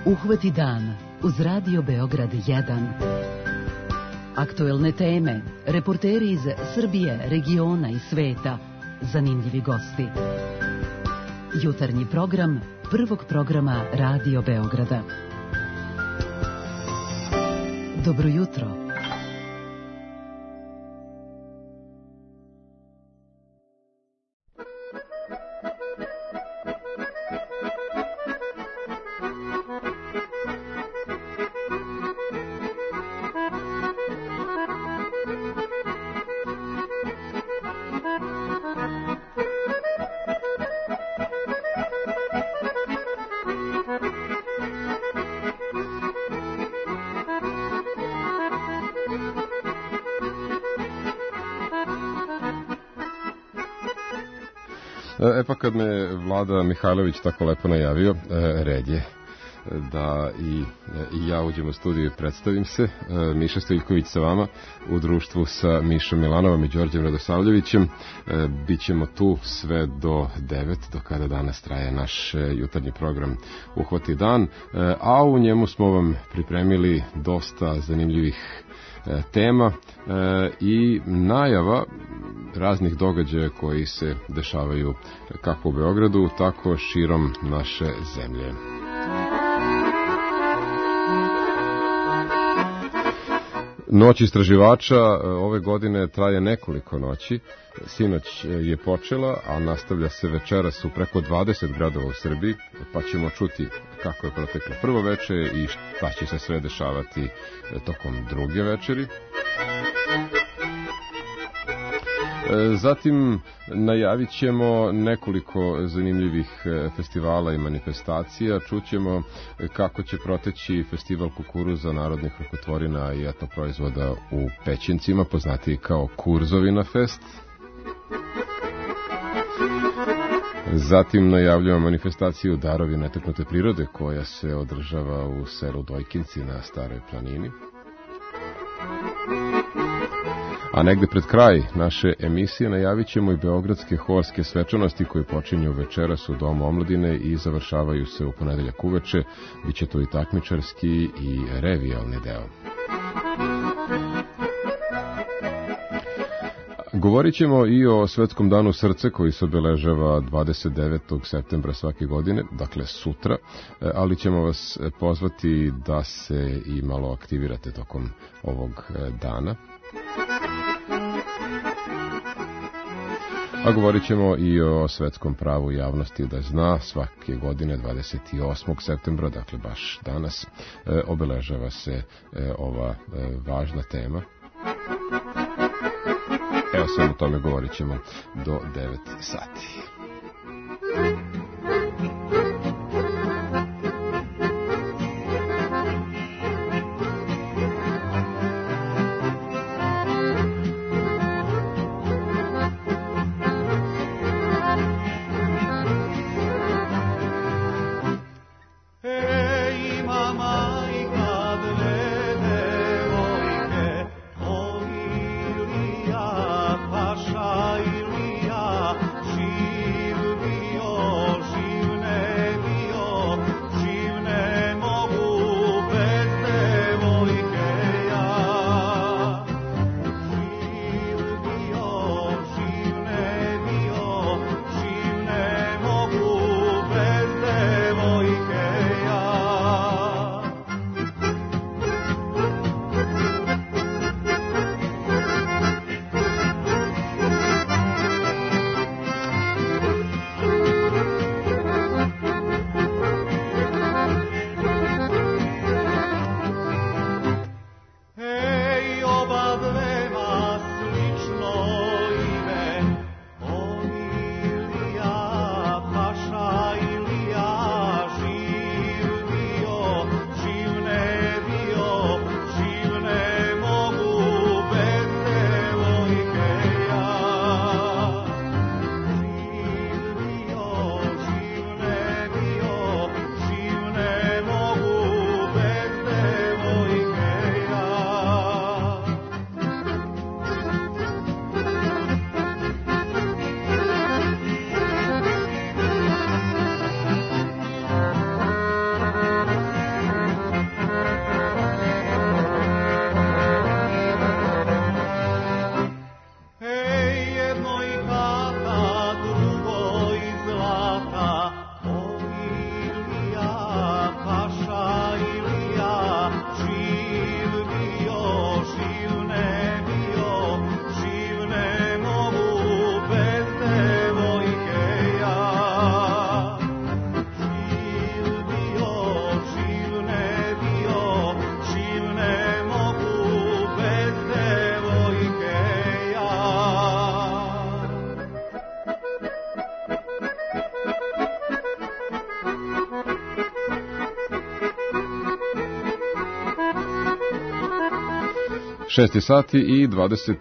Uhvati dan uz Radio Beograd 1. Aktuelne teme, reporteri iz Srbije, regiona i sveta, zanimljivi gosti. Jutarnji program prvog programa Radio Beograda. Dobro jutro. E pa kad me Vlada Mihajlović tako lepo najavio, red je da i ja uđem u studiju i predstavim se. Miša Stojiljković sa vama u društvu sa Mišom Milanovom i Đorđem Radosavljevićem. Bićemo tu sve do 9, do kada danas traje naš jutarnji program Uhvati dan, a u njemu smo vam pripremili dosta zanimljivih tema i najava raznih događaja koji se dešavaju kako u Beogradu, tako širom naše zemlje. Noć istraživača ove godine traje nekoliko noći. Sinoć je počela, a nastavlja se večeras u preko 20 gradova u Srbiji, pa ćemo čuti kako je proteklo prvo veče i šta će se sve dešavati tokom druge večeri. Zatim najavit ćemo nekoliko zanimljivih festivala i manifestacija. Čućemo kako će proteći festival kukuruza, narodnih rukotvorina i etno proizvoda u Pećincima, poznatiji kao Kurzovina fest. Zatim najavljamo manifestaciju Darovi netaknute prirode koja se održava u selu Dojkinci na Staroj planini. A negde pred kraj naše emisije najavit ćemo i beogradske horske svečanosti koje počinju večeras u Domu omladine i završavaju se u ponedeljak uveče. Biće to i takmičarski i revijalni deo. Govorit ćemo i o Svetskom danu srce koji se obeležava 29. septembra svake godine, dakle sutra, ali ćemo vas pozvati da se i malo aktivirate tokom ovog dana. A govorit ćemo i o svetskom pravu javnosti da zna. Svake godine 28. septembra, dakle baš danas, obeležava se ova važna tema. Evo sam o tome govorit ćemo do 9 sati. Ilija, Paša Ilija, živ 6 sati i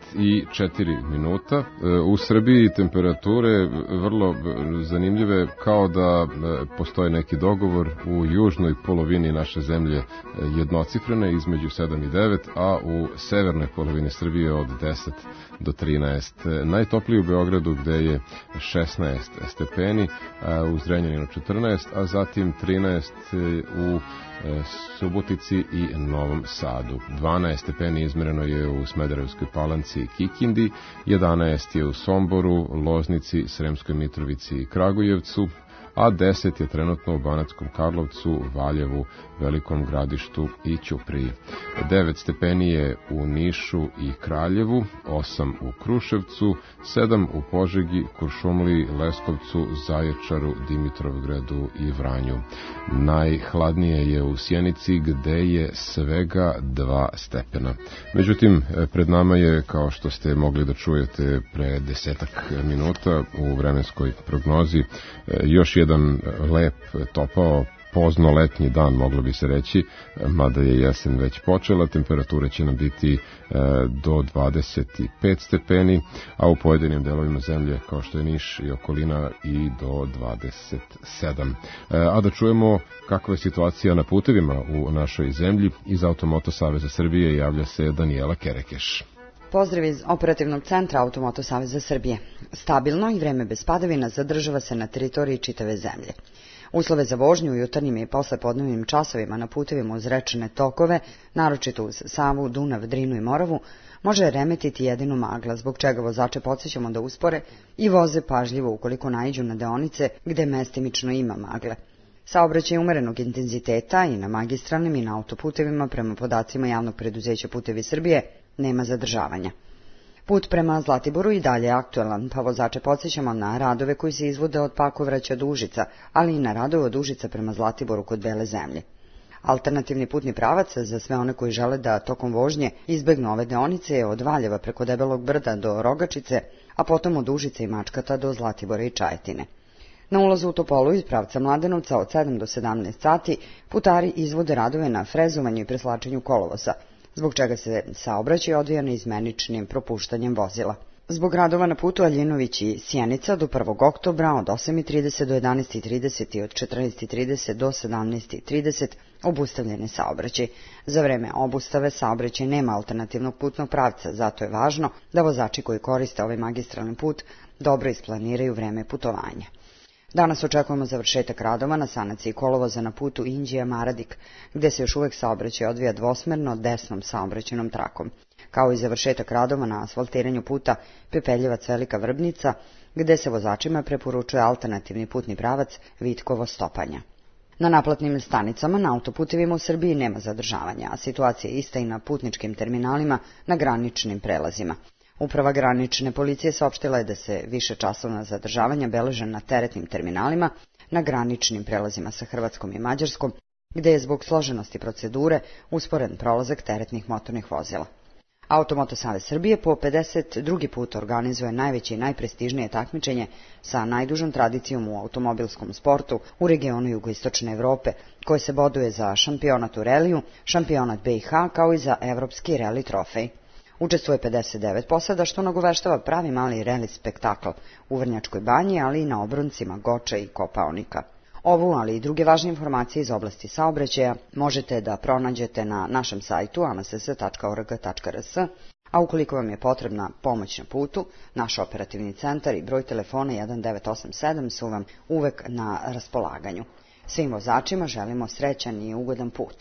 24 minuta. U Srbiji temperature vrlo zanimljive, kao da postoji neki dogovor u južnoj polovini naše zemlje jednocifrene između 7 i 9, a u severnoj polovini Srbije od 10 do 13. Najtopliji u Beogradu gde je 16 stepeni, u Zrenjaninu 14, a zatim 13 u Subotici i Novom Sadu. 12 stepeni izmereno je u Smederevskoj Palanci i Kikindi, 11 je u Somboru, Loznici, Sremskoj Mitrovici i Kragujevcu, a 10 je trenutno u Banatskom Karlovcu, Valjevu, Velikom Gradištu i Ćupriji. 9 stepeni je u Nišu i Kraljevu, 8 u Kruševcu, 7 u Požegi, Kuršumliji, Leskovcu, Zaječaru, Dimitrovgradu i Vranju. Najhladnije je u Sjenici gde je svega 2 stepena. Međutim, pred nama je, kao što ste mogli da čujete pre 10 minuta u vremenskoj prognozi, još jedan lep, topao, pozno letnji dan, moglo bi se reći, mada je jesen već počela. Temperature će nam biti do 25 stepeni, a u pojedinim delovima zemlje, kao što je Niš i okolina, i do 27. A da čujemo kakva je situacija na putevima u našoj zemlji. Iz Automoto Saveza Srbije javlja se Danijela Kerekeš. Pozdrav iz Operativnog centra Automoto Saveza Srbije. Stabilno i vreme bez padavina zadržava se na teritoriji čitave zemlje. Uslove za vožnju u jutarnjim i poslepodnevnim časovima na putevima uz rečne tokove, naročito uz Savu, Dunav, Drinu i Moravu, može remetiti jedino magla, zbog čega vozače podsjećamo da uspore i voze pažljivo ukoliko naiđu na deonice gde mestimično ima magle. Saobraćaj umerenog intenziteta i na magistralnim i na autoputevima, prema podacima javnog preduzeća Putevi Srbije, nema zadržavanja. Put prema Zlatiboru i dalje je aktuelan, pa vozače podsjećamo na radove koji se izvode od Pakovraća do Užica, ali i na radove od Užica prema Zlatiboru kod Bele zemlje. Alternativni putni pravac za sve one koji žele da tokom vožnje izbegnu ove deonice je od Valjeva preko Debelog brda do Rogačice, a potom od Užice i Mačkata do Zlatibora i Čajetine. Na ulazu u Topolu iz pravca Mladenovca od 7 do 17 sati putari izvode radove na frezovanju i preslačenju kolovosa, zbog čega se saobraćaj odvija neizmeničnim propuštanjem vozila. Zbog radova na putu Aljinović i Sjenica do 1. oktobra od 8:30 do 11:30 i od 14:30 do 17:30 obustavljen je saobraćaj. Za vreme obustave saobraćaj nema alternativnog putnog pravca, zato je važno da vozači koji koriste ovaj magistralni put dobro isplaniraju vreme putovanja. Danas očekujemo završetak radova na sanaciji kolovoza na putu Inđija-Maradik, gde se još uvek saobraćaj odvija dvosmerno desnom saobraćajnom trakom, kao i završetak radova na asfaltiranju puta Pepeljevac-Velika Vrbnica, gde se vozačima preporučuje alternativni putni pravac Vitkovo-Stopanja. Na naplatnim stanicama na autoputevima u Srbiji nema zadržavanja, a situacija je ista i na putničkim terminalima na graničnim prelazima. Uprava granične policije saopštila je da se višečasovna zadržavanja beleže na teretnim terminalima, na graničnim prelazima sa Hrvatskom i Mađarskom, gde je zbog složenosti procedure usporen prolazak teretnih motornih vozila. Automoto Savez Srbije po 52. put organizuje najveće i najprestižnije takmičenje sa najdužom tradicijom u automobilskom sportu u regionu jugoistočne Evrope, koje se boduje za šampionat u reliju, šampionat BiH, kao i za evropski reli trofej. Učestvuje 59 posada, što nagoveštava pravi mali reli spektakl u Vrnjačkoj banji, ali i na obroncima Goča i Kopaonika. Ovu, ali i druge važne informacije iz oblasti saobraćaja možete da pronađete na našem sajtu anass.org.rs, a ukoliko vam je potrebna pomoć na putu, naš operativni centar i broj telefona 1987 su vam uvek na raspolaganju. Svim vozačima želimo srećan i ugodan put.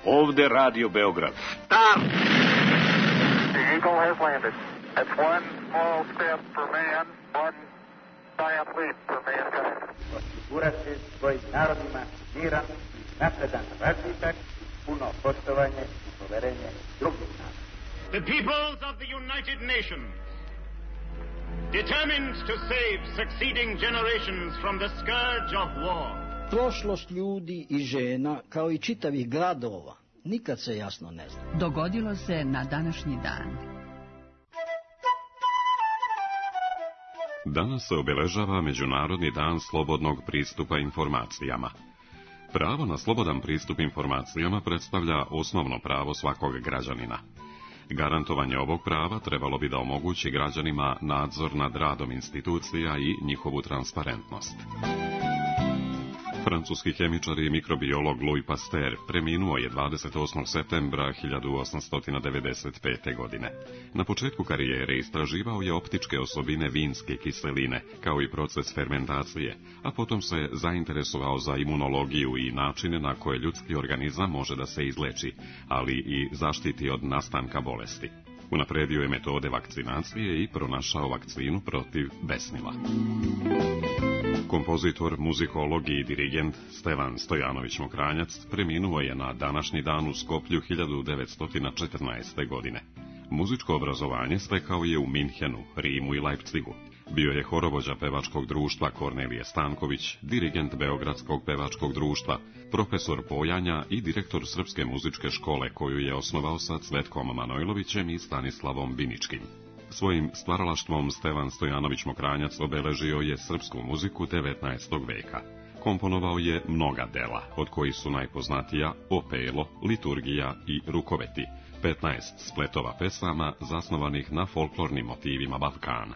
Ovde Radio Beograd. Start! The Eagle has landed. That's one small step for man, one giant leap for mankind. Osigurati svojim narodima miran i napredan razvitak, puno poštovanje i poverenje drugih naroda. The peoples of the United Nations, determined to save succeeding generations from the scourge of war. Prošlost ljudi i žena, kao i čitavih gradova, nikad se jasno ne zna. Dogodilo se na današnji dan. Danas se obeležava Međunarodni dan slobodnog pristupa informacijama. Pravo na slobodan pristup informacijama predstavlja osnovno pravo svakog građanina. Garantovanje ovog prava trebalo bi da omogući građanima nadzor nad radom institucija i njihovu transparentnost. Francuski hemičar i mikrobiolog Louis Pasteur preminuo je 28. septembra 1895. godine. Na početku karijere istraživao je optičke osobine vinske kiseline, kao i proces fermentacije, a potom se zainteresovao za imunologiju i načine na koje ljudski organizam može da se izleči, ali i zaštiti od nastanka bolesti. Unapredio je metode vakcinacije i pronašao vakcinu protiv besnila. Kompozitor, muzikolog i dirigent Stevan Stojanović Mokranjac preminuo je na današnji dan u Skoplju 1914. godine. Muzičko obrazovanje stekao je u Minhenu, Rimu i Leipzigu. Bio je horovođa pevačkog društva Kornelije Stanković, dirigent Beogradskog pevačkog društva, profesor pojanja i direktor Srpske muzičke škole koju je osnovao sa Cvetkom Manojlovićem i Stanislavom Biničkim. Svojim stvaralaštvom Stevan Stojanović Mokranjac obeležio je srpsku muziku 19. veka. Komponovao je mnoga dela, od kojih su najpoznatija Opelo, Liturgija i Rukoveti, 15 spletova pesama zasnovanih na folklornim motivima Balkana.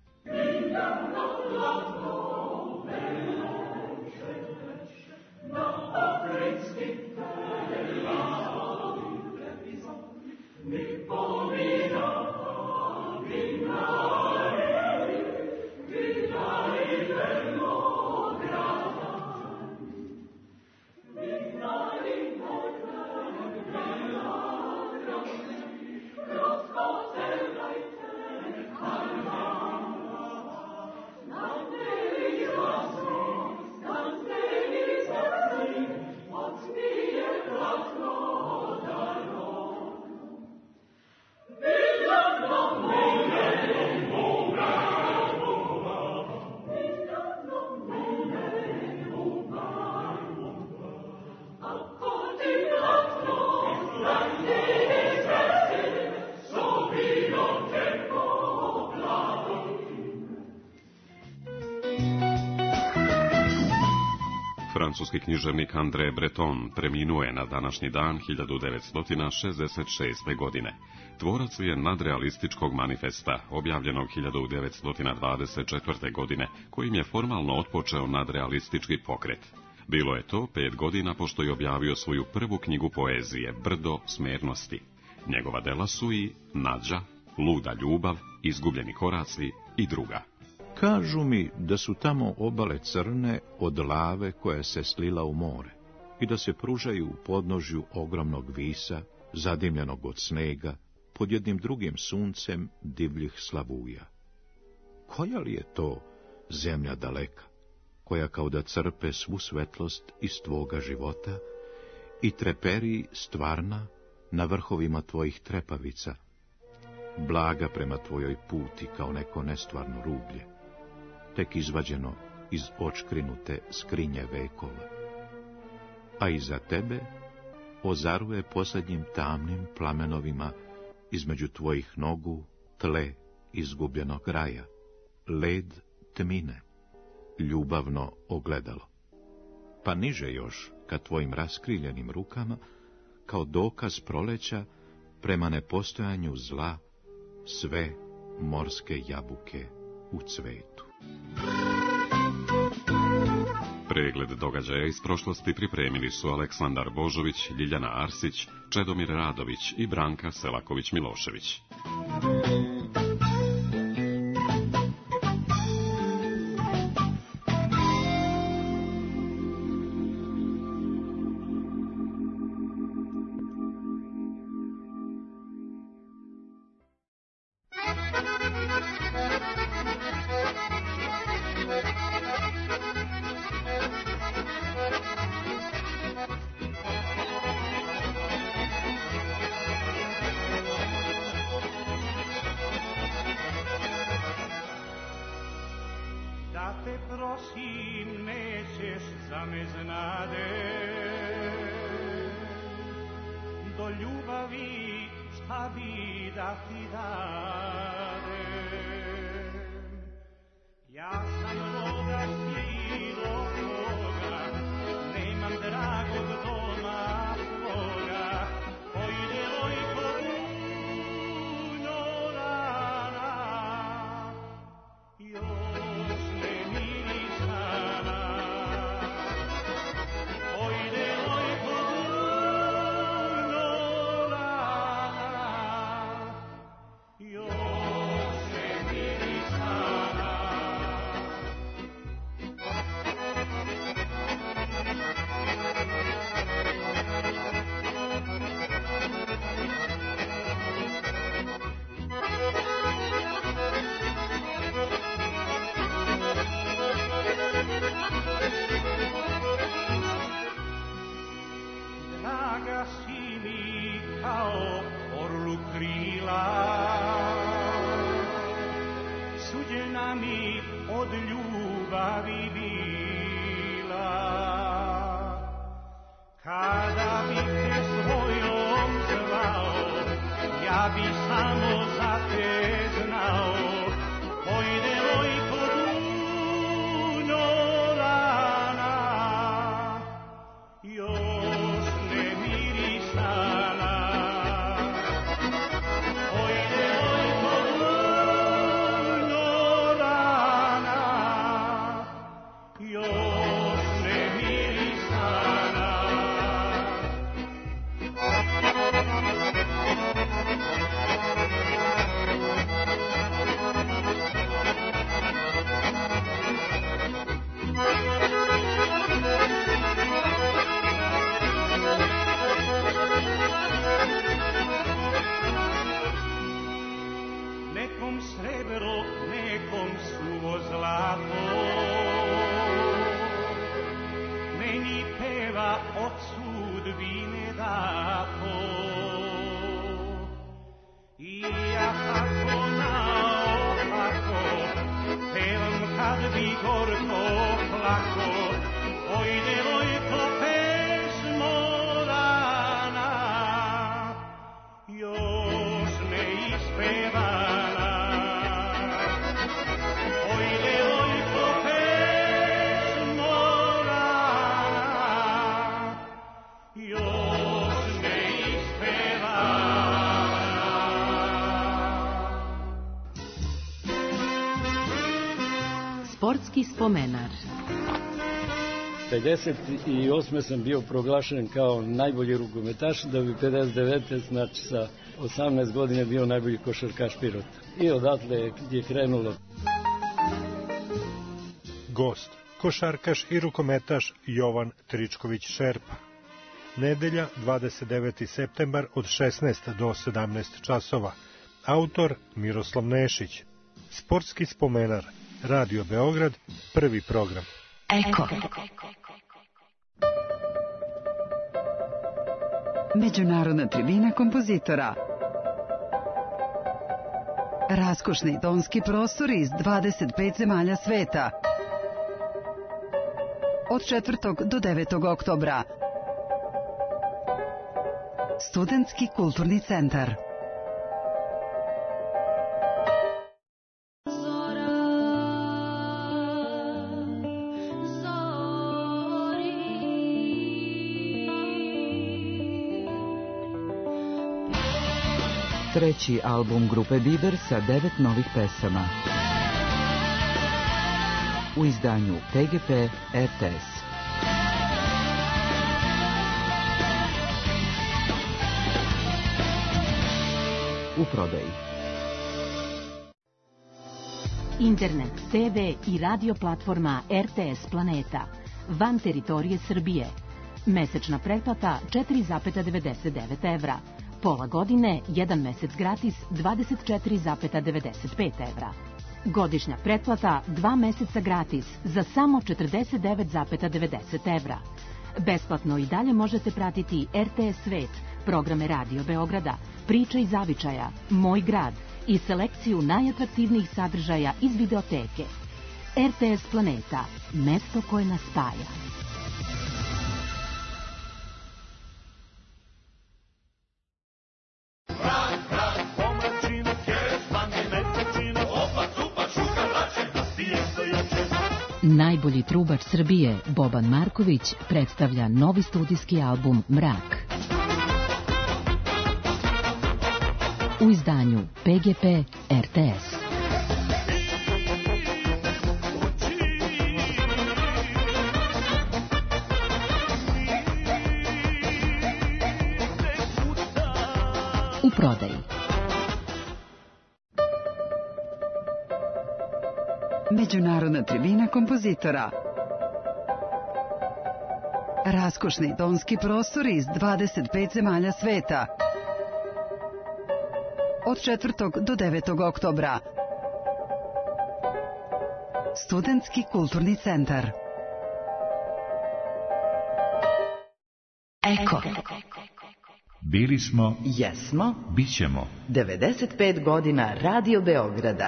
Francuski književnik André Breton preminuo je na današnji dan 1966. godine. Tvorac je nadrealističkog manifesta, objavljenog 1924. godine, kojim je formalno otpočeo nadrealistički pokret. Bilo je to 5 godina pošto je objavio svoju prvu knjigu poezije, Brdo smernosti. Njegova dela su i Nađa, Luda ljubav, Izgubljeni koraci i druga. Kažu mi da su tamo obale crne od lave koja se slila u more i da se pružaju u podnožju ogromnog visa, zadimljenog od snega, pod jednim drugim suncem divljih slavuja. Koja li je to zemlja daleka, koja kao da crpe svu svetlost iz tvoga života i treperi stvarna na vrhovima tvojih trepavica, blaga prema tvojoj puti kao neko nestvarno rublje, tek izvađeno iz očkrinute skrinje vekova. A iza tebe ozaruje posljednjim tamnim plamenovima između tvojih nogu tle izgubljenog raja, led tmine, ljubavno ogledalo. Pa niže još, ka tvojim raskriljenim rukama, kao dokaz proleća prema nepostojanju zla, sve morske jabuke u cvetu. Pregled događaja iz prošlosti pripremili su Aleksandar Božović, Ljiljana Arsić, Čedomir Radović i Branka Selaković-Milošević. prvi šta bi da ti dadem. Ja sam roga silog Boga, nemam dragog doma svoga, oj devojko puno rana, još ne mirisana. Oj devojko puno rana, još ne mirisana. Draga si mi kao orlu krila, suđena mi od ljubavi bila. Kada bi te svojom zvao, ja bi samo za te znao. Oj devojko puno rana, još ne mirisana. Oj devojko puno rana, još ne mirisana. Nekom srebro, nekom suvo zlato, meni peva od sudbine dato. I ja tako naopako pevam kad bi gorko plako. Oj devojko pesmo rana, još ne ispevana. Oj devojko pesmo rana, još ne ispevana. Sportski spomenar. 58. sam bio proglašen kao najbolji rukometaš, da bi 59. znači sa 18 godina bio najbolji košarkaš Pirota. I odatle je krenulo. Gost, košarkaš i rukometaš Jovan Tričković-Šerpa. Nedelja, 29. septembar od 16 do 17 časova. Autor Miroslav Nešić. Sportski spomenar. Radio Beograd, prvi program. Eko. Međunarodna tribina kompozitora. Raskošni tonski prostori iz 25 zemalja sveta. Od 4. do 9. oktobra. Studentski kulturni centar. Treći album grupe Biber sa 9 novih pesama. U izdanju TGP RTS. U prodaji. Internet, TV i radio platforma RTS Planeta. Van teritorije Srbije. Mesečna pretplata 4,99 evra. Pola godine, 1 mesec gratis, 24,95 evra. Godišnja pretplata, 2 meseca gratis, za samo 49,90 evra. Besplatno i dalje možete pratiti RTS Svet, programe Radio Beograda, Priče iz zavičaja, Moj grad i selekciju najatraktivnijih sadržaja iz videoteke. RTS Planeta, mesto koje nas spaja. Najbolji trubač Srbije, Boban Marković, predstavlja novi studijski album Mrak. U izdanju PGP RTS. U prodaji. Međunarodna tribina kompozitora. Raskošni tonski prostori iz 25 zemalja sveta. Od 4. do 9. oktobra. Studentski kulturni centar. Eko. Bili smo, jesmo, bićemo. 95 godina Radio Beograda.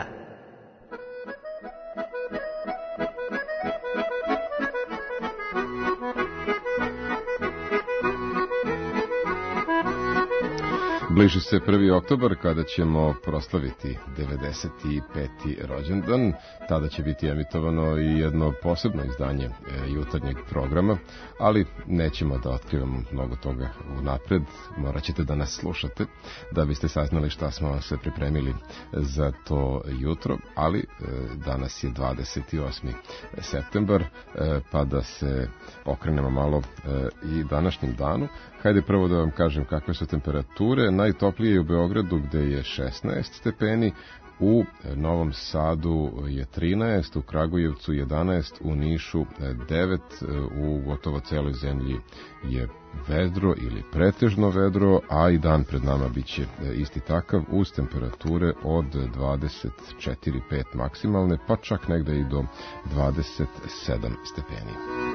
Bliži se 1. oktobar kada ćemo proslaviti 95. rođendan. Tada će biti emitovano i jedno posebno izdanje jutarnjeg programa, ali nećemo da otkrivamo mnogo toga unapred. Morat ćete da nas slušate da biste saznali šta smo vam sve pripremili za to jutro, ali danas je 28. septembar, pa da se okrenemo malo i današnjem danu. Hajde prvo da vam kažem kakve su temperature. Najtoplije je u Beogradu gde je 16 stepeni, u Novom Sadu je 13, u Kragujevcu 11, u Nišu 9, u gotovo celoj zemlji je vedro ili pretežno vedro, a i dan pred nama biće isti takav uz temperature od 24-5 maksimalne, pa čak negde i do 27 stepeni.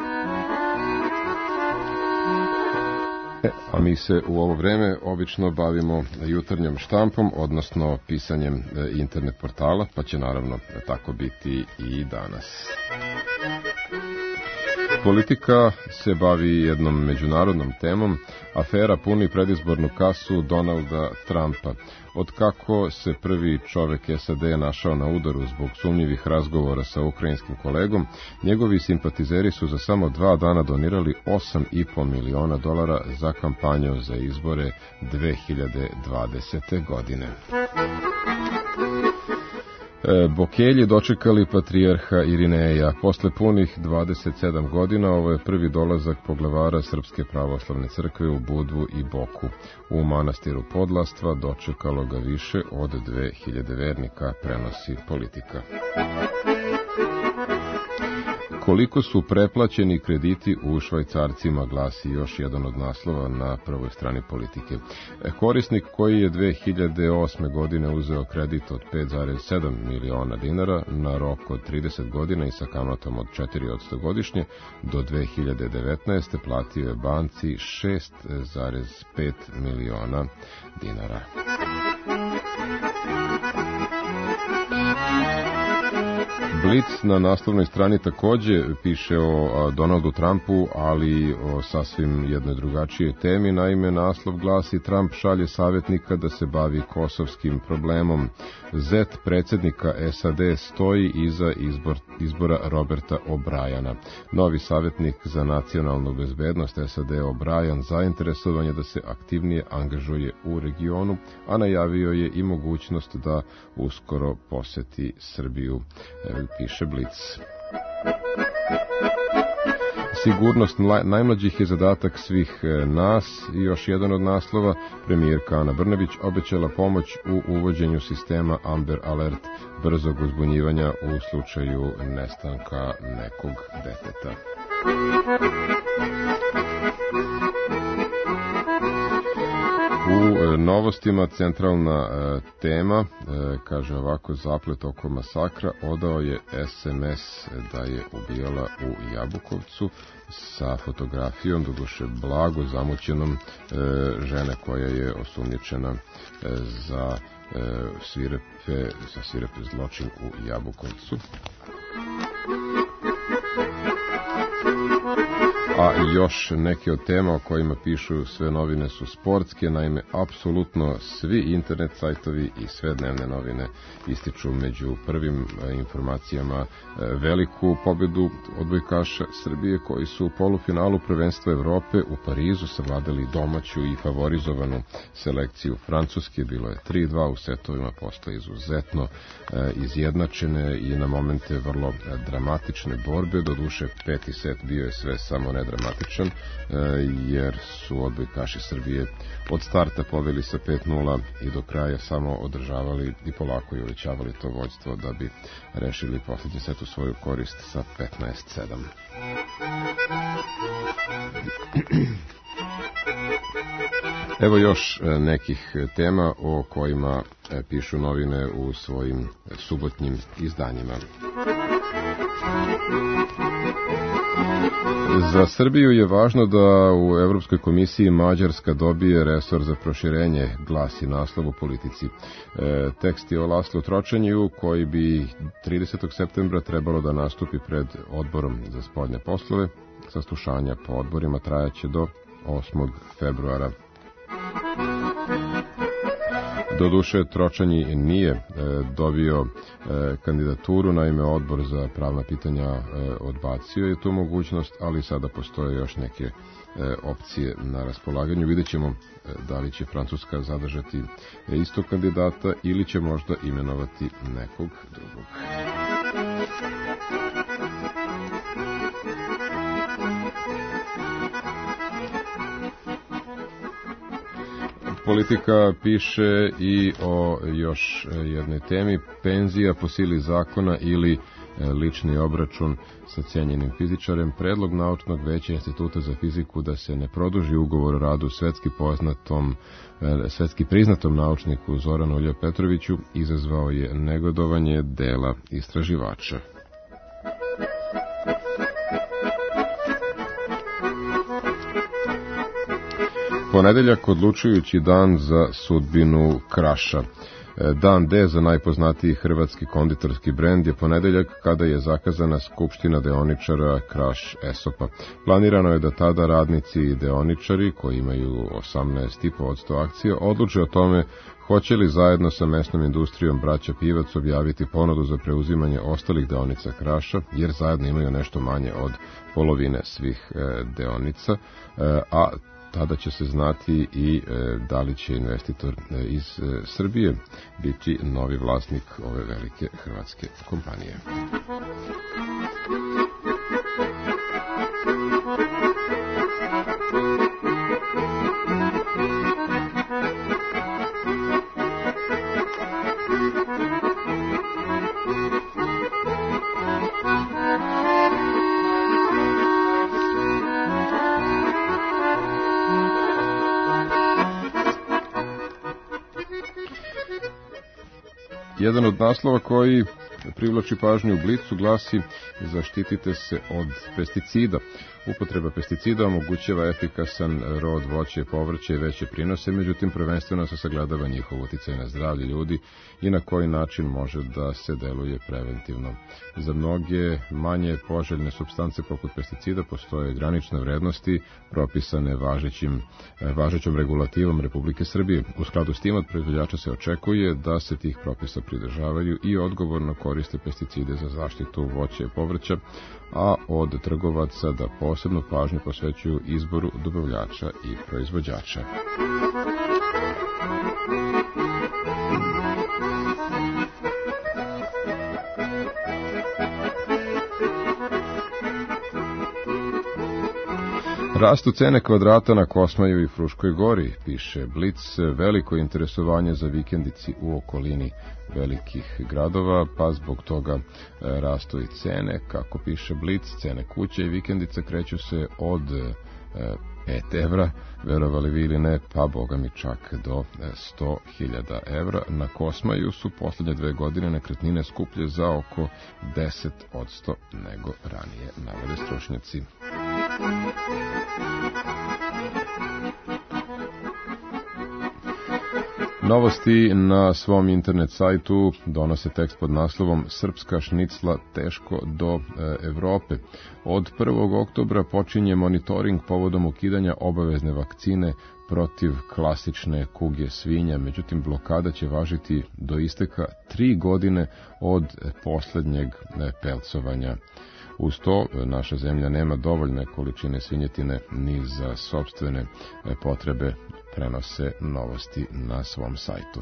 A mi se u ovo vreme obično bavimo jutarnjom štampom, odnosno pisanjem internet portala, pa će naravno tako biti i danas. Politika se bavi jednom međunarodnom temom, afera puni predizbornu kasu Donalda Trumpa. Od kako se prvi čovek SAD našao na udaru zbog sumnjivih razgovora sa ukrajinskim kolegom, njegovi simpatizeri su za samo 2 dana donirali $8,5 miliona za kampanju za izbore 2020. godine. Bokelji dočekali patrijarha Irineja. Posle punih 27 godina ovo je prvi dolazak poglavara Srpske pravoslavne crkve u Budvu i Boku. U manastiru Podlastva dočekalo ga više od 2000 vernika, prenosi Politika. Koliko su preplaćeni krediti u švajcarcima, glasi još jedan od naslova na prvoj strani Politike. Korisnik koji je 2008. godine uzeo kredit od 5,7 miliona dinara na rok od 30 godina i sa kamatom od 4% godišnje, do 2019. platio je banci 6,5 miliona dinara. Blic na naslovnoj strani takođe piše o Donaldu Trumpu, ali o sasvim jednoj drugačijoj temi. Naime, naslov glasi: Trump šalje savjetnika da se bavi kosovskim problemom. Zet predsjednika SAD stoji iza izbora Roberta O'Briana. Novi savjetnik za nacionalnu bezbednost SAD O'Brien zainteresovan je da se aktivnije angažuje u regionu, a najavio je i mogućnost da uskoro poseti Srbiju, piše Blic. Sigurnost najmlađih je zadatak svih nas. I još jedan od naslova: premijerka Ana Brnabić obećala pomoć u uvođenju sistema Amber Alert, brzog uzbunjivanja u slučaju nestanka nekog deteta. U novostima centralna tema, kaže ovako: zaplet oko masakra, odao je SMS da je ubijala u Jabukovcu, sa fotografijom, doduše blago zamućenom, žene koja je osumnjičena za svirepe zločin u Jabukovcu. A još neke od tema o kojima pišu sve novine su sportske, naime, apsolutno svi internet sajtovi i sve dnevne novine ističu među prvim informacijama veliku pobedu odbojkaša Srbije koji su u polufinalu prvenstva Evrope u Parizu savladali domaću i favorizovanu selekciju Francuske. Bilo je 3-2 u setovima, posle izuzetno izjednačene i na momente vrlo dramatične borbe. Doduše, peti set bio je sve samo nedramatičan, jer su odbojkaši Srbije od starta poveli sa 5-0 i do kraja samo održavali i polako i uvećavali to vođstvo da bi rešili posljednji set u svoju korist sa 15-7. Evo još nekih tema o kojima pišu novine u svojim subotnjim izdanjima. Za Srbiju je važno da u Evropskoj komisiji Mađarska dobije resor za proširenje, glasi naslov u Politici. Tekst je o Laslu Tročanju, koji bi 30. septembra trebalo da nastupi pred odborom za spoljne poslove. Saslušanja po odborima trajaće do 8. februara. Doduše, Tročanji nije dobio kandidaturu, naime odbor za pravna pitanja odbacio je tu mogućnost, ali sada postoje još neke opcije na raspolaganju. Vidjet ćemo da li će Francuska zadržati istog kandidata ili će možda imenovati nekog drugog. Politika piše i o još jednoj temi, penzija po sili zakona ili lični obračun sa cijenjenim fizičarem. Predlog Naučnog veća Instituta za fiziku da se ne produži ugovor o radu svetski priznatom naučniku Zoranu Ilja Petroviću izazvao je negodovanje dela istraživača. Ponedeljak odlučujući dan za sudbinu Kraša. Dan D za najpoznatiji hrvatski konditorski brend je ponedeljak kada je zakazana skupština deoničara Kraš Esopa. Planirano je da tada radnici i deoničari, koji imaju 18,5% akcija, odluče o tome hoće li zajedno sa mesnom industrijom braća Pivac objaviti ponudu za preuzimanje ostalih deonica Kraša, jer zajedno imaju nešto manje od polovine svih deonica, a tada će se znati i da li će investitor iz Srbije biti novi vlasnik ove velike hrvatske kompanije. Jedan od naslova koji privlači pažnju u Blicu glasi: zaštitite se od pesticida. Upotreba pesticida omogućava efikasan rod voća i povrća i veće prinose, međutim prvenstveno se sagledava njihov uticaj na zdravlje ljudi i na koji način može da se deluje preventivno. Za mnoge manje poželjne supstance poput pesticida postoje granične vrednosti propisane važećom regulativom Republike Srbije. U skladu s tim od proizvođača se očekuje da se tih propisa pridržavaju i odgovorno koriste pesticide za zaštitu voća i povrća, a od trgovaca da posebnu pažnju posvećuju izboru dobavljača i proizvođača. Rastu cene kvadrata na Kosmaju i Fruškoj gori, piše Blic, veliko interesovanje za vikendici u okolini velikih gradova, pa zbog toga rastu i cene. Kako piše Blic, cene kuće i vikendice kreću se od 5 evra, verovali vi ili ne, pa boga mi čak do 100.000 evra. Na Kosmaju su poslednje 2 godine nekretnine skuplje za oko 10% nego ranije, navode stručnjaci. Novosti na svom internet sajtu donose tekst pod naslovom Srpska šnicla teško do Evrope. Od 1. oktobra počinje monitoring povodom ukidanja obavezne vakcine protiv klasične kuge svinja, međutim blokada će važiti do isteka 3 godine od poslednjeg pelcovanja. Uz to, naša zemlja nema dovoljne količine svinjetine ni za sopstvene potrebe, prenose Novosti na svom sajtu.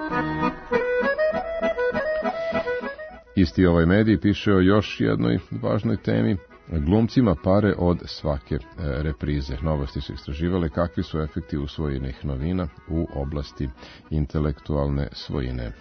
Isti ovaj medij piše o još jednoj važnoj temi, glumcima pare od svake reprize. Novosti su istraživale kakvi su efekti usvojenih novina u oblasti intelektualne svojine.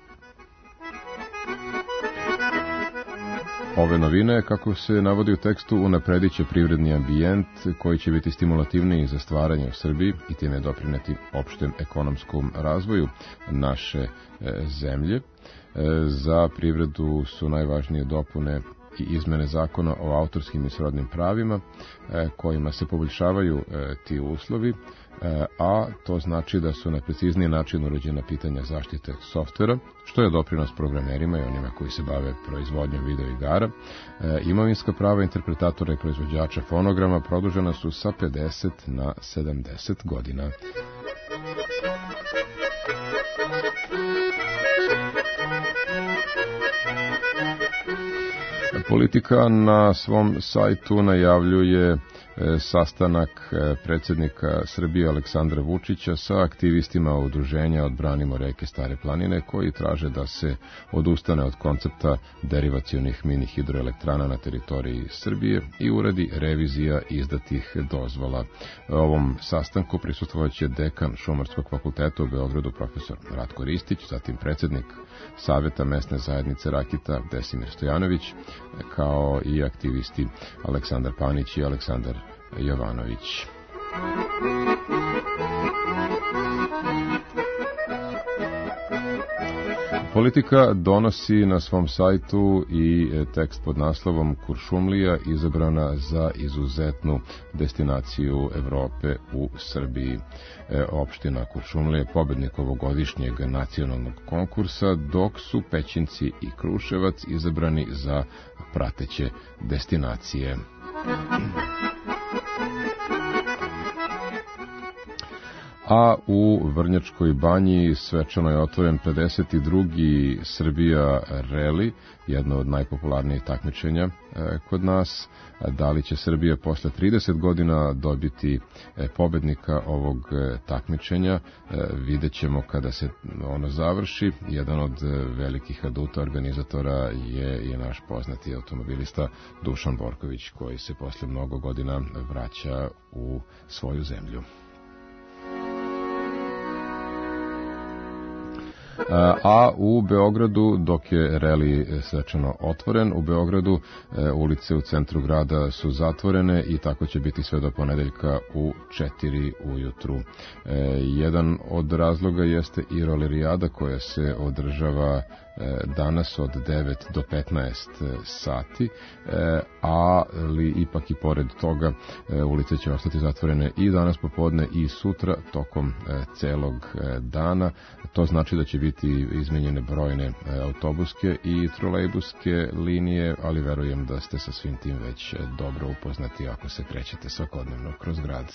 Ove novine, kako se navodi u tekstu, unapredit će privredni ambijent koji će biti stimulativniji za stvaranje u Srbiji i time doprineti opštem ekonomskom razvoju naše zemlje. Za privredu su najvažnije dopune i izmene zakona o autorskim i srodnim pravima kojima se poboljšavaju ti uslovi, a to znači da su na precizniji način uređena pitanja zaštite softvera, što je doprinos programerima i onima koji se bave proizvodnjom video igara. Imovinska prava interpretatora i proizvođača fonograma produžena su sa 50 na 70 godina. Politika na svom sajtu najavljuje sastanak predsjednika Srbije Aleksandra Vučića sa aktivistima udruženja Odbranimo reke Stare planine koji traže da se odustane od koncepta derivacionih mini hidroelektrana na teritoriji Srbije i uradi revizija izdatih dozvola. Ovom sastanku prisustvovaće dekan Šumarskog fakulteta u Beogradu profesor Ratko Ristić, zatim predsjednik Saveta mesne zajednice Rakita Desimir Stojanović, kao i aktivisti Aleksandar Panić i Aleksandar Jovanović. Politika donosi na svom sajtu i tekst pod naslovom Kuršumlija izabrana za izuzetnu destinaciju Evrope u Srbiji. Opština Kuršumlija je pobednik ovogodišnjeg nacionalnog konkursa, dok su Pećinci i Kruševac izabrani za prateće destinacije. A u Vrnjačkoj banji svečano je otvoren 52. Srbija Rally, jedno od najpopularnijih takmičenja kod nas. Da li će Srbija posle 30 godina dobiti pobednika ovog takmičenja, vidjet ćemo kada se ono završi. Jedan od velikih aduta organizatora je i naš poznati automobilista Dušan Borković, koji se posle mnogo godina vraća u svoju zemlju. A u Beogradu, dok je reli svečano otvoren, u Beogradu ulice u centru grada su zatvorene i tako će biti sve do ponedeljka u 4 ujutru. Jedan od razloga jeste i rolerijada koja se održava danas od 9 do 15 sati, ali ipak i pored toga ulice će ostati zatvorene i danas popodne i sutra tokom celog dana. To znači da će biti izmenjene brojne autobuske i trolejbuske linije, ali verujem da ste sa svim tim već dobro upoznati ako se krećete svakodnevno kroz grad.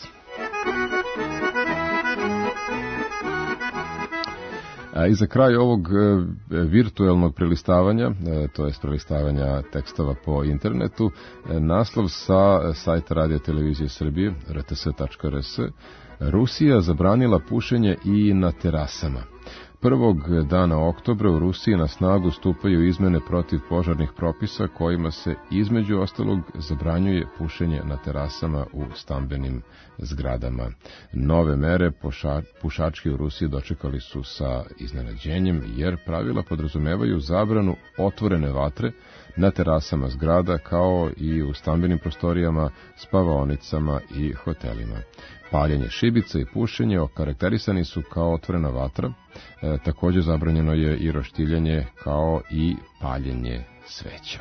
I za kraj ovog virtuelnog prelistavanja, to je prelistavanja tekstova po internetu, naslov sa sajta Radio Televizije Srbije, rts.rs, Rusija zabranila pušenje i na terasama. Prvog dana oktobra u Rusiji na snagu stupaju izmene protiv požarnih propisa kojima se između ostalog zabranjuje pušenje na terasama u stambenim zgradama. Nove mere pušački u Rusiji dočekali su sa iznenađenjem jer pravila podrazumevaju zabranu otvorene vatre na terasama zgrada kao i u stambenim prostorijama, spavaonicama i hotelima. Paljenje šibica i pušenje okarakterisani su kao otvorena vatra, također zabranjeno je i roštiljanje kao i paljenje sveća.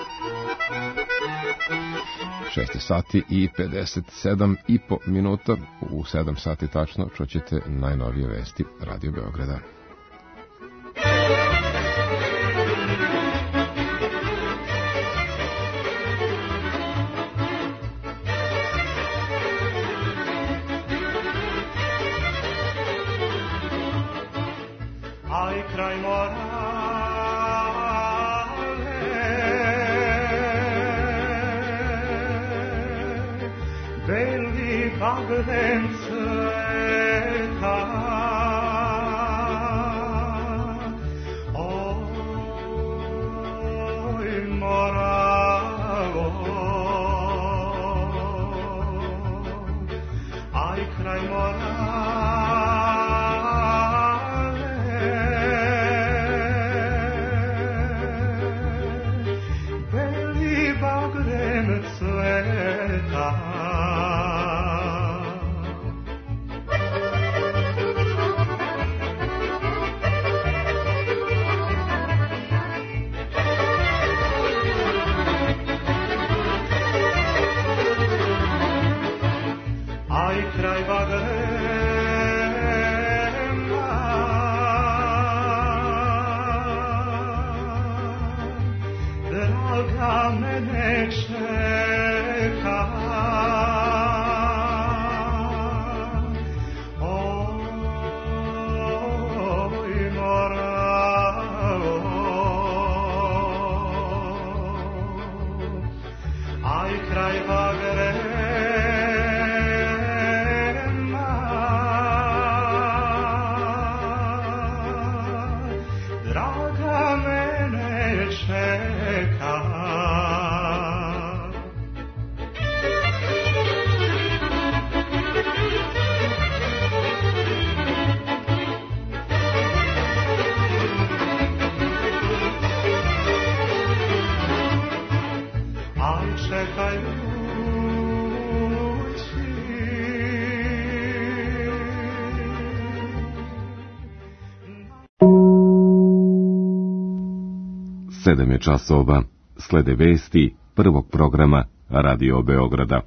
6 sati i 57,5 minuta. U 7 sati tačno čućete najnovije vesti Radio Beograda. Aj kraj mora beli bagren cveta, oj Moravo, aj kraj beli bagren cveta. Aj kraj bagrema, draga mene čeka, oj Moravo, aj kraj bagrema, draga mene čeka. Aj čekajući 7 je časova, slede vesti prvog programa Radio Beograda.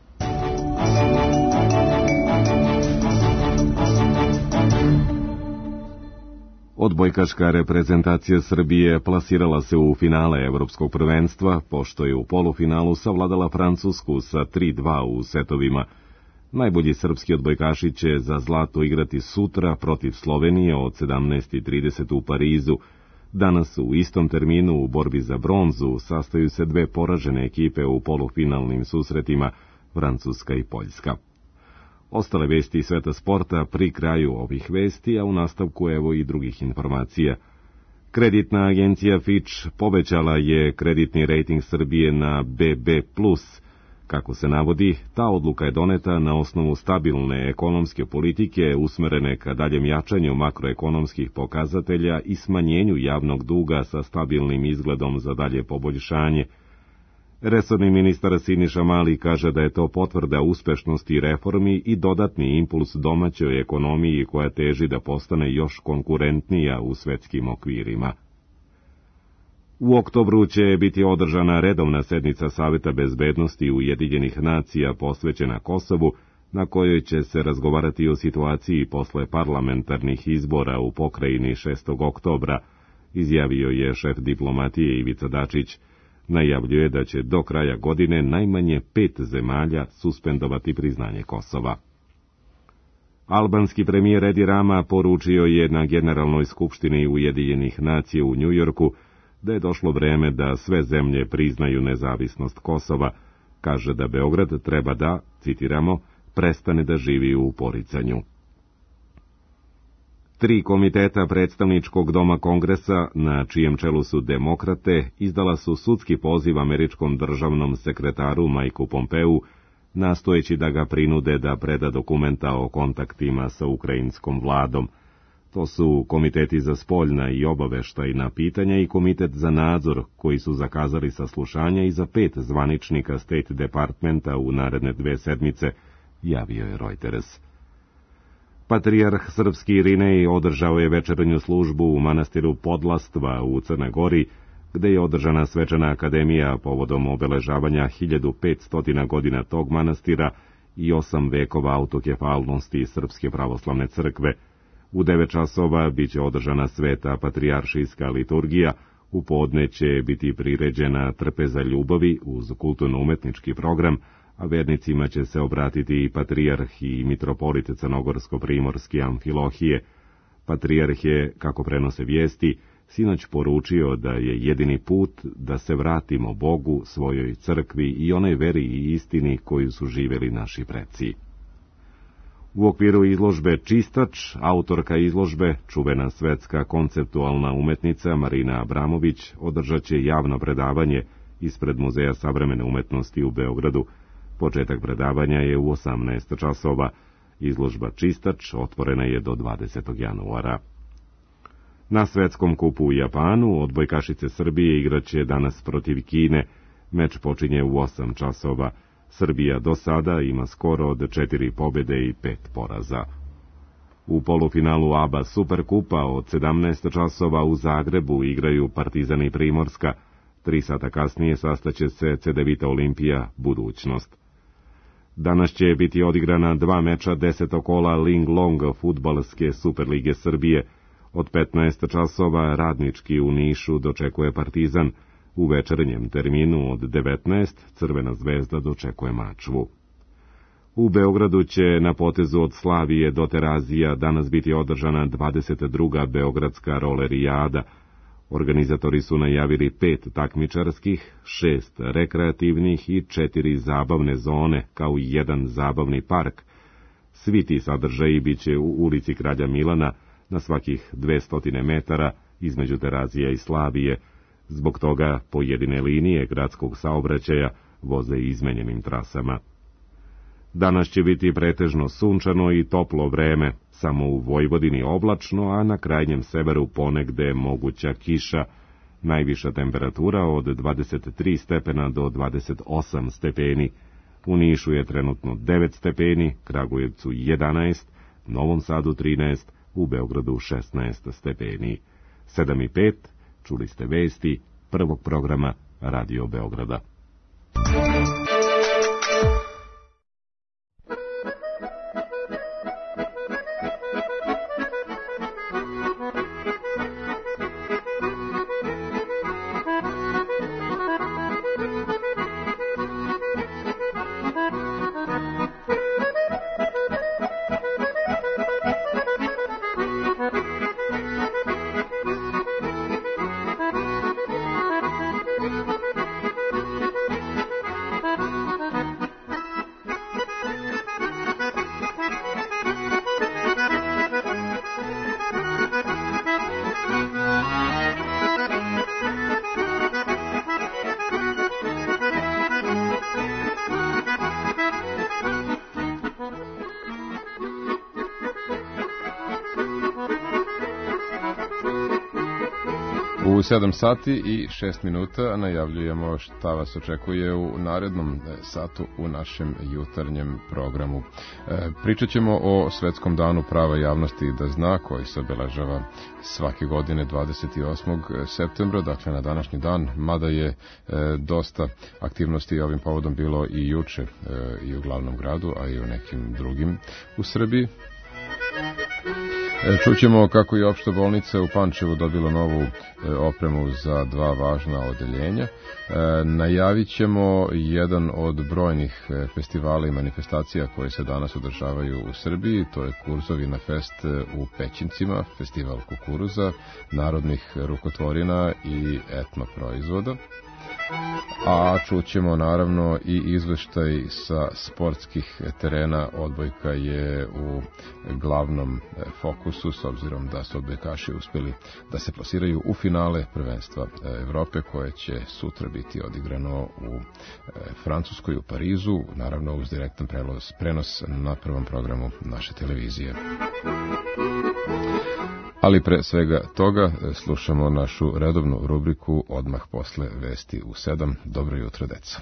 Odbojkaška reprezentacija Srbije plasirala se u finale Evropskog prvenstva, pošto je u polufinalu savladala Francusku sa 3:2 u setovima. Najbolji srpski odbojkaši će za zlato igrati sutra protiv Slovenije od 17:30 u Parizu. Danas u istom terminu u borbi za bronzu sastaju se dve poražene ekipe u polufinalnim susretima, Francuska i Poljska. Ostale vesti iz sveta sporta pri kraju ovih vesti, a u nastavku evo i drugih informacija. Kreditna agencija Fitch povećala je kreditni rejting Srbije na BB+. Kako se navodi, ta odluka je doneta na osnovu stabilne ekonomske politike usmerene ka daljem jačanju makroekonomskih pokazatelja i smanjenju javnog duga sa stabilnim izgledom za dalje poboljšanje. Resorni ministar Siniša Mali kaže da je to potvrda uspešnosti reformi i dodatni impuls domaćoj ekonomiji koja teži da postane još konkurentnija u svetskim okvirima. U oktobru će biti održana redovna sednica Saveta bezbednosti Ujedinjenih nacija posvećena Kosovu, na kojoj će se razgovarati o situaciji posle parlamentarnih izbora u pokrajini 6. oktobra, izjavio je šef diplomatije Ivica Dačić. Najavljuje da će do kraja godine najmanje 5 zemalja suspendovati priznanje Kosova. Albanski premijer Edi Rama poručio je na Generalnoj skupštini Ujedinjenih nacija u Njujorku da je došlo vreme da sve zemlje priznaju nezavisnost Kosova. Kaže da Beograd treba da, citiramo, prestane da živi u poricanju. 3 komiteta predstavničkog doma Kongresa, na čijem čelu su demokrate, izdala su sudski poziv američkom državnom sekretaru Majku Pompeu, nastojeći da ga prinude da preda dokumenta o kontaktima sa ukrajinskom vladom. To su komiteti za spoljna i obaveštajna pitanja i komitet za nadzor, koji su zakazali saslušanja i za 5 zvaničnika State Departmenta u naredne 2 sedmice, javio je Reuters. Patrijarh srpski Irinej održao je večernju službu u manastiru Podlastva u Crnoj Gori, gde je održana svečana akademija povodom obeležavanja 1500 godina tog manastira i 8 vekova autokefalnosti Srpske pravoslavne crkve. U 9 časova biće održana sveta patrijaršijska liturgija, u podne će biti priređena trpeza ljubavi uz kulturno-umetnički program, a vernicima će se obratiti i patrijarh i mitropolit crnogorsko-primorski Amfilohije. Patrijarh je, kako prenose vijesti, sinoć poručio da je jedini put da se vratimo Bogu, svojoj crkvi i onoj veri i istini koju su živjeli naši preci. U okviru izložbe Čistač, autorka izložbe, čuvena svetska konceptualna umetnica Marina Abramović, održat će javno predavanje ispred Muzeja savremene umetnosti u Beogradu. Početak predavanja je u 18 časova. Izložba Čistač otvorena je do 20. januara. Na svetskom kupu u Japanu odbojkašice Srbije igraće danas protiv Kine. Meč počinje u 8 časova. Srbija do sada ima skoro od 4 pobjede i 5 poraza. U polufinalu ABA Superkupa od 17 časova u Zagrebu igraju Partizan i Primorska. 3 sata kasnije sastaće se Cedevita Olimpija Budućnost. Danas će biti odigrana 2 meča 10. kola Ling Long fudbalske Superlige Srbije. Od 15 časova Radnički u Nišu dočekuje Partizan. U večernjem terminu od 19 Crvena zvezda dočekuje Mačvu. U Beogradu će na potezu od Slavije do Terazija danas biti održana 22. Beogradska rolerijada. Organizatori su najavili 5 takmičarskih, 6 rekreativnih i 4 zabavne zone, kao i 1 zabavni park. Svi ti sadržaji biće u ulici Kralja Milana, na svakih 200 metara između Terazija i Slavije. Zbog toga pojedine linije gradskog saobraćaja voze izmenjenim trasama. Danas će biti pretežno sunčano i toplo vreme, samo u Vojvodini oblačno, a na krajnjem severu ponegde moguća kiša. Najviša temperatura od 23 stepena do 28 stepeni. U Nišu je trenutno 9 stepeni, Kragujevcu 11, Novom Sadu 13, u Beogradu 16 stepeni. 7:05, čuli ste vesti prvog programa Radio Beograda. U 7 sati i 6 minuta najavljujemo šta vas očekuje u narednom satu u našem jutarnjem programu. Pričat ćemo o Svetskom danu prava javnosti da zna, koji se obeležava svake godine 28. septembra, dakle na današnji dan, mada je dosta aktivnosti ovim povodom bilo i juče i u glavnom gradu, a i u nekim drugim u Srbiji. Čućemo kako je opšta bolnica u Pančevu dobila novu opremu za 2 važna odeljenja. Najavit ćemo jedan od brojnih festivala i manifestacija koje se danas održavaju u Srbiji. To je Kurzovina fest u Pećincima, festival kukuruza, narodnih rukotvorina i etno proizvoda. A čućemo naravno i izveštaj sa sportskih terena. Odbojka je u glavnom fokusu, s obzirom da su odbojkaši uspjeli da se plasiraju u finale prvenstva Evrope, koje će sutra biti odigrano u Francuskoj, u Parizu, naravno uz direktan prenos na prvom programu naše televizije. Ali pre svega toga slušamo našu redovnu rubriku odmah posle vesti u 7. Dobro jutro, deco.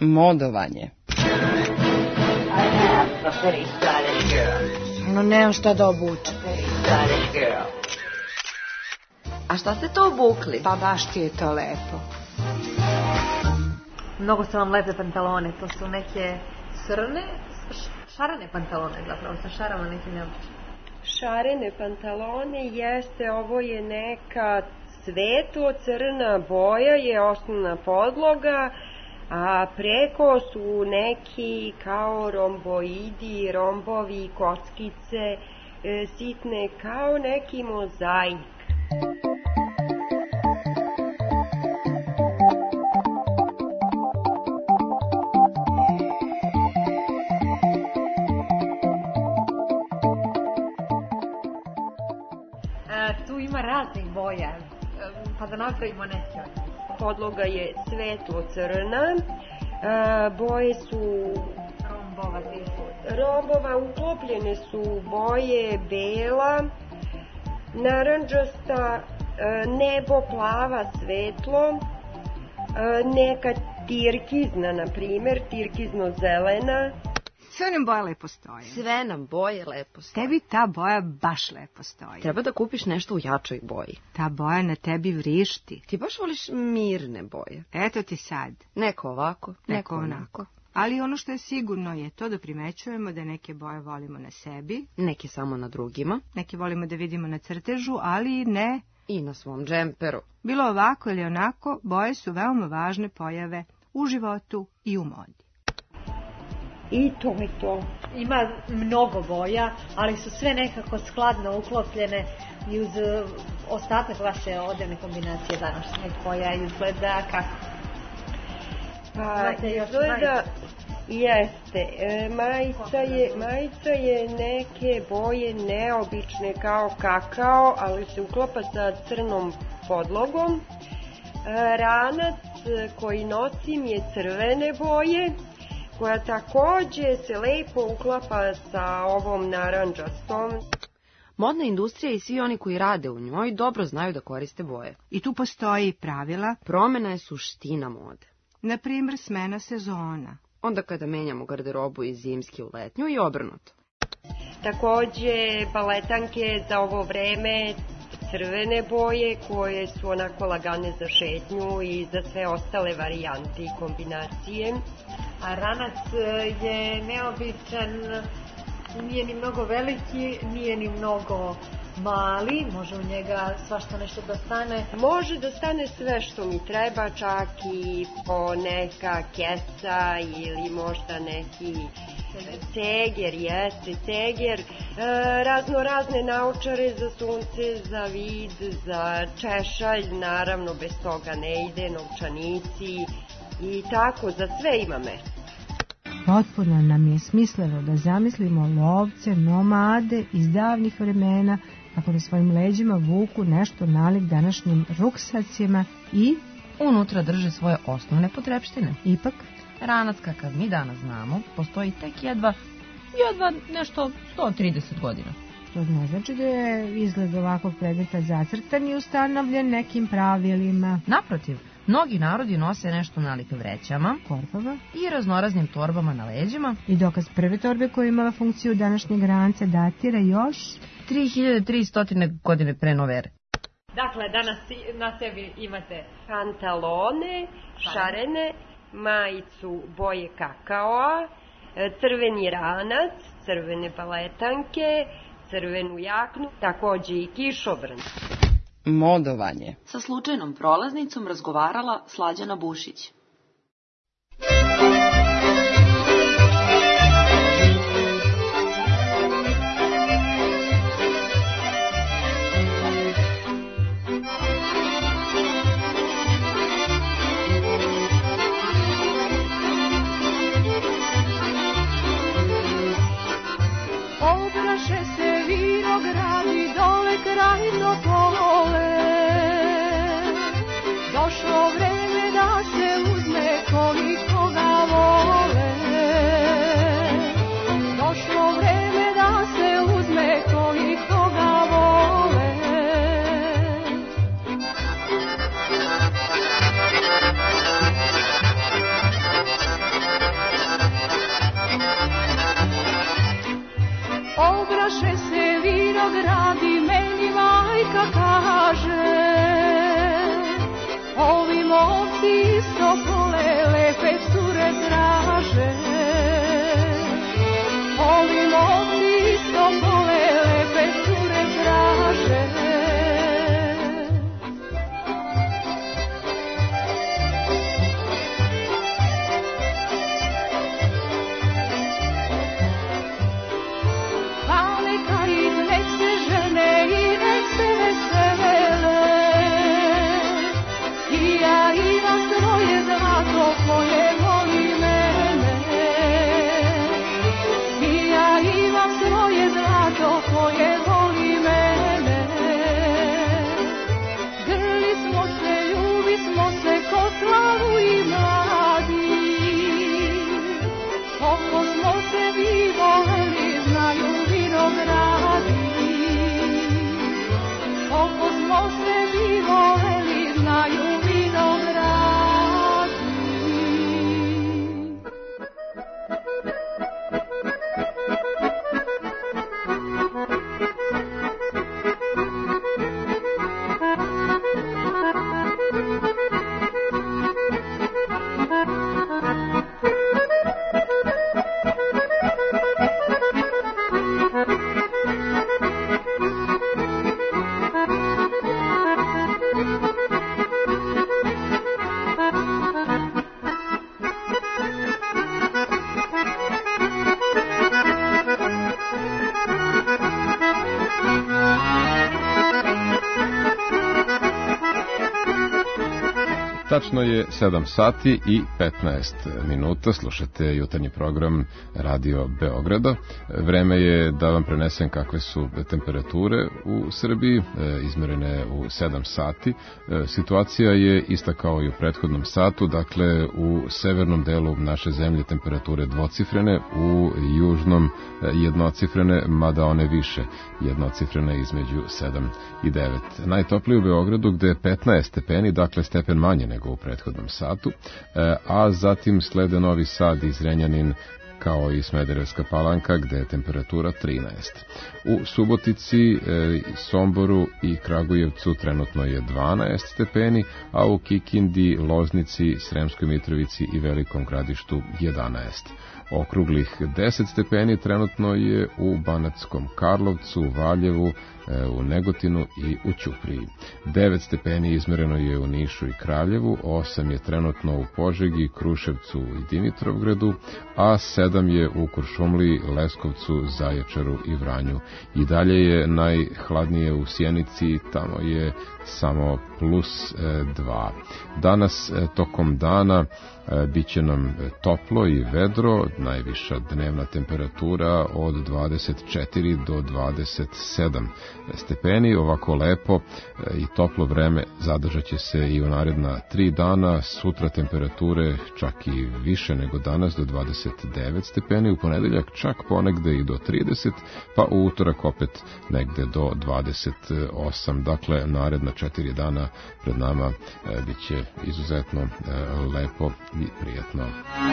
Modovanje. No, nemam šta da obučem. A šta ste to obukli? Pa baš ti je to lepo. Mnogo su vam lepe pantalone, to su neke šarene pantalone zapravo, sa šarama nekim neobičnim. Šarene pantalone jeste, ovo je neka svetlo-crna boja, je osnovna podloga, a preko su neki kao romboidi, rombovi, kockice, sitne, kao neki mozaik. Tu ima raznih boja, pa da napravimo neke. Podloga je svetlo-crna, boje su rombova, uklopljene su boje bela, narandžasta, nebo plava svetlo, neka tirkizna, na primer, tirkizno-zelena. Sve nam boje lepo stoje. Sve nam boje lepo stoje. Tebi ta boja baš lepo stoji. Treba da kupiš nešto u jačoj boji. Ta boja na tebi vrišti. Ti baš voliš mirne boje. Eto ti sad. Neko ovako, neko onako. Ali ono što je sigurno je to da primećujemo da neke boje volimo na sebi. Neke samo na drugima. Neke volimo da vidimo na crtežu, ali ne i na svom džemperu. Bilo ovako ili onako, boje su veoma važne pojave u životu i u modi. I to je to. Ima mnogo boja, ali su sve nekako skladno uklopljene i uz ostatak vaše odevne kombinacije današnjeg boja izgleda kako? Izgleda, jeste. Majica je neke boje neobične kao kakao, ali se uklapa sa crnom podlogom. Ranac koji nosim je crvene boje, koja takođe se lepo uklapa sa ovom narandžastom. Modna industrija i svi oni koji rade u njoj dobro znaju da koriste boje. I tu postoji pravila. Promena je suština mode. Na primjer, smena sezona. Onda kada menjamo garderobu iz zimske u letnju i obrnuto. Takođe, baletanke za ovo vreme crvene boje koje su onako lagane za šetnju i za sve ostale varijante i kombinacije. A ranac je neobičan, nije ni mnogo veliki, nije ni mnogo mali, može u njega svašta nešto da stane. Može da stane sve što mi treba, čak i po neka kesa ili možda neki ceger, razne naočare za sunce, za vid, za češalj, naravno bez toga ne ide, novčanici i tako, za sve ima mesta. Potpuno nam je smisleno da zamislimo lovce, nomade iz davnih vremena kako na svojim leđima vuku nešto nalik današnjim ruksacima i unutra drže svoje osnovne potrepštine. Ipak, ranac kakav mi danas znamo postoji tek jedva nešto 130 godina. To ne znači da je izgled ovakvog predmeta zacrtan i ustanovljen nekim pravilima. Naprotiv, mnogi narodi nose nešto nalik vrećama, korpama i raznoraznim torbama na leđima. I dokaz prve torbe koja je imala funkciju današnjeg ranca datira još 3300 godine pre nove ere. Dakle, danas na sebi imate pantalone, šarene, majicu boje kakaoa, crveni ranac, crvene baletanke, crvenu jaknu, takođe i kišobran. Modovanje. Sa slučajnom prolaznicom razgovarala Slađana Bušić. Obraše se vinogradi dole kraj Topole. Došlo vreme da se uzme koliko ga voli. istopole lepe cure traže. Ovi momci istopole lepe cure traže. Koje voli mene, i ja imam svoje zlato koje voli mene. Grli smo se, ljubi smo se ko slavu i mladi, koliko smo se mi voleli znaju vinogradi, koliko smo se mi voleli znaju vinogradi. Tačno je 7 sati i 15 minuta, slušate jutarnji program Radio Beograda. Vreme je da vam prenesem kakve su temperature u Srbiji, izmerene u 7 sati. Situacija je ista kao i u prethodnom satu, dakle u severnom delu naše zemlje temperature dvocifrene, u južnom jednocifrene, mada one više jednocifrene između 7 i 9. Najtoplije u Beogradu gde je 15 stepeni, dakle stepen manje nego u prethodnom satu, a zatim slede Novi Sad i Zrenjanin kao i Smederevska Palanka gde je temperatura 13. U Subotici, Somboru i Kragujevcu trenutno je 12 stepeni, a u Kikindi, Loznici, Sremskoj Mitrovici i Velikom Gradištu 11. Okruglih 10 stepeni trenutno je u Banatskom Karlovcu, Valjevu, u Negotinu i u Ćupriji. 9 stepeni izmereno je u Nišu i Kraljevu, 8 je trenutno u Požegi, Kruševcu i Dimitrovgradu, a 7 je u Kuršumliji, Leskovcu, Zaječaru i Vranju. I dalje je najhladnije u Sjenici, tamo je samo plus 2. Danas tokom dana biće nam toplo i vedro, najviša dnevna temperatura od 24 do 27 stepeni, ovako lepo i toplo vreme zadržat će se i u naredna 3 dana, sutra temperature čak i više nego danas do 29 stepeni, u ponedeljak čak ponegde i do 30, pa u utorak opet negde do 28, dakle naredna 4 dana pred nama bit će izuzetno lepo i prijatno.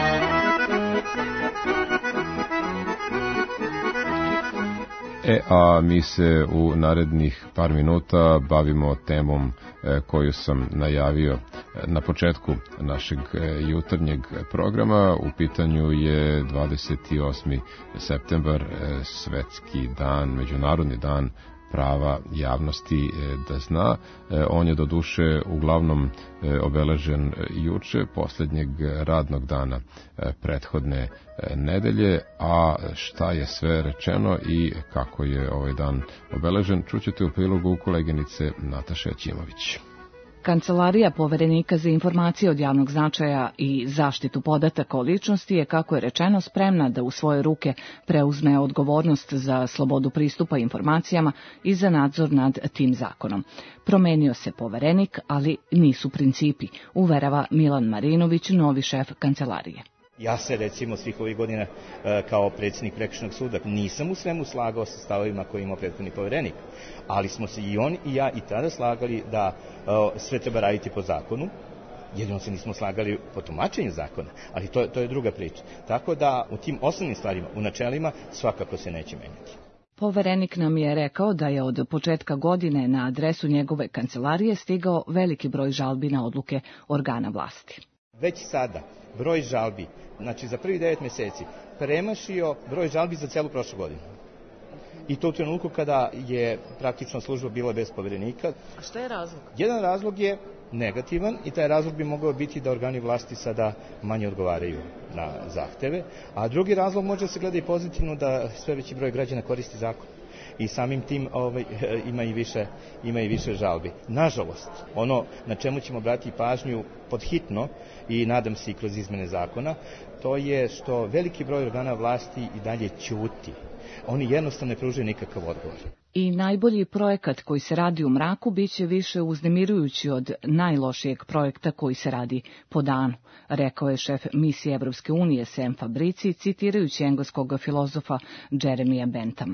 A mi se u narednih par minuta bavimo temom koju sam najavio na početku našeg jutarnjeg programa. U pitanju je 28. septembar, svetski dan, međunarodni dan prava javnosti da zna. On je doduše uglavnom obeležen juče, posljednjeg radnog dana prethodne nedelje, a šta je sve rečeno i kako je ovaj dan obeležen, čućete u prilogu koleginice Nataše Ćimović. Kancelarija Poverenika za informacije od javnog značaja i zaštitu podataka o ličnosti je, kako je rečeno, spremna da u svoje ruke preuzme odgovornost za slobodu pristupa informacijama i za nadzor nad tim zakonom. Promenio se Poverenik, ali nisu principi, uverava Milan Marinović, novi šef kancelarije. Ja se recimo svih ovih godina kao predsjednik Prekršajnog suda nisam u svemu slagao sa stavovima koje imao prethodni poverenik, ali smo se i on i ja i tada slagali da sve treba raditi po zakonu, jedino se nismo slagali po tumačenju zakona, ali to je druga priča. Tako da u tim osnovnim stvarima, u načelima, svakako se neće menjati. Poverenik nam je rekao da je od početka godine na adresu njegove kancelarije stigao veliki broj žalbi na odluke organa vlasti. već sada broj žalbi, znači za prvih 9 meseci, premašio broj žalbi za celu prošlu godinu. I to u trenutku kada je praktično služba bila bez poverenika. A šta je razlog? Jedan razlog je negativan i taj razlog bi mogao biti da organi vlasti sada manje odgovaraju na zahteve, a drugi razlog može se gleda i pozitivno da sve veći broj građana koristi zakon i samim tim ima i više žalbi. Nažalost, ono na čemu ćemo obratiti pažnju podhitno i nadam se i kroz izmene zakona, to je što veliki broj organa vlasti i dalje ćuti. Oni jednostavno ne pružaju nikakav odgovor. I najbolji projekat koji se radi u mraku biće više uznemirujući od najlošijeg projekta koji se radi po danu, rekao je šef misije Evropske unije Sam Fabrici, citirajući engleskog filozofa Jeremija Benthama.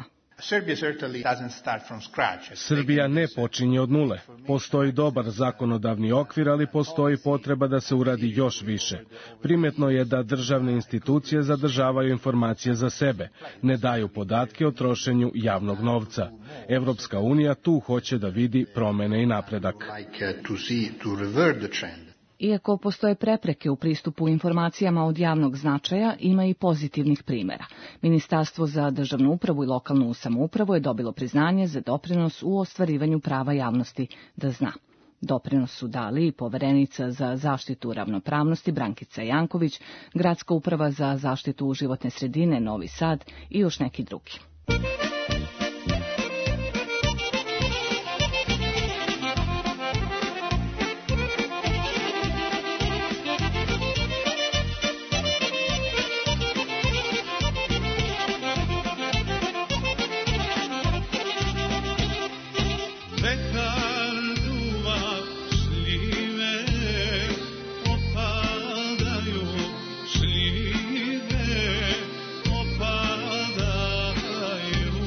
Srbija ne počinje od nule. Postoji dobar zakonodavni okvir, ali postoji potreba da se uradi još više. Primetno je da državne institucije zadržavaju informacije za sebe, ne daju podatke o trošenju javnog novca. Evropska unija tu hoće da vidi promene i napredak. Iako postoje prepreke u pristupu informacijama od javnog značaja, ima i pozitivnih primjera. Ministarstvo za državnu upravu i lokalnu samoupravu je dobilo priznanje za doprinos u ostvarivanju prava javnosti da zna. Doprinos su dali i poverenica za zaštitu ravnopravnosti Brankica Janković, Gradska uprava za zaštitu životne sredine Novi Sad i još neki drugi. Opadaju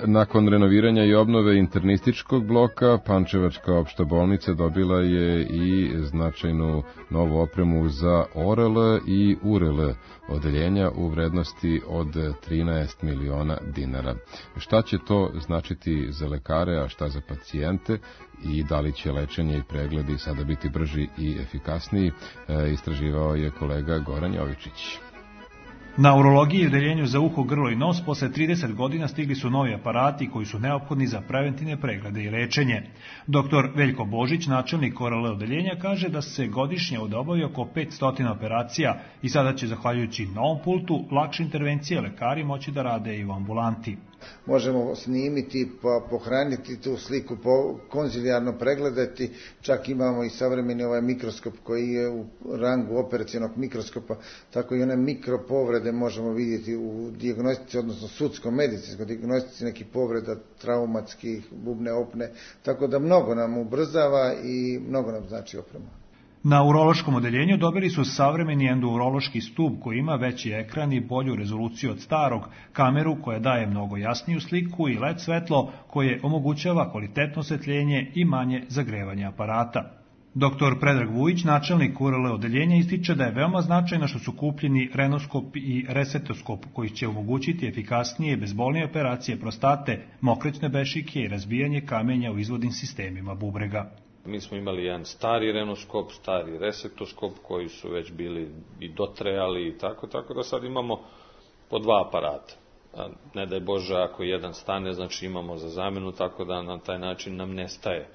Nakon renoviranja i obnove internističkog bloka, Pančevačka opšta bolnica dobila je i značajnu novu opremu za ORL i URL odeljenja u vrednosti od 13 miliona dinara. Šta će to značiti za lekare, a šta za pacijente i da li će lečenje i pregledi sada biti brži i efikasniji, istraživao je kolega Goran Jovičić. Na urologiji i odeljenju za uho, grlo i nos posle 30 godina stigli su novi aparati koji su neophodni za preventivne preglede i lečenje. Dr. Veljko Božić, načelnik ORL odeljenja, kaže da se godišnje odobavi oko 500 operacija i sada će, zahvaljujući novom pultu, lakše intervencije lekari moći da rade i u ambulanti. Možemo snimiti, pohraniti tu sliku, konzilijarno pregledati, čak imamo i savremeni ovaj mikroskop koji je u rangu operacionog mikroskopa, tako i one mikropovrede možemo vidjeti u dijagnostici, odnosno sudsko-medicinskoj dijagnostici nekih povreda traumatskih, bubne opne, tako da mnogo nam ubrzava i mnogo nam znači oprema. Na urološkom odeljenju dobili su savremeni endourološki stub koji ima veći ekran i bolju rezoluciju od starog, kameru koja daje mnogo jasniju sliku i LED svetlo koje omogućava kvalitetno osvetljenje i manje zagrevanje aparata. Dr. Predrag Vujić, načelnik URL odeljenja, ističe da je veoma značajno što su kupljeni renoskop i resetoskop koji će omogućiti efikasnije i bezbolnije operacije prostate, mokraćne bešike i razbijanje kamenja u izvodnim sistemima bubrega. Mi smo imali jedan stari renoskop, stari resetoskop koji su već bili i dotrejali i tako da sad imamo po 2 aparata. Ne daj Bože, ako jedan stane, znači imamo za zamenu, tako da na taj način nam nestaje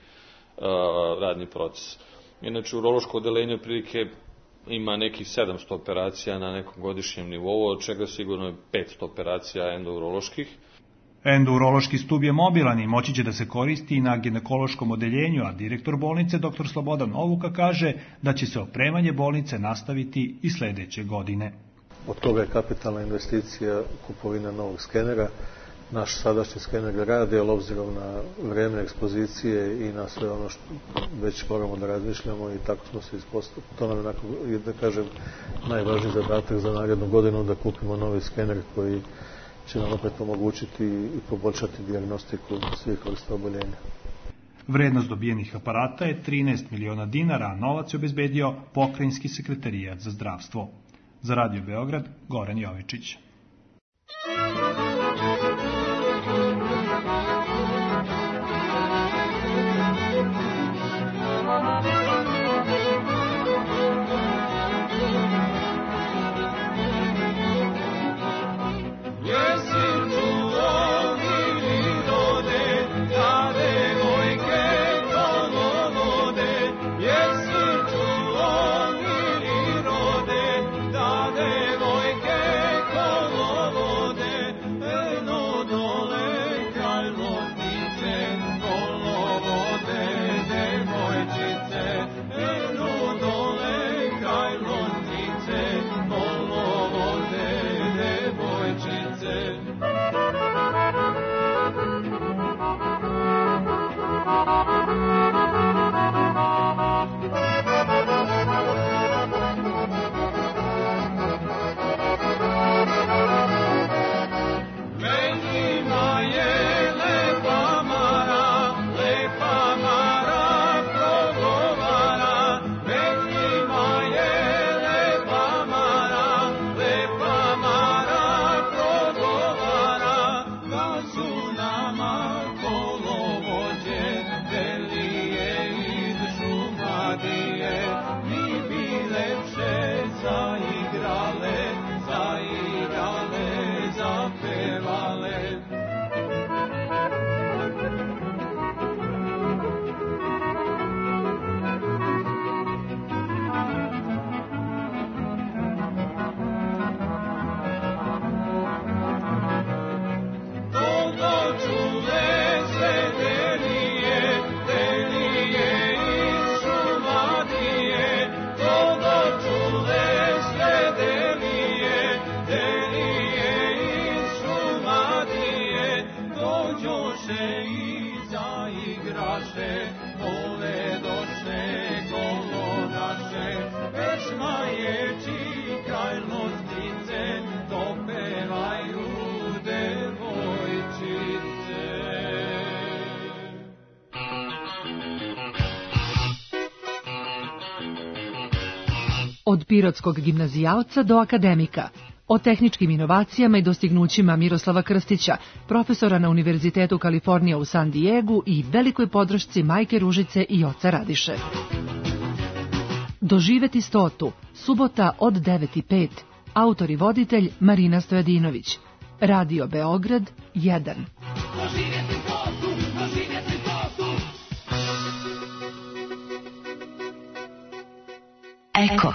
radni proces. Inače, urološko odeljenje prilike ima nekih 700 operacija na nekom godišnjem nivou, od čega sigurno je 500 operacija endouroloških. Endourološki stub je mobilan i moći će da se koristi i na ginekološkom odeljenju, a direktor bolnice dr. Slobodan Novuka kaže da će se opremanje bolnice nastaviti i sledeće godine. Od toga je kapitalna investicija kupovina novog skenera. Naš sadašnji skener radi, ali obzirom na vreme ekspozicije i na sve ono što već moramo da razmišljamo i tako smo se ispostavili. To nam je, da kažem, najvažniji zadatak za narednu godinu, da kupimo novi skener koji će nam opet omogućiti i poboljšati dijagnostiku svih vrsta oboljenja. Vrednost dobijenih aparata je 13 miliona dinara, a novac je obezbedio Pokrajinski sekretarijat za zdravstvo. Za Radio Beograd, Goran Jovičić. Od pirotskog gimnazijalca do akademika. O tehničkim inovacijama i dostignućima Miroslava Krstića, profesora na Univerzitetu Kalifornija u San Diegu i velikoj podršci majke Ružice i oca Radiše. Doživeti 100. Subota od 9:05. Autor i voditelj Marina Stojadinović. Radio Beograd 1. Eko.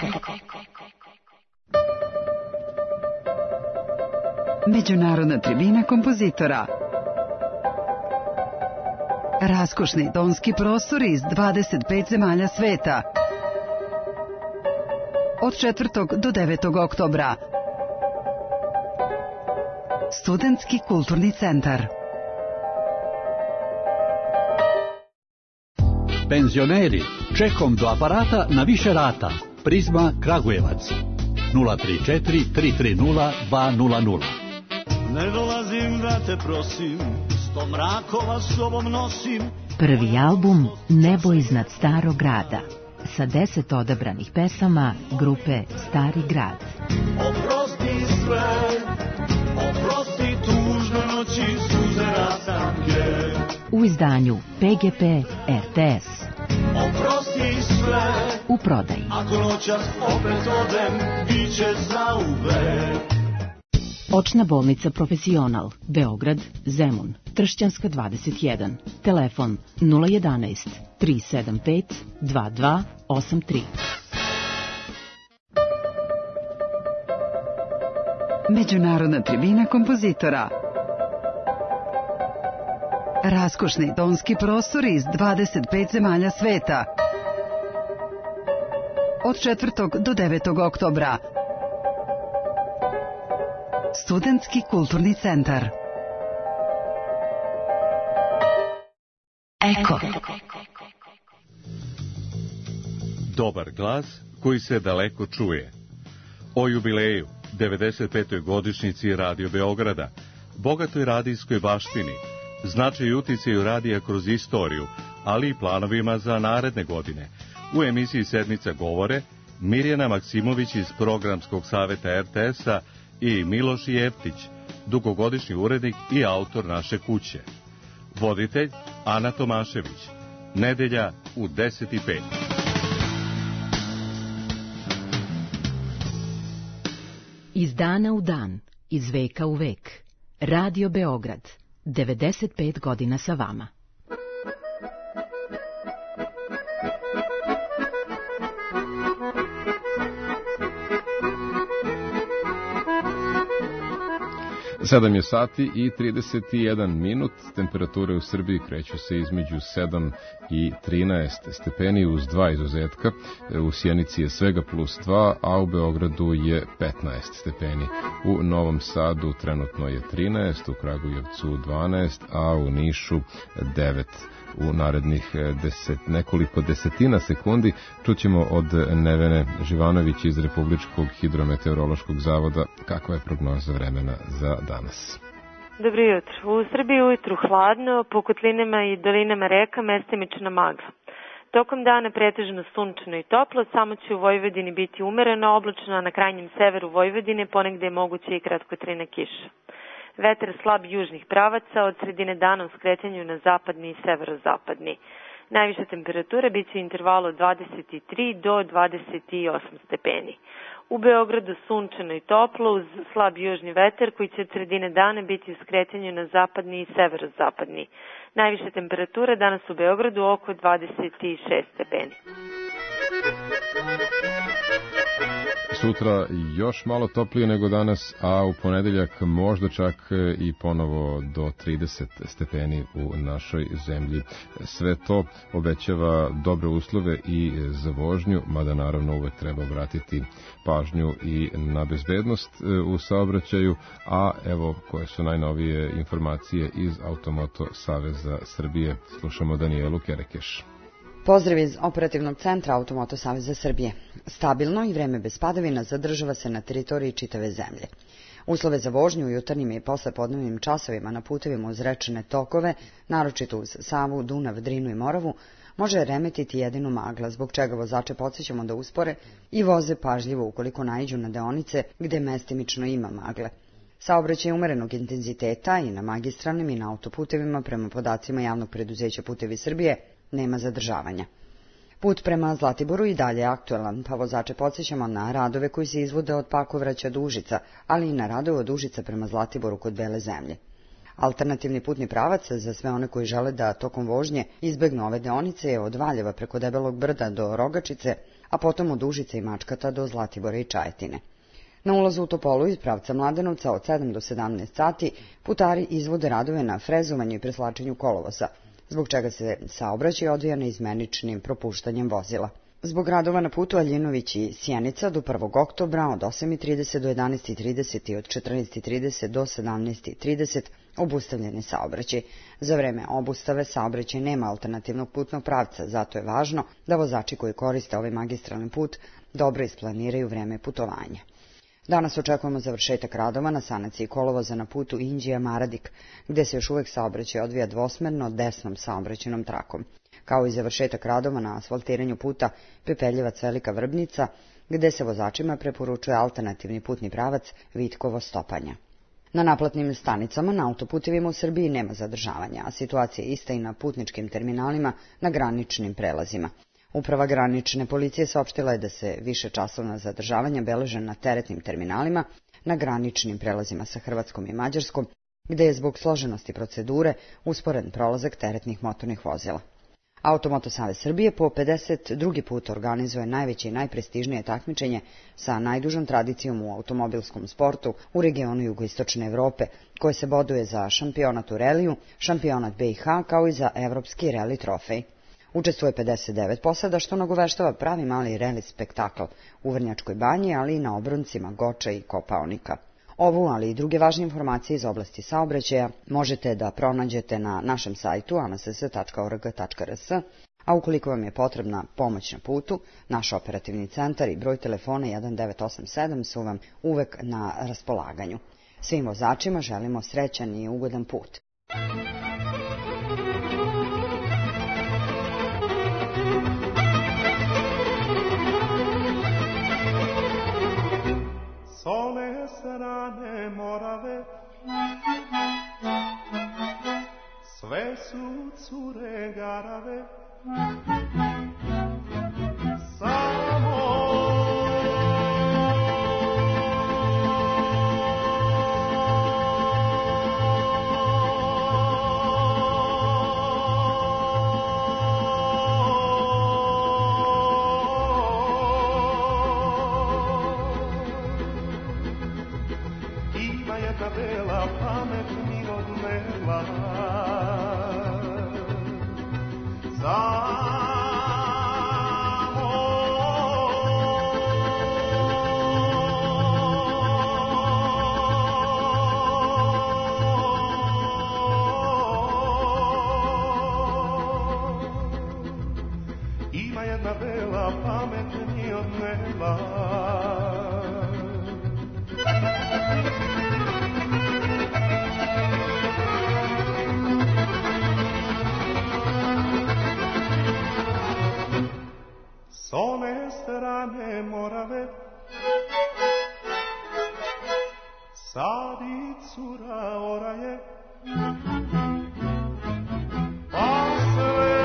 Međunarodna tribina kompozitora. Raskošni tonski prostori iz 25 zemalja sveta. Od 4. do 9. oktobra. Studentski kulturni centar. Penzioneri, čekom do aparata na više rata. Prizma Kragujevac. 034 330 200. Ne dolazim da te prosim, 100 mrakova sobom nosim. Prvi album Nebo iznad starog grada sa 10 odabranih pesama grupe Stari grad. Oprosti sve, oprosti tužne noći, suze ratanke. U izdanju PGP RTS. Oprosti sve, u prodaji. Ako noćas opet odem, bit će zauvek. Očna bolnica Profesional, Beograd, Zemun, Tršćanska 21, telefon 011 375 2283. Međunarodna tribina kompozitora. Raskošni tonski prostori iz 25 zemalja sveta. Od 4. do 9. oktobra. Studentski kulturni centar. Eko. Dobar glas koji se daleko čuje. O jubileju, 95. godišnjici Radio Beograda, bogatoj radijskoj baštini, značaj i uticaju radija kroz istoriju, ali i planovima za naredne godine. U emisiji Sedmica govore Mirjana Maksimović iz Programskog saveta RTS-a i Miloš Jeftić, dugogodišnji urednik i autor Naše kuće. Voditelj Ana Tomašević. Nedelja u 10:05. Iz dana u dan, iz veka u vek. Radio Beograd, 95 godina sa vama. Sedam je sati i 31 minut, temperature u Srbiji kreću se između 7 i 13 stepeni uz dva izuzetka, u Sjenici je svega plus 2, a u Beogradu je 15 stepeni. U Novom Sadu trenutno je 13, u Kragujevcu 12, a u Nišu 9. U narednih nekoliko desetina sekundi čućemo od Nevene Živanović iz Republičkog hidrometeorološkog zavoda kakva je prognoza vremena za danas. Dobro jutro. U Srbiji ujutru hladno, po kotlinama i dolinama reka mestimična magla. Tokom dana pretežno sunčano i toplo, samo će u Vojvodini biti umereno oblačno, a na krajnjem severu Vojvodine ponegde je moguće i kratkotrajna kiša. Vetar slab južnih pravaca, od sredine dana u skretanju na zapadni i severozapadni. Najviša temperatura biće u intervalu od 23 do 28 stepeni. U Beogradu sunčano i toplo uz slab južni vetar koji će od sredine dana biti u skretanju na zapadni i severozapadni. Najviša temperatura danas u Beogradu oko 26 stepeni. Sutra još malo toplije nego danas, a u ponedeljak možda čak i ponovo do 30 stepeni u našoj zemlji. Sve to obećava dobre uslove i za vožnju, mada naravno uvek treba obratiti pažnju i na bezbednost u saobraćaju, a evo koje su najnovije informacije iz Automoto Saveza Srbije. Slušamo Danijelu Kerekeš. Pozdrav iz Operativnog centra Automoto Saveza Srbije. Stabilno i vreme bez padavina zadržava se na teritoriji čitave zemlje. Uslove za vožnju u jutarnjim i poslepodnevnim časovima na putevima uz rečne tokove, naročito uz Savu, Dunav, Drinu i Moravu, može remetiti jedino magla, zbog čega vozače podsjećamo da uspore i voze pažljivo ukoliko naiđu na deonice gde mestimično ima magle. Saobraćaj umerenog intenziteta i na magistralnim i na autoputevima prema podacima javnog preduzeća Putevi Srbije nema zadržavanja. Put prema Zlatiboru i dalje je aktuelan, pa vozače podsjećamo na radove koji se izvode od Pakovraća do Užica, ali i na radove od Užica prema Zlatiboru kod Bele zemlje. Alternativni putni pravac za sve one koji žele da tokom vožnje izbegnu ove deonice je od Valjeva preko Debelog brda do Rogačice, a potom od Užica i Mačkata do Zlatibora i Čajetine. Na ulazu u Topolu iz pravca Mladenovca od 7 do 17 sati putari izvode radove na frezovanju i preslačenju kolovoza, zbog čega se saobraćaj odvija neizmeničnim propuštanjem vozila. Zbog radova na putu Aljinović i Sjenica do 1. oktobra od 8:30 do 11:30 i od 14:30 do 17:30 obustavljen je saobraćaj. Za vreme obustave saobraćaj nema alternativnog putnog pravca, zato je važno da vozači koji koriste ovaj magistralni put dobro isplaniraju vreme putovanja. Danas očekujemo završetak radova na sanaciji kolovoza na putu Inđija-Maradik, gde se još uvek saobraćaj odvija dvosmerno desnom saobraćajnom trakom, kao i završetak radova na asfaltiranju puta Pepeljevac-Velika Vrbnica, gde se vozačima preporučuje alternativni putni pravac Vitkovo-Stopanja. Na naplatnim stanicama na autoputevima u Srbiji nema zadržavanja, a situacija je ista i na putničkim terminalima na graničnim prelazima. Uprava granične policije saopštila je da se više časovna zadržavanja beleže na teretnim terminalima, na graničnim prelazima sa Hrvatskom i Mađarskom, gde je zbog složenosti procedure usporen prolazak teretnih motornih vozila. Automoto Savez Srbije po 52. put organizuje najveće i najprestižnije takmičenje sa najdužom tradicijom u automobilskom sportu u regionu jugoistočne Evrope, koje se boduje za šampionat u reliju, šampionat BiH kao i za evropski reli trofej. Učestvuje 59 posada, što nagoveštava pravi mali reli spektakl u Vrnjačkoj banji, ali i na obroncima Goča i Kopaonika. Ovu, ali i druge važne informacije iz oblasti saobraćaja možete da pronađete na našem sajtu anass.org.rs, a ukoliko vam je potrebna pomoć na putu, naš operativni centar i broj telefona 1987 su vam uvek na raspolaganju. Svim vozačima želimo srećan i ugodan put. S one strane Morave sve su cure garave, samo bela pamet mi odnela, samo ima jedna bela pamet mi odnela. S one strane Morave sad i cura oraje, pa sve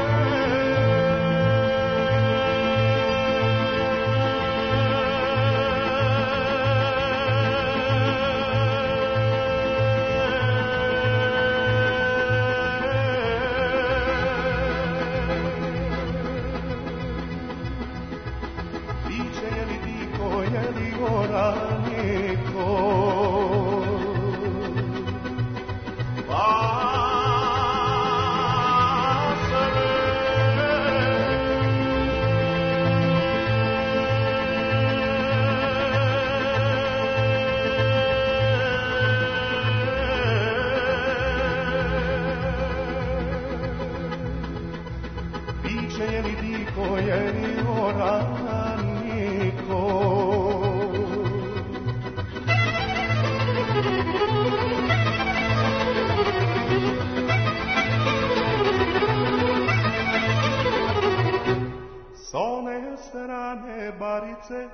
barice,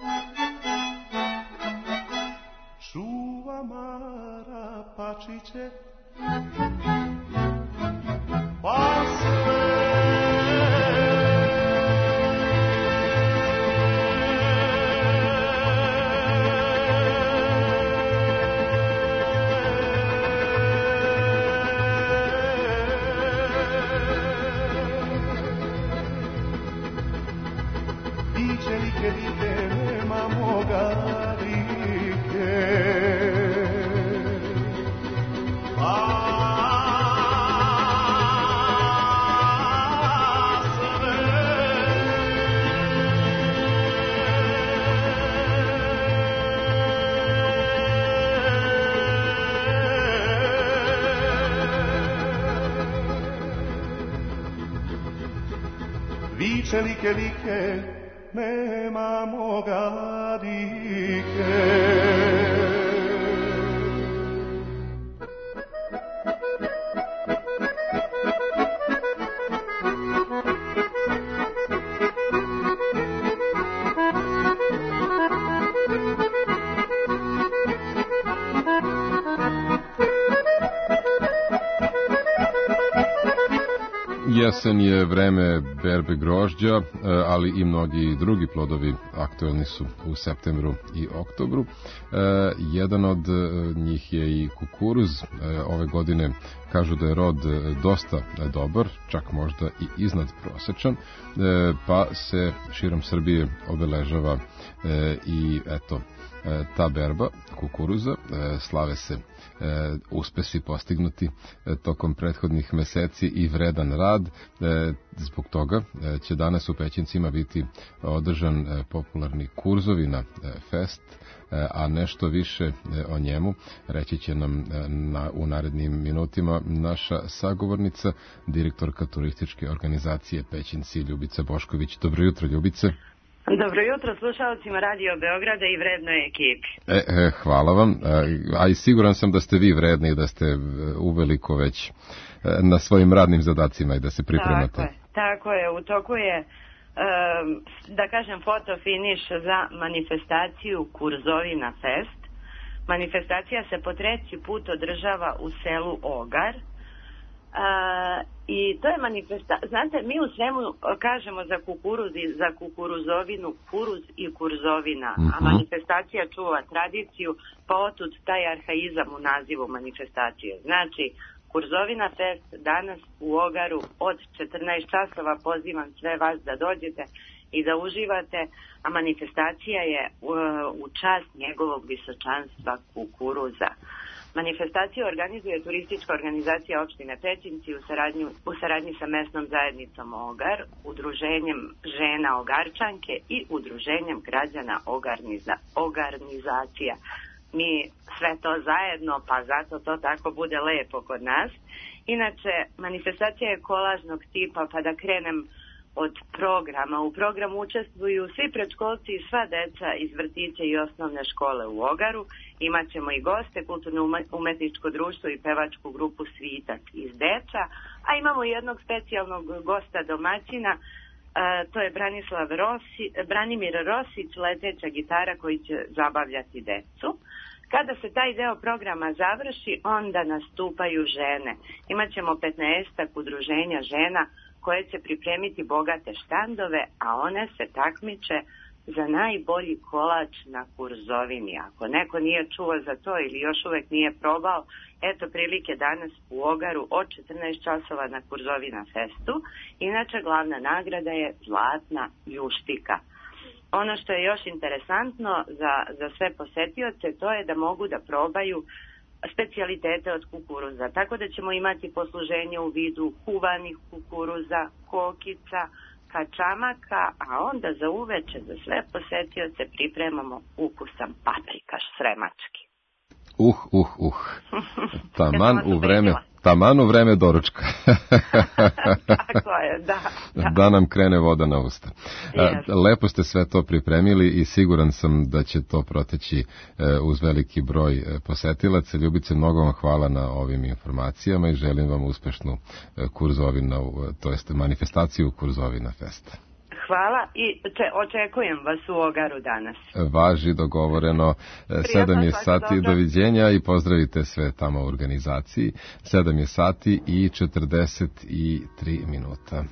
čuva Mara Pačiće, pa sve nema moga rike. Viče like, nema moga dike. Jesen je vreme berbe grožđa, ali i mnogi drugi plodovi aktuelni su u septembru i oktobru. Jedan od njih je i kukuruz. Ove godine kažu da je rod dosta dobar, čak možda i iznad prosečan, pa se širom Srbije obeležava i eto ta berba kukuruza, slave se uspesi postignuti tokom prethodnih meseci i vredan rad. Zbog toga će danas u Pećincima biti održan popularni Kurzovina fest, a nešto više o njemu reći će nam u narednim minutima naša sagovornica, direktorka turističke organizacije Pećinci, Ljubica Bošković. Dobro jutro, Ljubice. Dobro jutro slušalcima Radio Beograda i vrednoj ekipi. Hvala vam, a i siguran sam da ste vi vredni i da ste uveliko već na svojim radnim zadacima i da se pripremate. Tako je, u toku je, da kažem, fotofiniš za manifestaciju Kurzovina Fest. Manifestacija se po treći put održava u selu Ogar. I to je manifestacija, znate, mi u svemu kažemo za kukuruz i za kukuruzovinu, kuruz i kurzovina, a manifestacija čuva tradiciju, pa otud taj arhaizam u nazivu manifestacije. Znači, Kurzovina Fest danas u Ogaru od 14 časova, pozivam sve vas da dođete i da uživate, a manifestacija je u čast njegovog visočanstva kukuruza. Manifestaciju organizuje turistička organizacija opštine Pećinci u saradnji sa mesnom zajednicom Ogar, udruženjem žena Ogarčanke i udruženjem građana Ogarnizacija. Mi sve to zajedno, pa zato to tako bude lepo kod nas. Inače, manifestacija je kolažnog tipa, pa da krenem od programa. U programu učestvuju svi predškolci i sva deca iz vrtića i osnovne škole u Ogaru. Imaćemo i goste, kulturno-umetničko društvo i pevačku grupu Svitac iz Deča, a imamo jednog specijalnog gosta domaćina, to je Branimir Rosić, leteća gitara koji će zabavljati decu. Kada se taj deo programa završi, onda nastupaju žene. Imaćemo 15 udruženja žena koje će pripremiti bogate štandove, a one se takmiče za najbolji kolač na Kurzovini. Ako neko nije čuo za to ili još uvek nije probao, eto prilike danas u Ogaru od 14 časova na Kurzovina festu. Inače, glavna nagrada je zlatna ljuštika. Ono što je još interesantno za sve posetioce, to je da mogu da probaju specijalitete od kukuruza. Tako da ćemo imati posluženje u vidu kuvanih kukuruza, kokica, kačamaka, a onda za uveče za sve posetioce pripremamo ukusan paprikaš sremački. Taman u vreme doručka. Tako je, da. Da nam krene voda na usta. Lepo ste sve to pripremili i siguran sam da će to proteći uz veliki broj posetilaca. Ljubice, mnogo vam hvala na ovim informacijama i želim vam uspešnu Kurzovinu, to jest manifestaciju Kurzovina Festa. Hvala i očekujem vas u Ogaru danas. Važi, dogovoreno. 7 je sati, doviđenja i pozdravite sve tamo u organizaciji. 7 je sati i 43 minuta.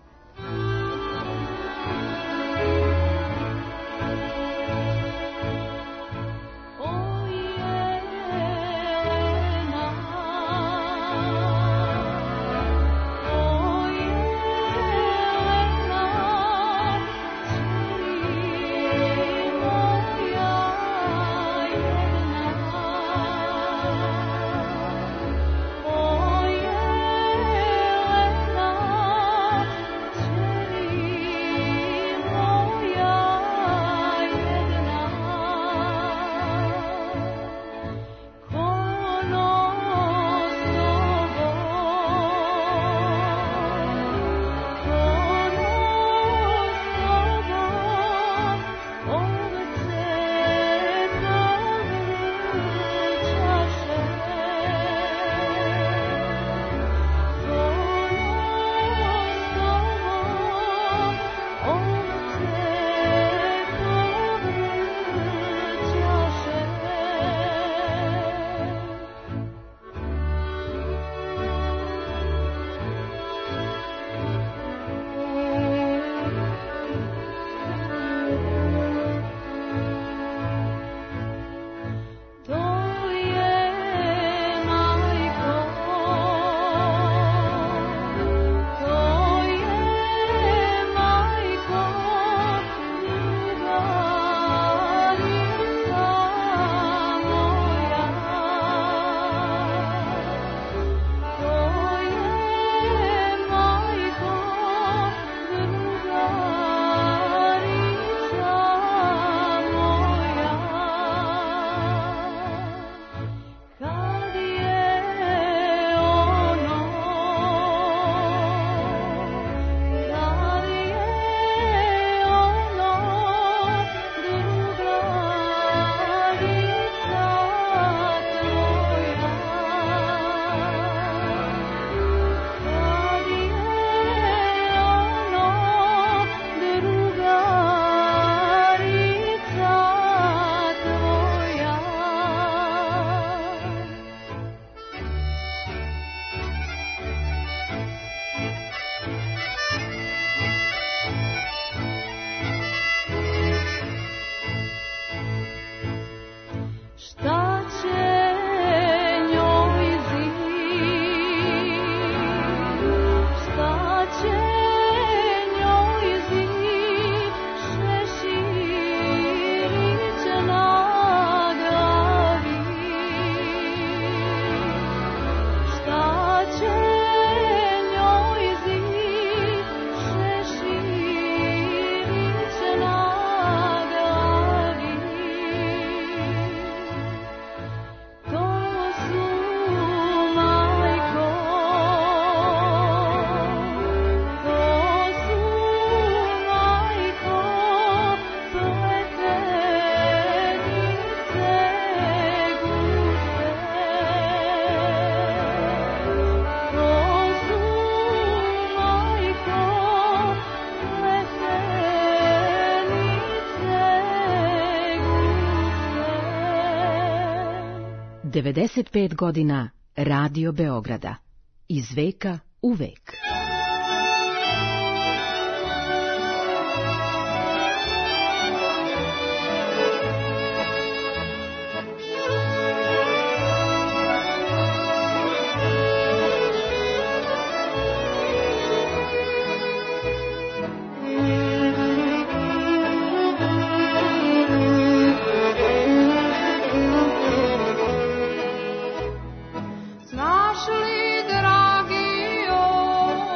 Devedeset pet godina Radio Beograda. Iz veka u vek. Znaš li, dragi,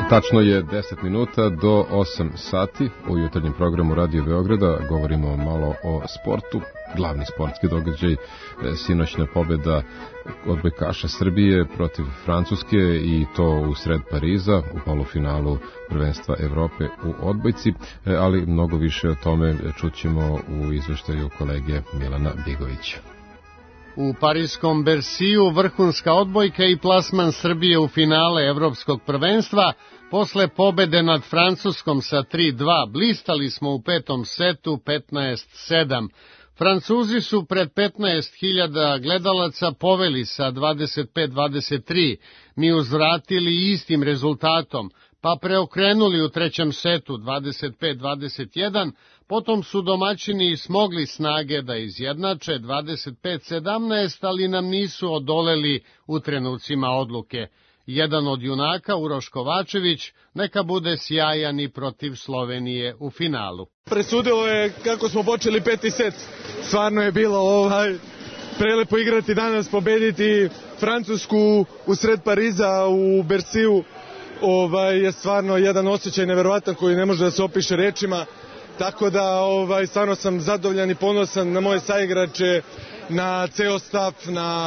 Tačno je 10 minuta do 8 sati u jutarnjem programu Radio Beograda. Govorimo malo o sportu. Glavni sportski događaj, sinoćna pobjeda odbojkaša Srbije protiv Francuske i to u sred Pariza u polufinalu prvenstva Evrope u odbojci, ali mnogo više o tome čućemo u izveštaju kolege Milana Bigovića. U parijskom Bersiju vrhunska odbojka i plasman Srbije u finale evropskog prvenstva. Posle pobede nad Francuskom sa 3-2 blistali smo u petom setu 15-7. Francuzi su pred 15.000 gledalaca poveli sa 25-23, mi uzvratili istim rezultatom, pa preokrenuli u trećem setu 25-21, potom su domaćini smogli snage da izjednače 25-17, ali nam nisu odoleli u trenucima odluke. Jedan od junaka, Uroš Kovačević, neka bude sjajan i protiv Slovenije u finalu. Presudilo je kako smo počeli peti set. Stvarno je bilo prelepo igrati danas, pobediti Francusku u sred Pariza u Bersiju. Je stvarno jedan osjećaj neverovatan koji ne može da se opiše rečima. Tako da stvarno sam zadovoljan i ponosan na moje saigrače, na ceo staf,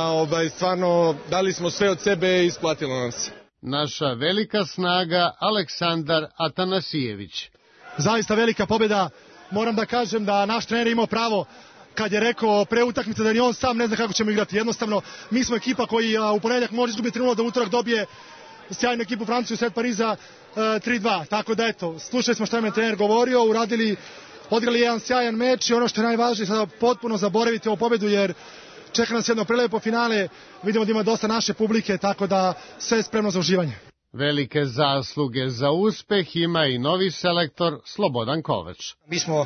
stvarno dali smo sve od sebe i isplatilo nam se. Naša velika snaga Aleksandar Atanasijević. Zaista velika pobjeda. Moram da kažem da naš trener imao pravo kad je rekao pre utakmice da ni on sam ne zna kako ćemo igrati. Jednostavno, mi smo ekipa koji u ponedjeljak može izgubiti 3-0, da utorak dobije sjajnu ekipu Francusku u sred Pariza 3-2. Tako da eto, slušali smo što je trener govorio, odigrali jedan sjajan meč i ono što je najvažnije, sada potpuno zaboraviti ovu pobjedu jer čeka nas jedno prelepo finale, vidimo da ima dosta naše publike, tako da sve je spremno za uživanje. Velike zasluge za uspeh ima i novi selektor Slobodan Kovač. Mi smo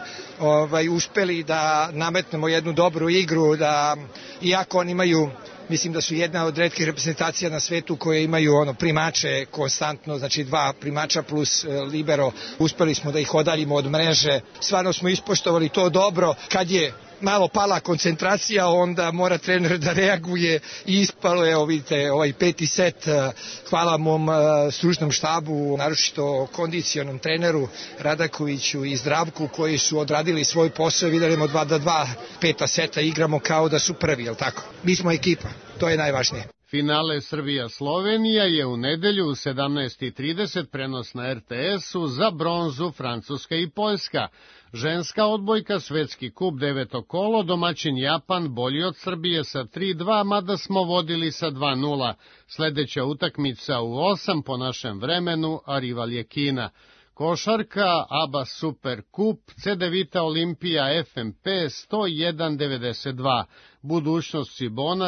uspeli da nametnemo jednu dobru igru, da iako oni imaju, mislim da su jedna od retkih reprezentacija na svetu koje imaju primače konstantno, znači 2 primača plus libero, uspeli smo da ih odaljimo od mreže. Stvarno smo ispoštovali to dobro. Kad je malo pala koncentracija, onda mora trener da reaguje i ispalo je, vidite, ovaj peti set. Hvala mom stručnom štabu, naročito kondicionom treneru Radakoviću i Zdravku koji su odradili svoj posao. Vidimo 2-2 peta seta igramo kao da su prvi, jel tako? Mi smo ekipa, to je najvažnije. Finale Srbija-Slovenija je u nedelju u 17:30 prenos na RTS-u, za bronzu Francuska i Poljska. Ženska odbojka, svetski kup 9. kolo, domaćin Japan bolji od Srbije sa 3-2, mada smo vodili sa 2-0. Sledeća utakmica u 8 po našem vremenu, a rival je Kina. Košarka, ABA Super Kup, CDVita Olimpija FMP 101-92, budućnost Cibona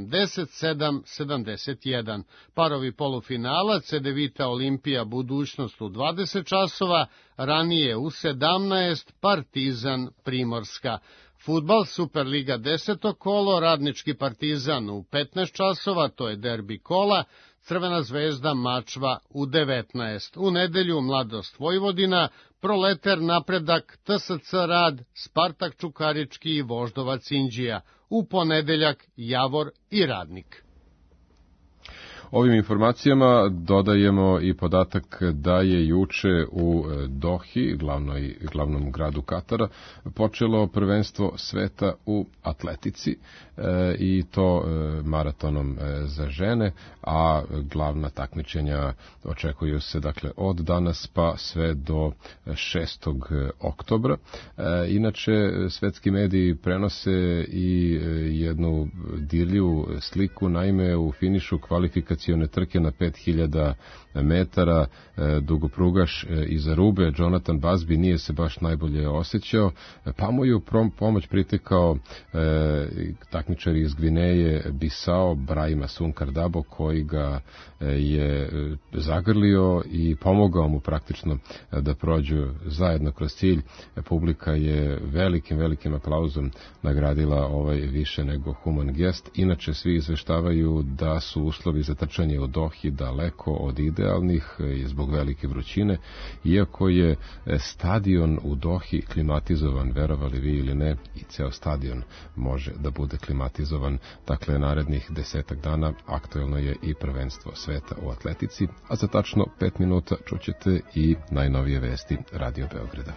77-71. Parovi polufinala, CDVita Olimpija budućnost u 20 časova, ranije u 17 Partizan Primorska. Fudbal Superliga 10. kolo, Radnički Partizan u 15 časova, to je derbi kola, Crvena zvezda Mačva u 19. U nedelju Mladost Vojvodina, Proleter Napredak, TSC Rad, Spartak Čukarički i Voždovac Inđija. U ponedeljak Javor i Radnik. Ovim informacijama dodajemo i podatak da je juče u Dohi, glavnom gradu Katara, počelo prvenstvo sveta u atletici i to maratonom za žene, a glavna takmičenja očekuju se dakle od danas pa sve do 6. oktobra. Inače, svetski mediji prenose i jednu dirljivu sliku, naime u finišu kvalifikacije trke na 5000 metara, dugoprugaš iza rube Jonathan Busby nije se baš najbolje osjećao, pa mu je u pomoć pritekao takmičar iz Gvineje Bisao, Brahima Sunkardabo, koji ga je zagrlio i pomogao mu praktično da prođu zajedno kroz cilj. Publika je velikim aplauzom nagradila ovaj više nego human gest. Inače, svi izveštavaju da su uslovi za trčanje zračenje u Dohi daleko od idealnih zbog velike vrućine, iako je stadion u Dohi klimatizovan, verovali vi ili ne, i ceo stadion može da bude klimatizovan. Dakle, narednih 10 dana aktuelno je i prvenstvo sveta u atletici, a za tačno 5 minuta čućete i najnovije vesti Radio Beograda.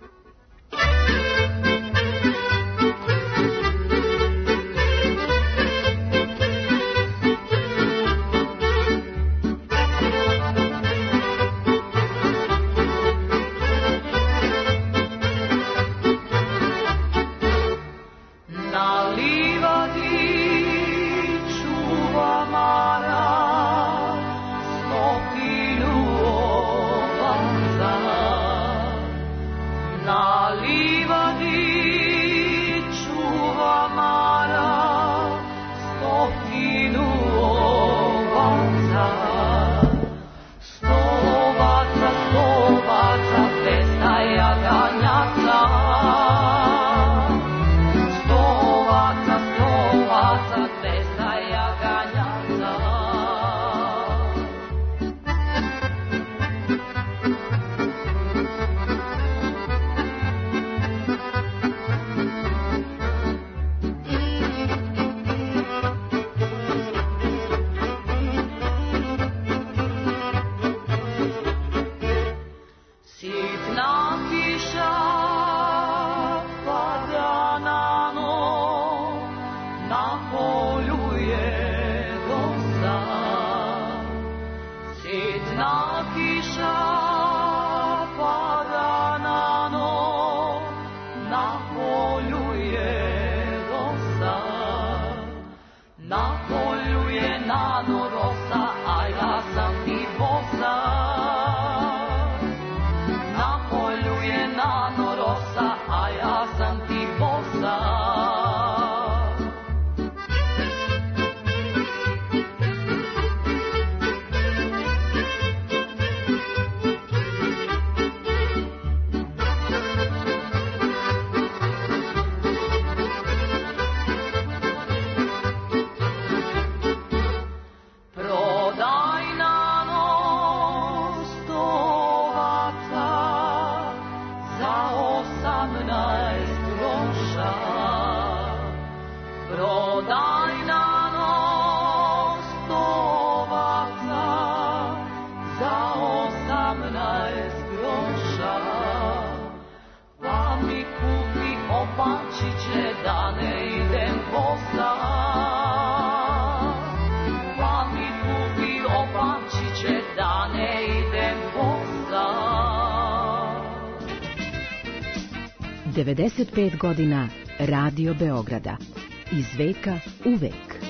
Devedeset pet godina Radio Beograda. Iz veka u vek.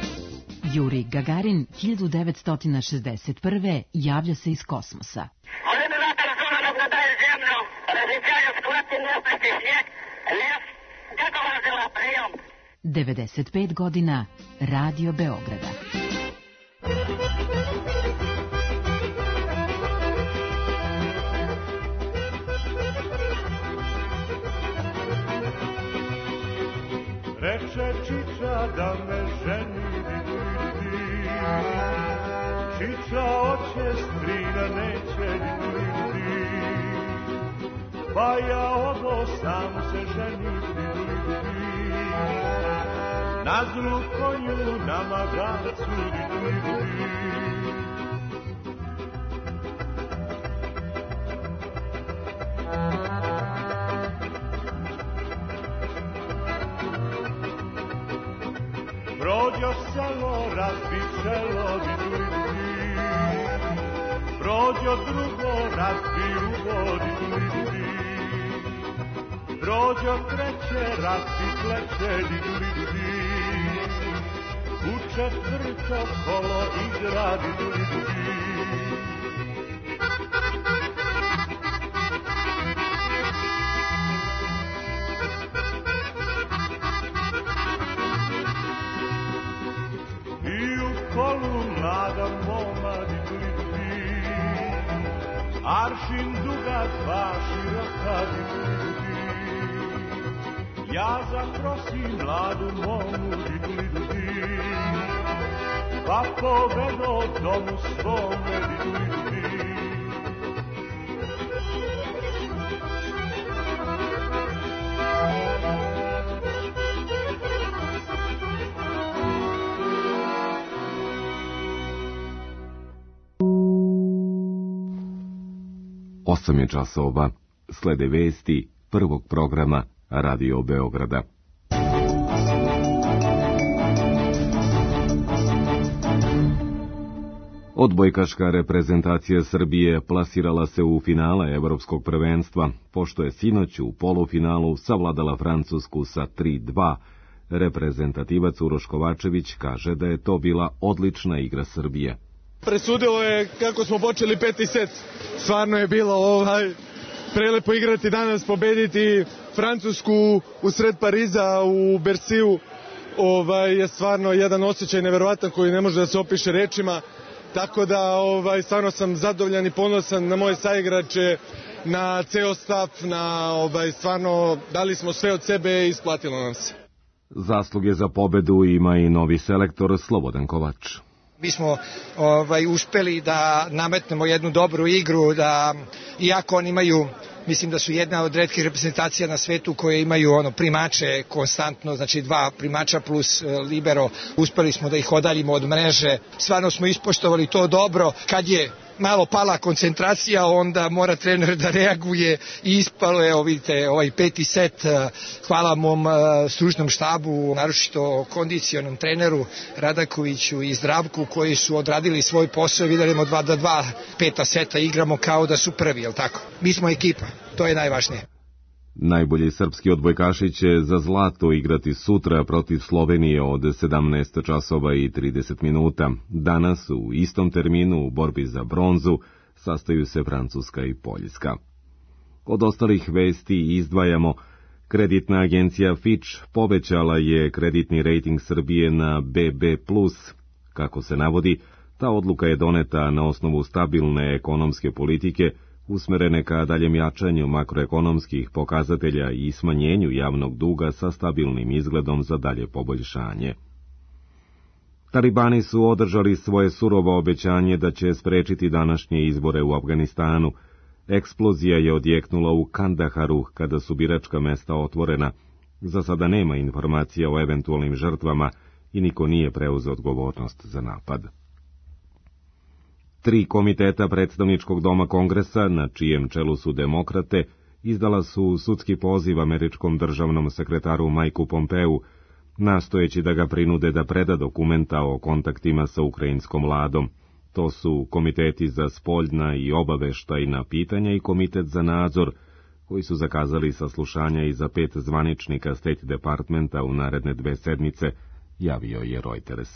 Juri Gagarin 1961. javlja se iz kosmosa. 95 godina Radio Beograda. Reče Čiča da me ženi, Čiča oće strina neće, pa ja odo sam se ženiti, na zlu konju, na magarcu, prođo selo, razbi čelo, prođo drugo, razbi uvodi, prođo treće, razbi pleće, u četvrto kolo igra, mlada momad, aršin duga, dva široka, ja zaprosim mladu momu, pa povedo domu svome biti. Osam je časova. Slede vesti prvog programa Radio Beograda. Odbojkaška reprezentacija Srbije plasirala se u finale Evropskog prvenstva, pošto je sinoć u polufinalu savladala Francusku sa 3:2. Reprezentativac Uroš Kovačević kaže da je to bila odlična igra Srbije. Presudilo je kako smo počeli peti set. Stvarno je bilo prelepo igrati danas, pobediti Francusku u sred Pariza u Berciju. Je stvarno jedan osjećaj neverovatan koji ne može da se opiše rečima. Tako da stvarno sam zadovoljan i ponosan na moje saigrače, na ceo staf, stvarno dali smo sve od sebe i isplatilo nam se. Zasluge za pobedu ima i novi selektor Slobodan Kovač. Mi smo uspeli da nametnemo jednu dobru igru, da iako oni imaju, mislim da su jedna od retkih reprezentacija na svetu koje imaju primače konstantno, znači 2 primača plus libero, uspeli smo da ih odaljimo od mreže. Stvarno smo ispoštovali to dobro. Kad je malo pala koncentracija, onda mora trener da reaguje i ispalo je, vidite, ovaj peti set. Hvala mom stručnom štabu, naročito kondicionom treneru Radakoviću i Zdravku, koji su odradili svoj posao. Vidimo 2:2 peta seta, igramo kao da su prvi, jel tako? Mi smo ekipa, to je najvažnije. Najbolji srpski odbojkaši će za zlato igrati sutra protiv Slovenije od 17 časova i 30 minuta. Danas u istom terminu u borbi za bronzu sastaju se Francuska i Poljska. Od ostalih vesti izdvajamo: kreditna agencija Fitch povećala je kreditni rejting Srbije na BB+. Kako se navodi, ta odluka je doneta na osnovu stabilne ekonomske politike usmerene ka daljem jačanju makroekonomskih pokazatelja i smanjenju javnog duga sa stabilnim izgledom za dalje poboljšanje. Talibani su održali svoje surovo obećanje da će sprečiti današnje izbore u Afganistanu. Eksplozija je odjeknula u Kandaharu kada su biračka mesta otvorena. Za sada nema informacija o eventualnim žrtvama i niko nije preuzeo odgovornost za napad. 3 komiteta predstavničkog doma Kongresa, na čijem čelu su demokrate, izdala su sudski poziv američkom državnom sekretaru Majku Pompeu, nastojeći da ga prinude da preda dokumenta o kontaktima sa ukrajinskom vladom. To su komiteti za spoljna i obaveštajna pitanja i komitet za nadzor, koji su zakazali saslušanja i za 5 zvaničnika State Departmenta u naredne 2 sedmice, javio je Reuters.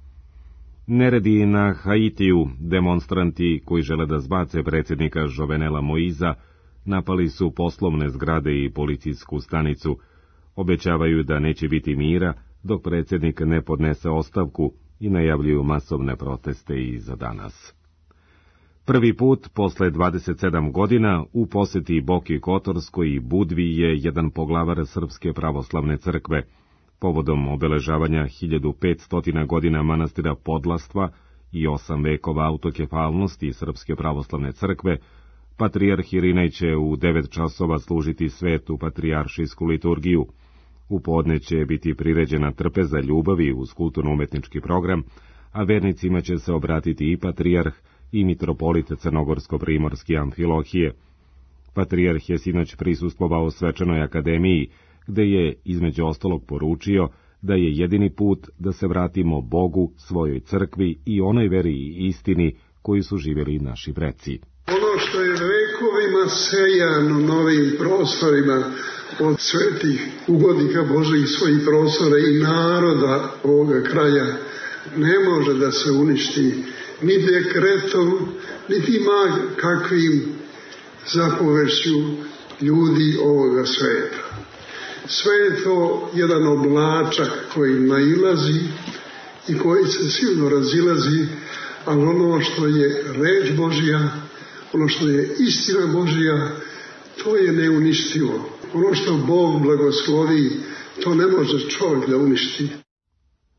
Neredi na Haitiju, demonstranti koji žele da zbace predsjednika Jovenela Moiza, napali su poslovne zgrade i policijsku stanicu. Obećavaju da neće biti mira dok predsjednik ne podnese ostavku i najavljuju masovne proteste i za danas. Prvi put, posle 27 godina, u poseti Boki Kotorskoj i Budvi je jedan poglavar Srpske pravoslavne crkve. Povodom obeležavanja 1500 godina manastira Podlastva i 8 vekova autokefalnosti Srpske pravoslavne crkve, patrijarh Irinej će u 9 časova služiti svetu patrijaršijsku liturgiju. U podne će biti priređena trpeza ljubavi uz kulturno-umetnički program, a vernicima će se obratiti i patrijarh i mitropolit Crnogorsko-primorski Amfilohije. Patrijarh je sinoć prisustvovao svečanoj akademiji, gde je između ostalog poručio da je jedini put da se vratimo Bogu, svojoj crkvi i onoj veri i istini koji su živjeli naši preci. Ono što je vekovima sejano novim prostorima od svetih ugodnika Božih svojih prostora i naroda ovoga kraja ne može da se uništi ni dekretom, niti kakvim zapovešću ljudi ovoga sveta. Sve je to jedan oblačak koji nailazi i koji se silno razilazi, ali ono što je reč Božja, ono što je istina Božja, to je neuništivo. Ono što Bog blagoslovi, to ne može čovjek da uništi.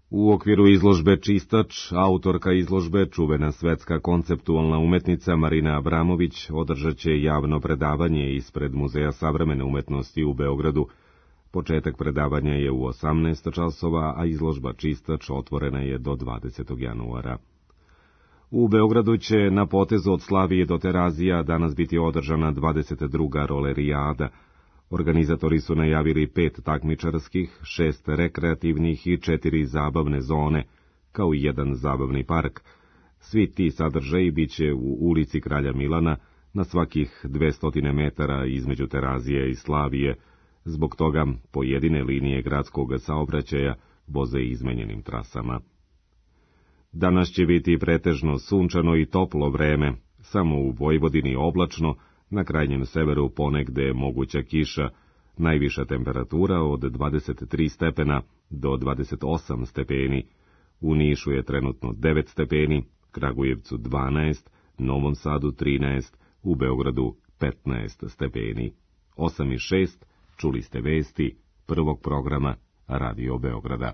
U okviru izložbe Čistač, autorka izložbe, čuvena svetska konceptualna umetnica Marina Abramović, održat će javno predavanje ispred Muzeja savremene umetnosti u Beogradu. Početak predavanja je u 18 časova, a izložba Čistač otvorena je do 20. januara. U Beogradu će na potezu od Slavije do Terazija danas biti održana 22. rolerijada. Organizatori su najavili 5 takmičarskih, 6 rekreativnih i 4 zabavne zone, kao i 1 zabavni park. Svi ti sadržaji biće u ulici Kralja Milana, na svakih 200 metara između Terazije i Slavije. Zbog toga pojedine linije gradskog saobraćaja voze izmenjenim trasama. Danas će biti pretežno sunčano i toplo vreme, samo u Vojvodini oblačno, na krajnjem severu ponegde je moguća kiša, najviša temperatura od 23 stepena do 28 stepeni. U Nišu je trenutno 9 stepeni, Kragujevcu 12, Novom Sadu 13, u Beogradu 15 stepeni. 8:06, čuli ste vesti prvog programa Radio Beograda.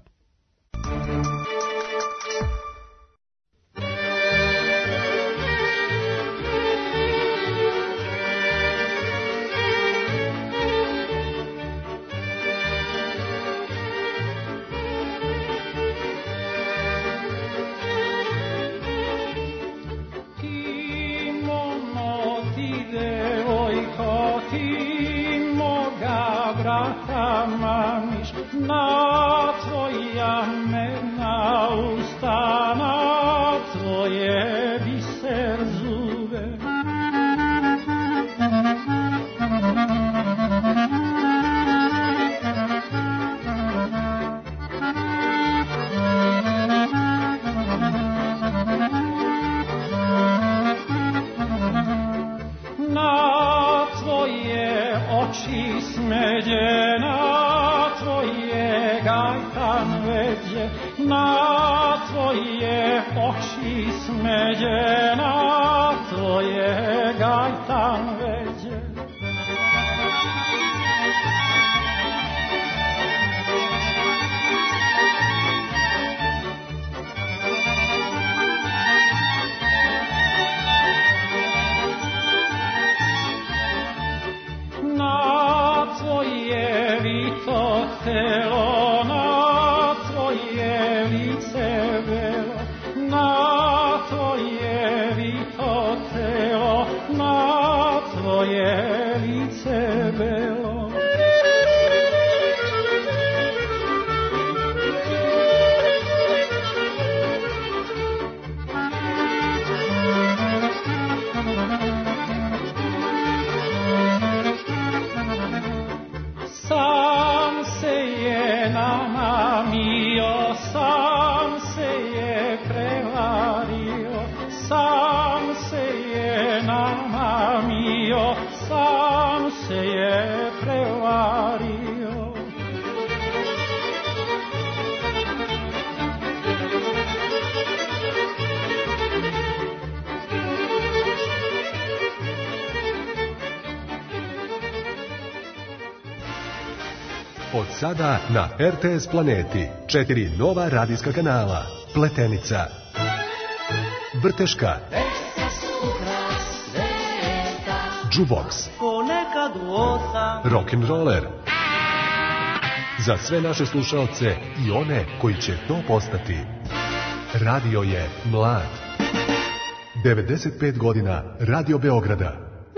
Na tvoja mena usta, na tvoje biser zube. Na tvoje oči smeđena, gajtan veđe, na tvoje oči smeđe, na tvoje gajtan veđe. Na tvoje vito telo, na tvoje lice belo, na tvoje vito telo, na tvoje lice belo. Sam se je namamio, sam se je prevario, sam se je namamio, sam se je prevario. Od sada na RTS Planeti 4 nova radijska kanala. Pletenica, Vrteška, Džuboks, Rock'n'Roller. Za sve naše slušalce i one koji će to postati. Radio je mlad. 95 godina Radio Beograda.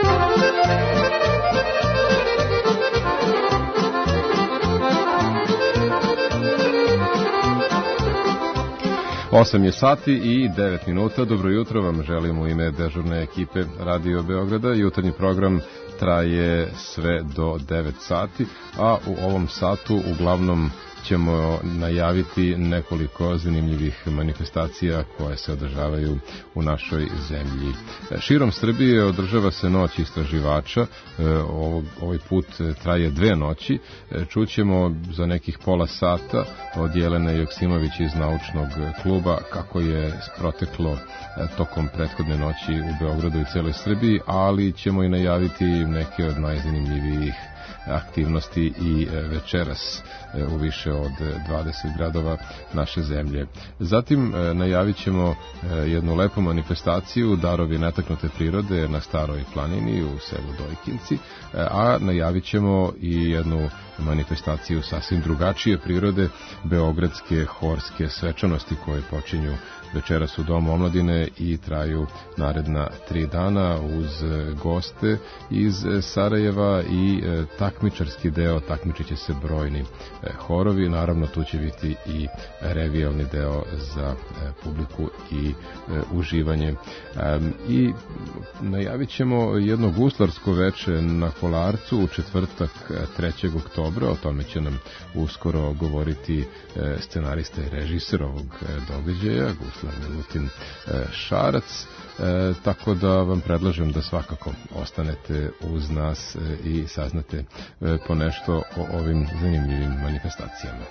Osam je sati i 9 minuta. Dobro jutro vam želim u ime dežurne ekipe Radio Beograda. Jutarnji program traje sve do 9 sati, a u ovom satu uglavnom ćemo najaviti nekoliko zanimljivih manifestacija koje se održavaju u našoj zemlji. Širom Srbije održava se noć istraživača, ovaj put traje 2 noći. Čućemo za nekih pola sata od Jelene Joksimović iz naučnog kluba kako je proteklo tokom prethodne noći u Beogradu i celoj Srbiji, ali ćemo i najaviti neke od najzanimljivijih aktivnosti i večeras u više od 20 gradova naše zemlje. Zatim najavit ćemo jednu lepu manifestaciju Darovi netaknute prirode na Staroj planini u selu Dojkinci, a najavit ćemo i jednu manifestaciju sasvim drugačije prirode, beogradske horske svečanosti koje počinju večeras u Domu omladine i traju naredna 3 dana uz goste iz Sarajeva i takmičarski deo, takmičit će se brojni horovi, naravno tu će biti i revijalni deo za publiku i uživanje. I najavit ćemo jedno guslarsko veče na Kolarcu u četvrtak 3. oktobra, o tome će nam uskoro govoriti scenarista i režiser ovog događaja, guslar Milutin Šarac, tako da vam predlažem da svakako ostanete uz nas i saznate ponešto o ovim zanimljivim manifestacijama.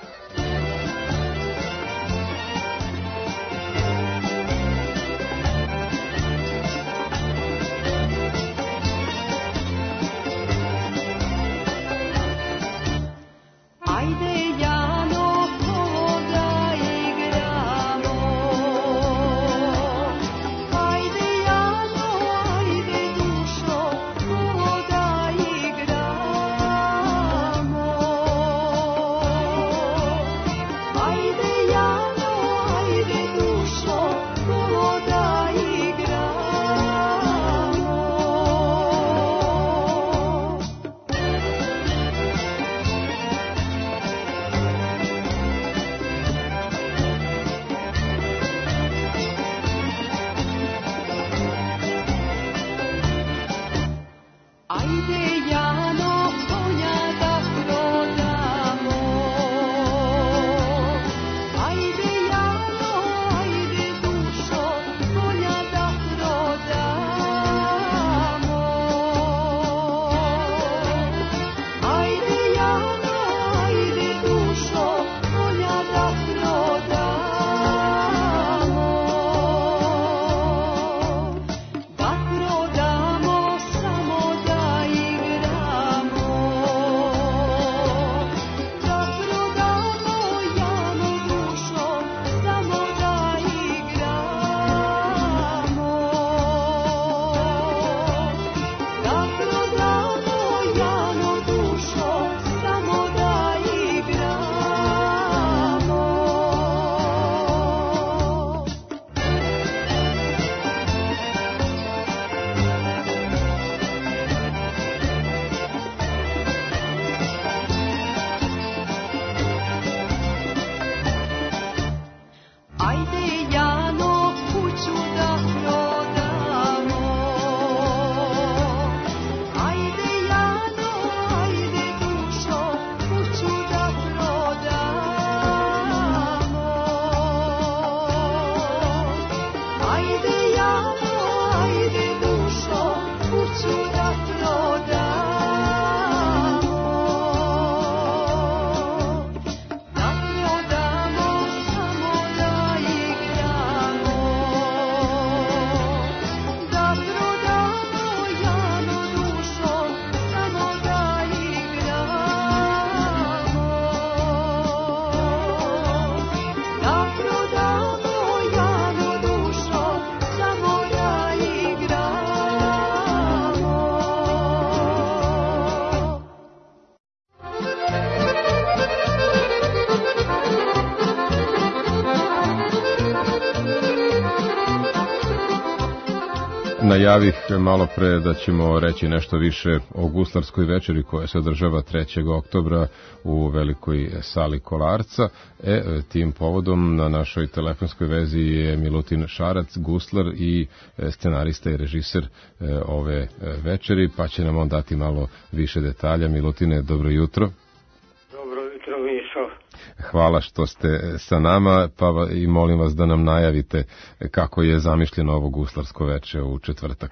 Najavih malo pre da ćemo reći nešto više o guslarskoj večeri koja se održava 3. oktobra u velikoj sali Kolarca. Tim povodom na našoj telefonskoj vezi je Milutin Šarac, guslar i scenarista i režiser ove večeri, pa će nam on dati malo više detalja. Milutine, dobro jutro. Dobro jutro, Mišo. Hvala što ste sa nama, pa i molim vas da nam najavite kako je zamišljeno ovo guslarsko veče u četvrtak.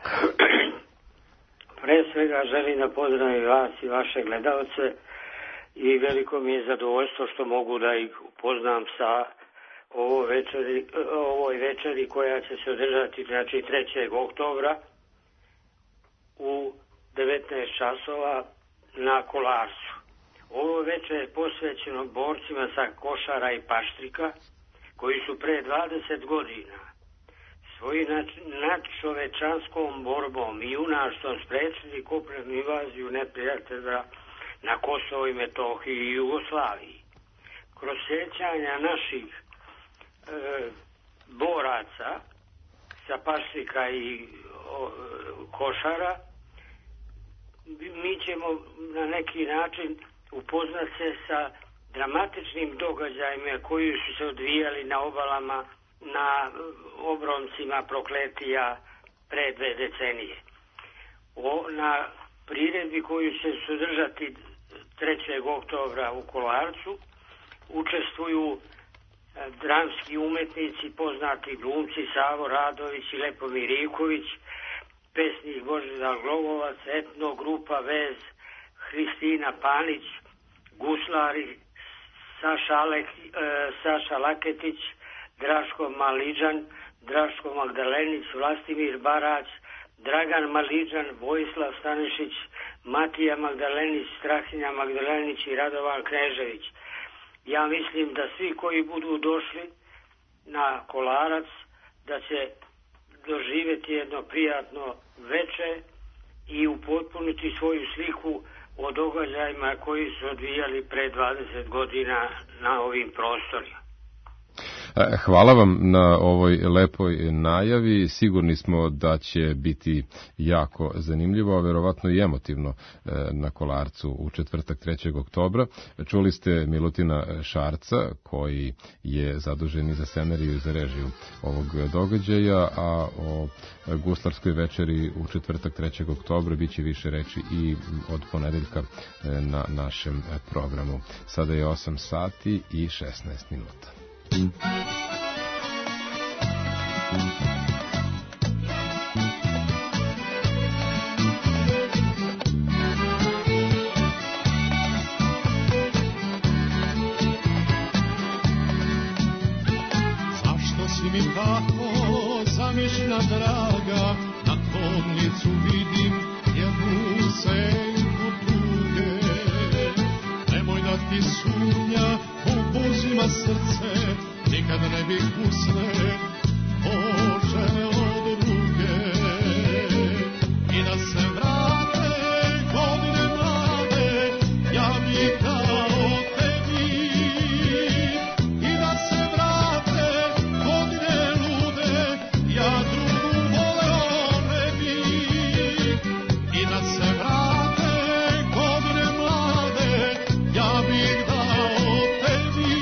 Pre svega želim da pozdravim vas i vaše gledalce i veliko mi je zadovoljstvo što mogu da ih upoznam sa ovoj večeri koja će se održati 3. oktobra u 19 časova na Kolarcu. Ovo večer je posvećeno borcima sa Košara i Paštrika, koji su pre 20 godina svojim nadčovečanskom borbom i junaštvom sprečili kopnenu invaziju neprijatelja na Kosovo i Metohiji i Jugoslaviji. Kroz sjećanja naših boraca sa Paštrika i Košara, mi ćemo na neki način upoznati se sa dramatičnim događajima koji su se odvijali na obalama, na obroncima Prokletija pre 2 decenije. Na priredbi koju će se održati 3. oktobra u Kolarcu učestvuju dramski umetnici, poznati glumci Savo Radović i Lepomir Ivković, pesnik Božidar Glogovac, etno grupa Vez, Hristina Panić, guslari Saša Laketić, Draško Maliđan, Draško Magdalenić, Vlastimir Barać, Dragan Maliđan, Vojislav Stanišić, Matija Magdalenić, Strahinja Magdalenić i Radovan Knežević. Ja mislim da svi koji budu došli na Kolarac, da će doživjeti jedno prijatno večer i upotpuniti svoju sliku o događajima koji su odvijali pre 20 godina na ovim prostorima. Hvala vam na ovoj lepoj najavi. Sigurni smo da će biti jako zanimljivo, a verovatno i emotivno na Kolarcu u četvrtak 3. oktobra. Čuli ste Milutina Šarca, koji je zadužen i za scenariju i za režiju ovog događaja, a o guslarskoj večeri u četvrtak 3. oktobra biće više reči i od ponedeljka na našem programu. Sada je 8 sati i 16 minuta. Zašto si mi tako zamišljena draga, na tvornicu vidim jednu senku tuge. Nemoj da ti sumnja uzima srce, nikad ne bih usne požele od druge. I da se vrate godine mlade, ja bih dao tebi. I da se vrate godine lude, ja drugu voleo ne bih. I da se vrate godine mlade, ja bih dao tebi.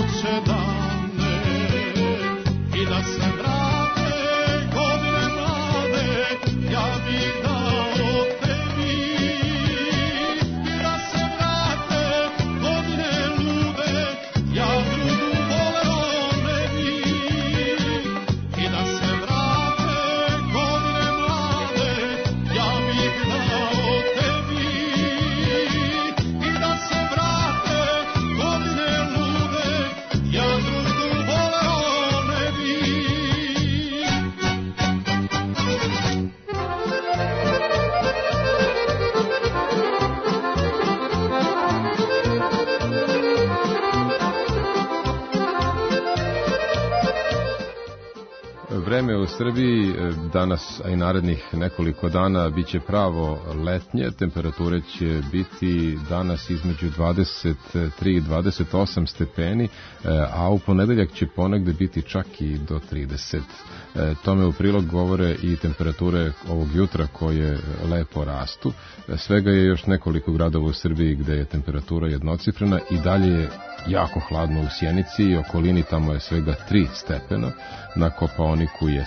I da se vrate godine mlade, Vreme u Srbiji danas, a i narednih nekoliko dana, bit će pravo letnje. Temperature će biti danas između 23 i 28 stepeni, a u ponedeljak će ponegde biti čak i do 30. Tome u prilog govore i temperature ovog jutra koje lepo rastu. Svega je još nekoliko gradova u Srbiji gde je temperatura jednocifrena i dalje je jako hladno u Sjenici i okolini, tamo je svega 3 stepena, na Kopaoniku je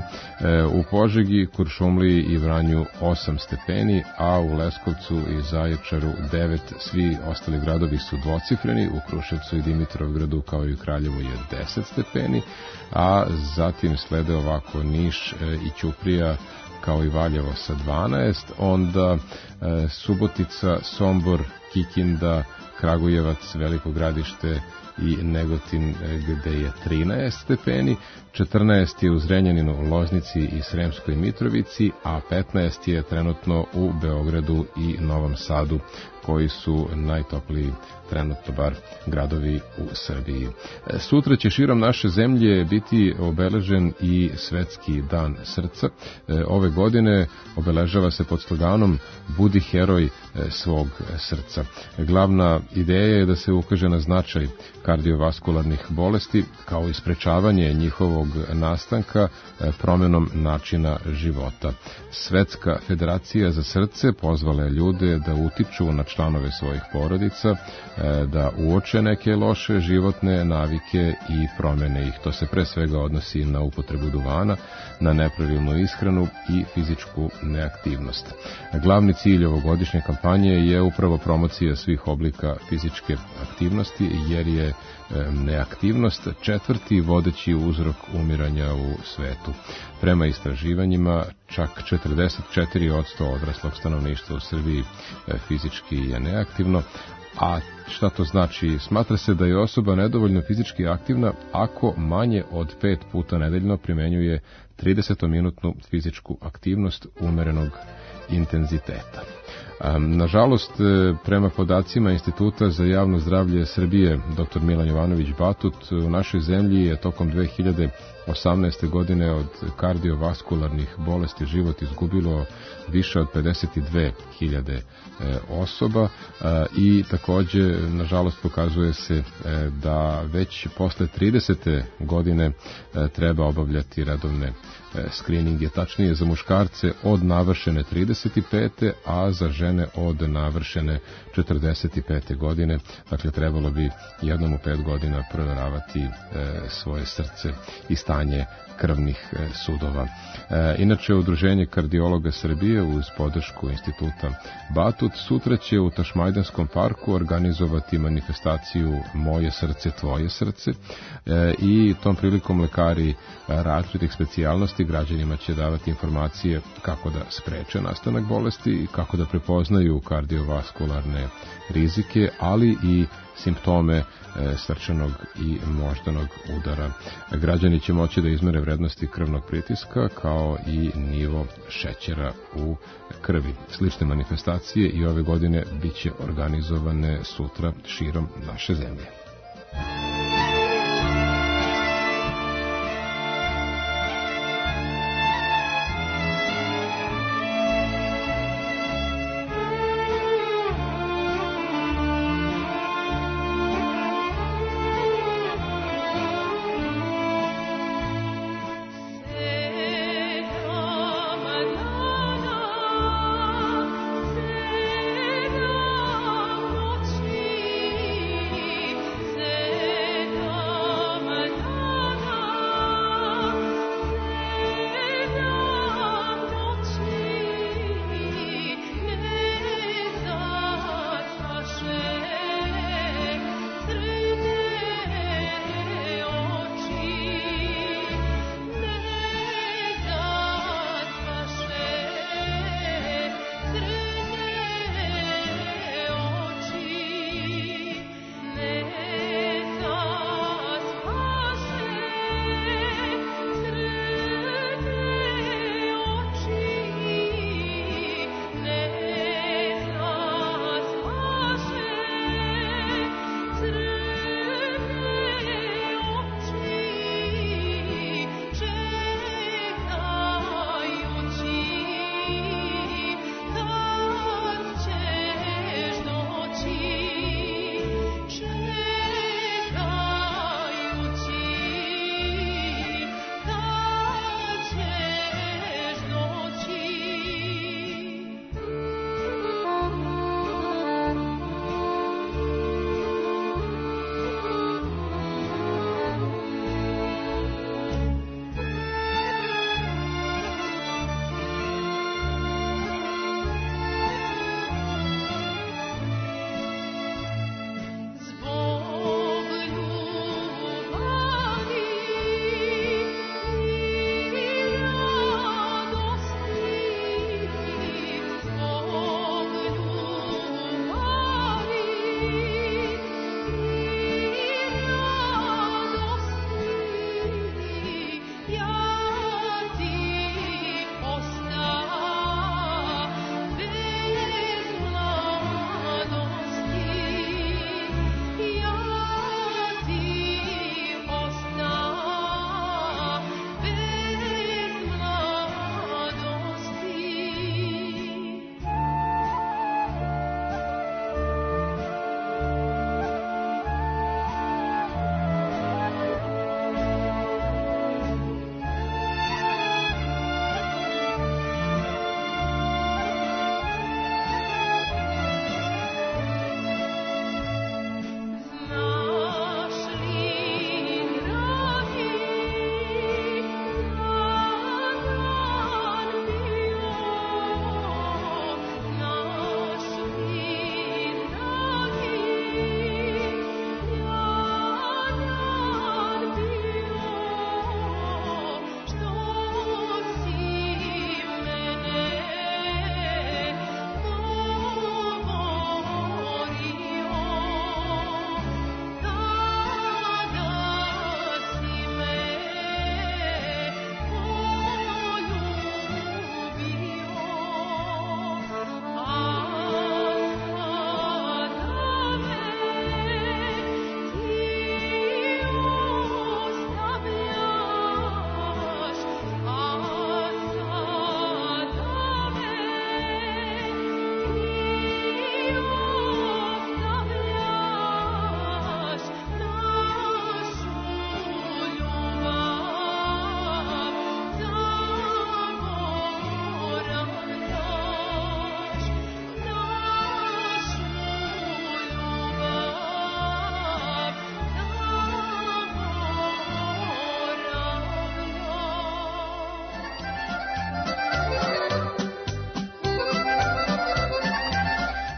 7, u Požegi, Kuršumliji i Vranju 8 stepeni, a u Leskovcu i Zaječaru 9, svi ostali gradovi su dvocifreni, u Kruševcu i Dimitrovgradu kao i u Kraljevu je 10 stepeni, a zatim slede ovako Niš i Ćuprija kao i Valjevo sa 12, onda Subotica, Sombor, Kikinda, Kragujevac, Veliko Gradište i Negotin gde je 13 stepeni, 14 je u Zrenjaninu, Loznici i Sremskoj Mitrovici, a 15 je trenutno u Beogradu i Novom Sadu, koji su najtopliji trenutno bar gradovi u Srbiji. Sutra će širom naše zemlje biti obeležen i Svetski dan srca. Ove godine obeležava se pod sloganom Budi heroj svog srca. Glavna ideja je da se ukaže na značaj kardiovaskularnih bolesti kao i sprečavanje njihovog nastanka promenom načina života. Svetska federacija za srce pozvala je ljude da utiču na članove svojih porodica, da uoče neke loše životne navike i promene ih. To se pre svega odnosi na upotrebu duvana, na nepravilnu ishranu i fizičku neaktivnost. Glavni cilj ovogodišnje kampanje je upravo promocija svih oblika fizičke aktivnosti, jer je neaktivnost 4. vodeći uzrok umiranja u svetu. Prema istraživanjima, čak 44% odraslog stanovništva u Srbiji fizički je neaktivno, a šta to znači? Smatra se da je osoba nedovoljno fizički aktivna ako manje od 5 puta nedeljno primenjuje 30-minutnu fizičku aktivnost umerenog intenziteta. Nažalost, prema podacima Instituta za javno zdravlje Srbije, dr. Milan Jovanović Batut, u našoj zemlji je tokom 2018. godine od kardiovaskularnih bolesti život izgubilo više od 52.000 osoba i takođe, nažalost, pokazuje se da već posle 30. godine treba obavljati redovne skrininge, tačnije za muškarce od navršene 35. a za žene od navršene 45. godine. Dakle, trebalo bi jednom u 5 godina provjeravati svoje srce i stanje krvnih sudova. Inače, Udruženje kardiologa Srbije uz podršku Instituta Batut sutra će u Tašmajdanskom parku organizovati manifestaciju Moje srce, tvoje srce i tom prilikom lekari različitih specijalnosti građanima će davati informacije kako da spreče nastanak bolesti i kako da prepoznaju kardiovaskularne rizike, ali i simptome srčanog i moždanog udara. Građani će moći da izmere vrednosti krvnog pritiska kao i nivo šećera u krvi. Slične manifestacije i ove godine biće organizovane sutra širom naše zemlje. Say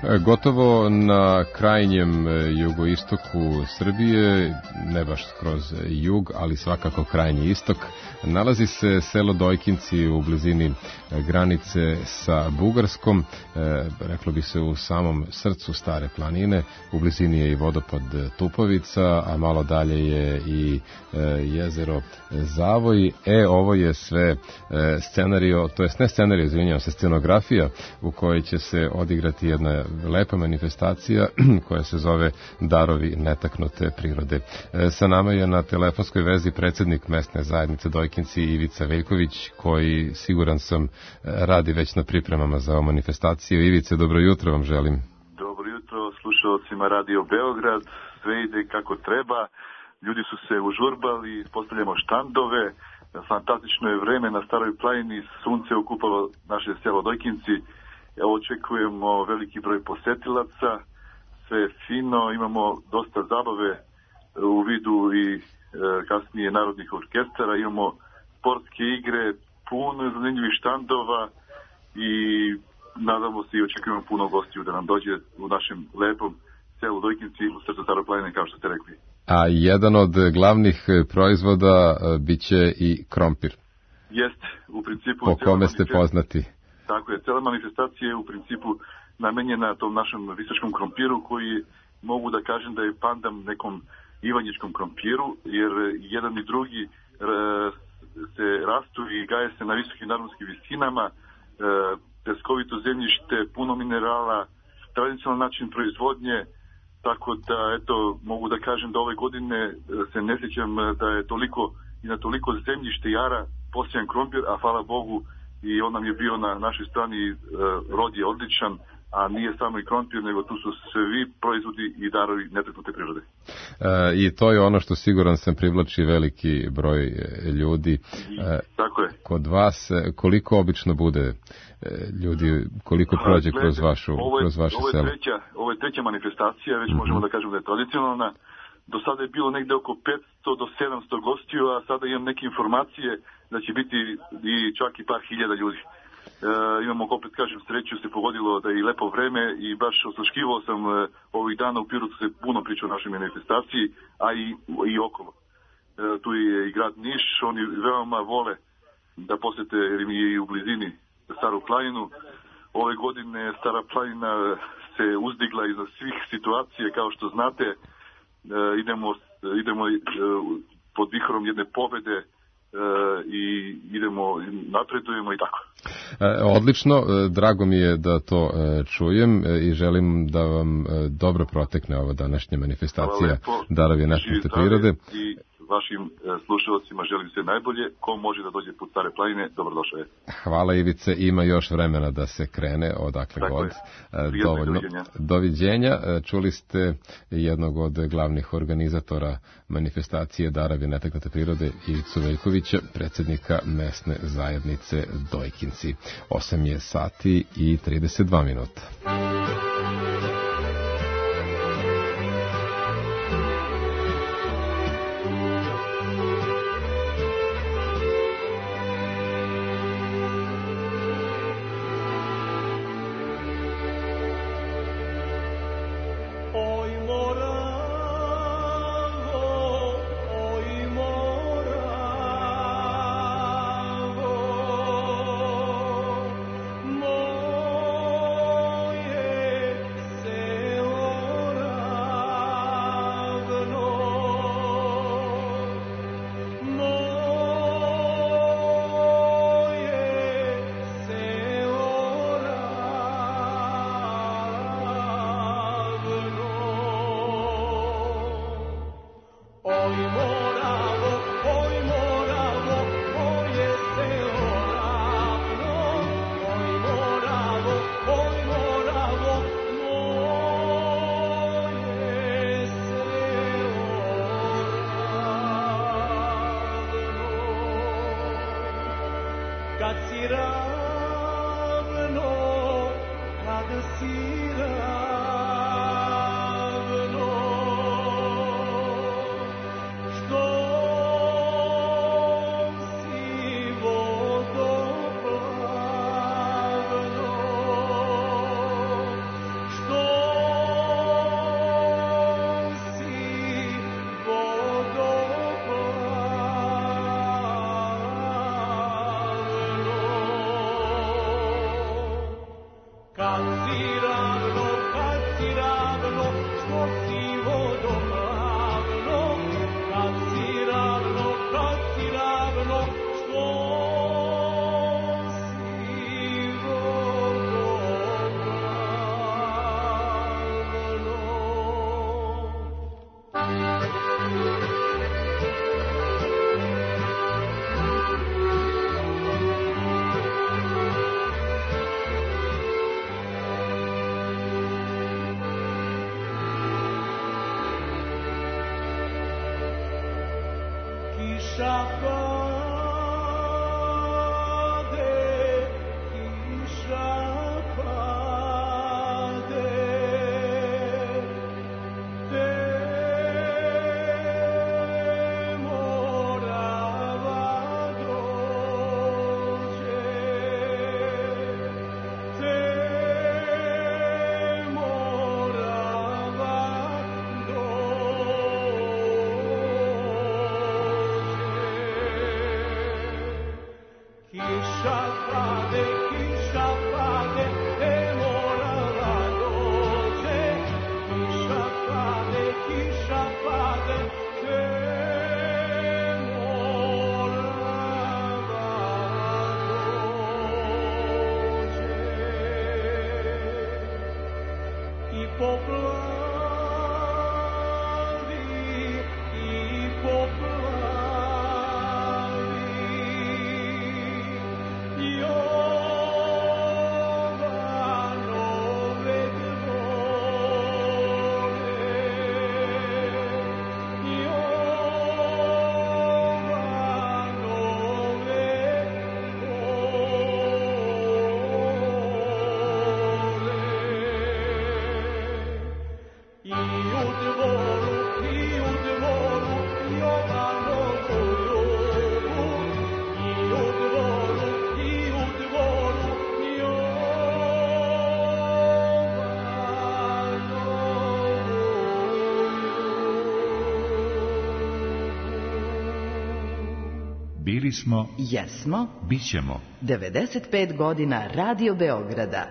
Gotovo na krajnjem jugoistoku Srbije, ne baš kroz jug, ali svakako krajnji istok, nalazi se selo Dojkinci u blizini granice sa Bugarskom, reklo bi se u samom srcu Stare planine, u blizini je i vodopad Tupovica, a malo dalje je i jezero Zavoj. Ovo je sve scenario, to jest ne scenario, izvinjavam se, scenografija u kojoj će se odigrati jedna lepa manifestacija koja se zove Darovi netaknute prirode. Sa nama je na telefonskoj vezi predsjednik mesne zajednice Dojkinci Ivica Veljković, koji, siguran sam, radi već na pripremama za ovu manifestaciju. Ivice, dobro jutro vam želim. Dobro jutro slušalcima Radio Beograd, sve ide kako treba, ljudi su se užurbali, postavljamo štandove, fantastično je vreme na Staroj planini, sunce okupalo naše selo Dojkinci. Očekujemo veliki broj posetilaca, sve je fino, imamo dosta zabave u vidu i kasnije narodnih orkestara, imamo sportske igre, puno zanimljivih štandova i nadamo se i očekujemo puno gostiju da nam dođe u našem lepom selu Dojkinci u srcu Staroj planine, kao što ste rekli. A jedan od glavnih proizvoda biće i krompir. Jest, u principu. Po kome ste poznati? Tako je, cela manifestacija je u principu namenjena tom našem visočkom krompiru, koji mogu da kažem da je pandam nekom ivanjičkom krompiru, jer jedan i drugi se rastu i gaje se na visokim nadmorskim visinama, peskovito zemljište, puno minerala, tradicionalan način proizvodnje, tako da, eto, mogu da kažem da ove godine se ne sjećam da je toliko i na toliko zemljište jara posijan krompir, a hvala Bogu i on nam je bio na našoj strani, rod je odličan, a nije samo i krompir, nego tu su svi proizvodi i darovi netaknute prirode. I to je ono što siguran sam privlači veliki broj ljudi. Tako je. Kod vas, koliko obično bude ljudi, koliko prođe kroz vaše selo? Ovo je treća manifestacija, već možemo da kažemo da je tradicionalna. Do sada je bilo negde oko 500 do 700 gostiju, a sada imam neke informacije da će biti i čak i par hiljada ljudi. Imamo, opet kažem, sreću se pogodilo da je i lepo vreme i baš osluškivao sam ovih dana u Pirotu se puno priča o našoj manifestaciji, a i okolo. Tu je i grad Niš, oni veoma vole da posete, jer im je i u blizini Staru planinu. Ove godine Stara planina se uzdigla iza svih situacije, kao što znate, idemo pod vihorom jedne pobede i napredujemo i tako. Odlično, drago mi je da to čujem i želim da vam dobro protekne ova današnja manifestacija Darovi netaknute prirode. I vašim slušalcima želim sve najbolje. Ko može da dođe put Stare planine, dobrodošao je. Hvala Ivice, ima još vremena da se krene odakle tako god. Dovoljno. Doviđenja. Čuli ste jednog od glavnih organizatora manifestacije Darovi netaknute prirode, Ivicu Veljkovića, predsjednika mesne zajednice Dojkinci. 8 je sati i 32 minuta. Što Kiša pade, e morala dođe. Kiša pade, e morala dođe. I poplavi, Jovanove Bili smo, jesmo, bićemo. 95 godina Radio Beograda.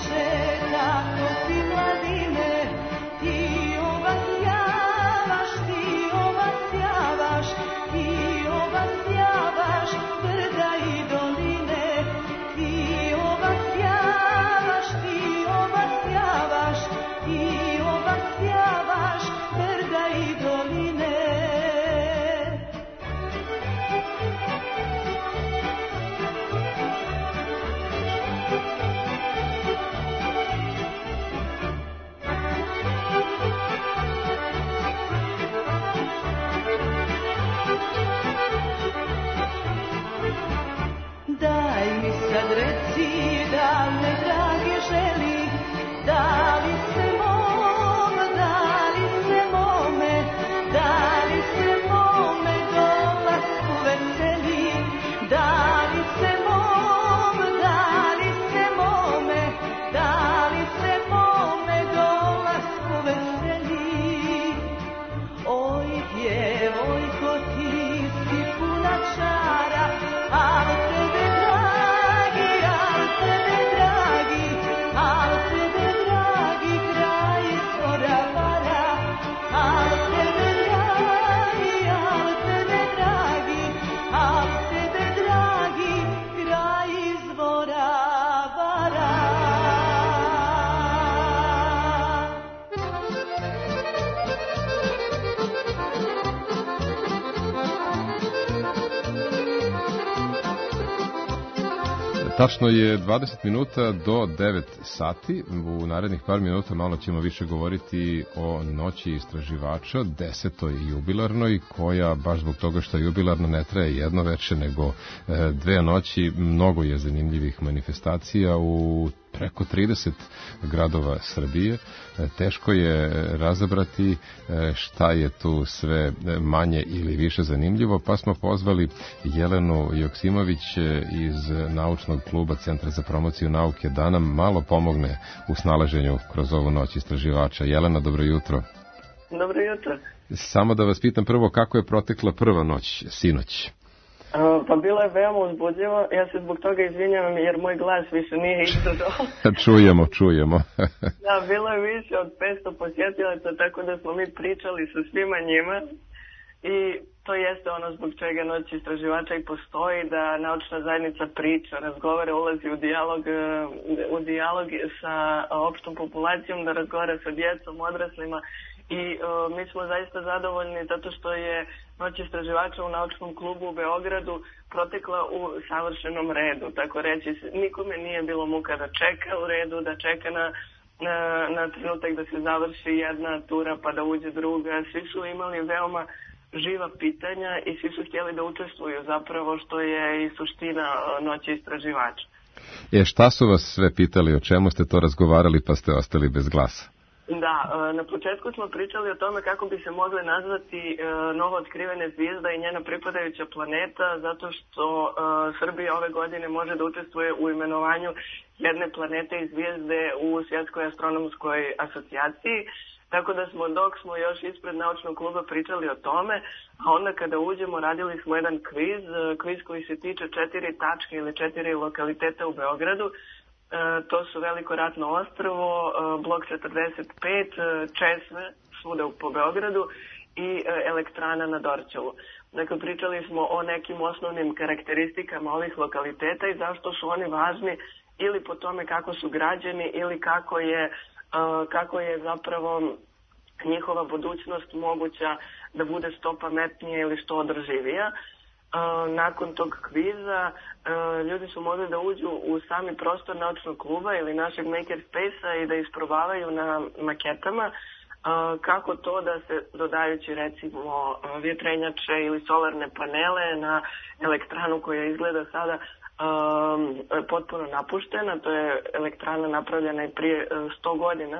Ti ova sjavaš ti Tačno je 20 minuta do 9 sati. U narednih par minuta malo ćemo više govoriti o noći istraživača, 10. jubilarnoj, koja baš zbog toga što je jubilarno ne traje jedno veče, nego 2 noći. Mnogo je zanimljivih manifestacija u preko 30 gradova Srbije. Teško je razabrati šta je tu sve manje ili više zanimljivo, pa smo pozvali Jelenu Joksimović iz naučnog kluba Centra za promociju nauke da nam malo pomogne u snalaženju kroz ovu noć istraživača. Jelena, dobro jutro. Dobro jutro. Samo da vas pitam prvo, kako je protekla prva noć, sinoć? Pa bilo je veoma uzbudljivo, ja se zbog toga izvinjavam jer moj glas više nije izdržao. Čujemo. Da, bilo je više od 500 posjetilaca, tako da smo mi pričali sa svima njima i to jeste ono zbog čega noć istraživača i postoji, da naučna zajednica priča, razgovara, ulazi u dijalog sa opštom populacijom, da razgovara sa djecom, odraslima. I mi smo zaista zadovoljni zato što je noć istraživača u naučnom klubu u Beogradu protekla u savršenom redu. Tako reći, nikome nije bilo muka da čeka u redu, da čeka na trenutak da se završi jedna tura pa da uđe druga. Svi su imali veoma živa pitanja i svi su htjeli da učestvuju, zapravo što je i suština noći istraživača. Šta su vas sve pitali, o čemu ste to razgovarali pa ste ostali bez glasa? Da, na početku smo pričali o tome kako bi se mogle nazvati novo otkrivene zvijezda i njena pripadajuća planeta, zato što Srbija ove godine može da učestvuje u imenovanju jedne planete i zvijezde u Svjetskoj astronomskoj asocijaciji. Tako da dok smo još ispred naučnog kluba pričali o tome, a onda kada uđemo radili smo jedan kviz koji se tiče 4 tačke ili 4 lokaliteta u Beogradu. To su Veliko ratno ostrvo, blok 45, Česme, svuda po Beogradu i elektrana na Dorćolu. Dakle, pričali smo o nekim osnovnim karakteristikama ovih lokaliteta i zašto su oni važni ili po tome kako su građeni ili kako je zapravo njihova budućnost moguća da bude što pametnija ili što održivija. Nakon tog kviza ljudi su mogli da uđu u sami prostor naučnog kluba ili našeg maker space-a i da isprobavaju na maketama kako to da se dodajući recimo vjetrenjače ili solarne panele na elektranu koja izgleda sada potpuno napuštena. To je elektrana napravljena i prije 100 godina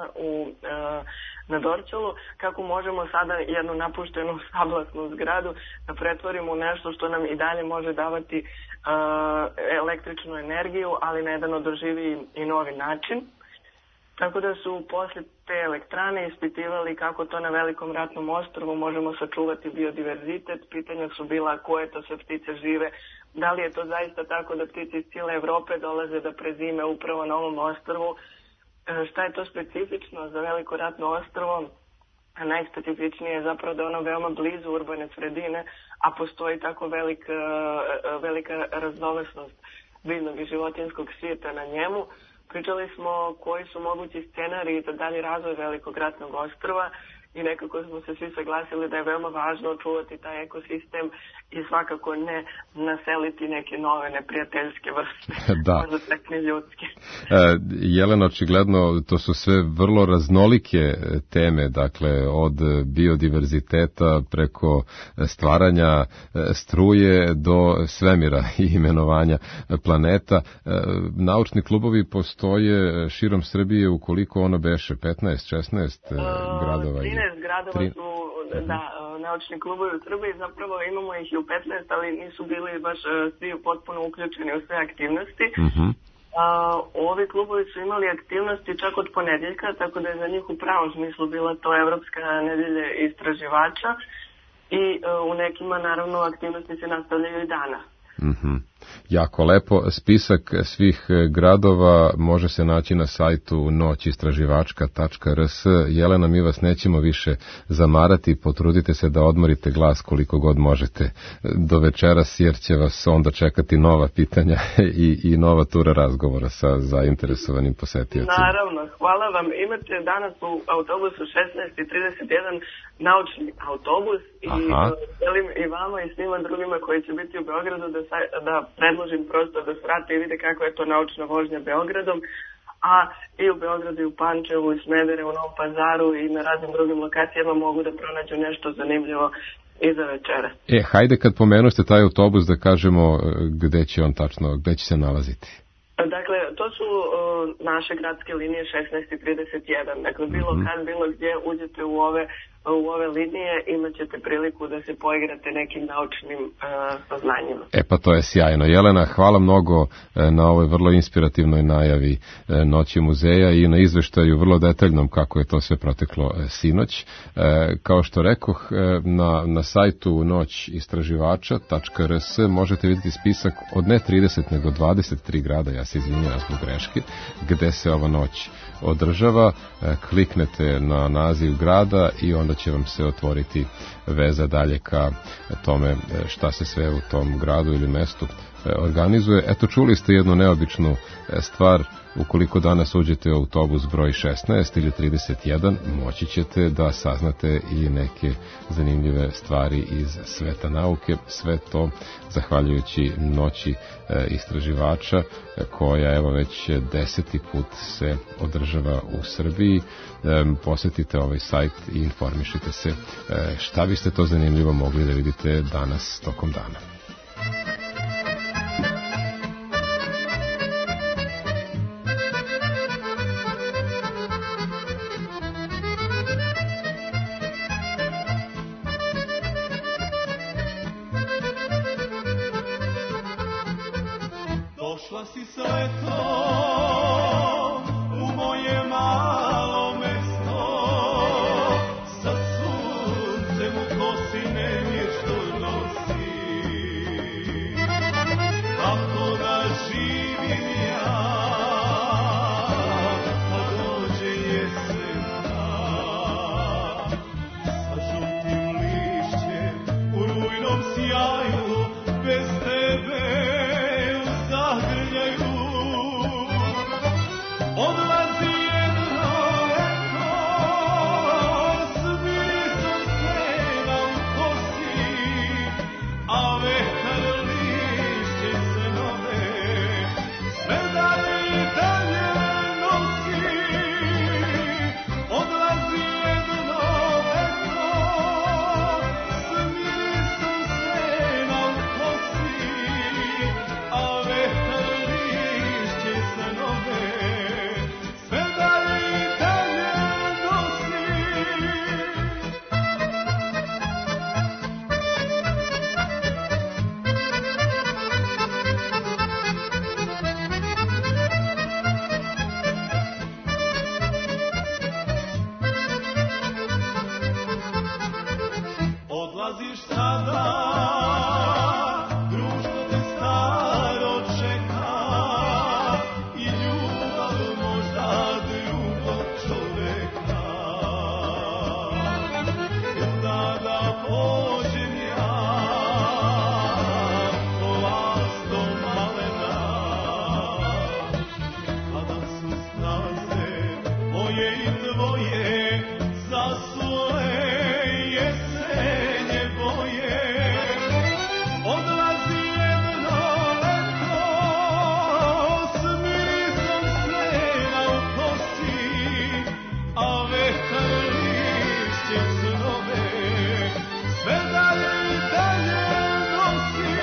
na Dorćolu, kako možemo sada jednu napuštenu sablasnu zgradu da pretvorimo u nešto što nam i dalje može davati električnu energiju, ali na jedan održiviji i novi način. Tako da su posle te elektrane ispitivali kako to na Velikom ratnom ostrvu možemo sačuvati biodiverzitet. Pitanja su bila koje to sve ptice žive, da li je to zaista tako da ptice iz cijele Evrope dolaze da prezime upravo na ovom ostrvu. Šta je to specifično za Veliko ratno ostrvo? Najspecifičnije je zapravo da je ono veoma blizu urbane sredine, a postoji tako velika raznovrsnost biljnog i životinjskog svijeta na njemu. Pričali smo koji su mogući scenariji za dalji razvoj Velikog ratnog ostrva i nekako smo se svi saglasili da je veoma važno očuvati taj ekosistem i svakako ne naseliti neke nove neprijateljske vrste, možda čak ni ljudske. Jelena, očigledno to su sve vrlo raznolike teme, dakle od biodiverziteta preko stvaranja struje do svemira i imenovanja planeta. Naučni klubovi postoje širom Srbije, ukoliko ono beše 15-16 gradova. 13 gradova su naučni klubovi u Srbiji, zapravo imamo ih i u 15, ali nisu bili baš svi potpuno uključeni u sve aktivnosti. Ovi klubovi su imali aktivnosti čak od ponedjeljka, tako da je za njih u pravom smislu bila to Evropska nedelja istraživača i u nekima naravno aktivnosti se nastavljaju i danas. Jako lepo. Spisak svih gradova može se naći na sajtu noćistraživačka.rs. Jelena, mi vas nećemo više zamarati, potrudite se da odmorite glas koliko god možete do večeras, jer će vas onda čekati nova pitanja i nova tura razgovora sa zainteresovanim posetiocima. Naravno, hvala vam. Imate danas u autobusu 16:31 naučni autobus i želim i vama i svima drugima koji će biti u Beogradu da da predložim prosto da svrate i vide kako je to naučna vožnja Beogradom, a i u Beogradu i u Pančevu i Smederevu, u Novom Pazaru i na raznim drugim lokacijama mogu da pronađu nešto zanimljivo i za večera. Hajde kad pomenuste taj autobus da kažemo gde će on tačno, gde će se nalaziti. Dakle, to su naše gradske linije 16 i 31. Dakle, bilo kad, bilo gdje uđete u ove linije, imat ćete priliku da se poigrate nekim naučnim saznanjima. Pa to je sjajno. Jelena, hvala mnogo na ovoj vrlo inspirativnoj najavi Noći muzeja i na izveštaju vrlo detaljnom kako je to sve proteklo sinoć. Kao što rekoh, na sajtu noćistraživača.rs možete vidjeti spisak od ne 30 nego 23 grada, ja se izvinjavam zbog greške, gde se ova noć održava. Kliknete na naziv grada i onda će vam se otvoriti veza dalje ka tome šta se sve u tom gradu ili mestu organizuje. Eto, čuli ste jednu neobičnu stvar. Ukoliko danas uđete u autobus broj 16 ili 31, moći ćete da saznate i neke zanimljive stvari iz sveta nauke. Sve to zahvaljujući Noći istraživača, koja evo već 10. put se održava u Srbiji. Posetite ovaj sajt i informišite se šta biste to zanimljivo mogli da vidite danas tokom dana. Došla si s letom u moje malo mesto, sa suncem u kosi nevješto nosi. Kako da živim ja, kad dođe jesena, sa žutim lišćem u rujnom sjaju, bez tebe odlazi jedno leto s mirisom sena u kosi, a vetar lišće snove sve dalje i dalje nosi. Odlazi jedno leto s mirisom sena u kosi, a vetar lišće snove odlaziš sada, društvo te staro čeka i ljubav možda drugog čoveka. Da pođem ja po vas do malena, kada su snaze moje i tvoje zasule jesenje boje. Odlazi jedno leto s mirisom sena u kosi, a vetar lišće snove sve dalje i dalje nosi.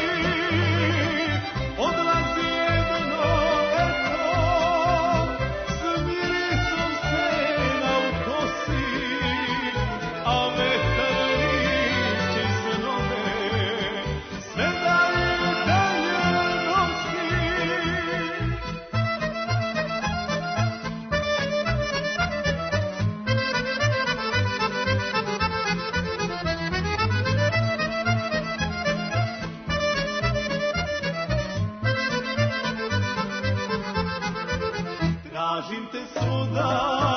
Odlazi jedno leto s mirisom sena u kosi, a vetar lišće snove sve dalje i dalje nosi. Tražim te svuda,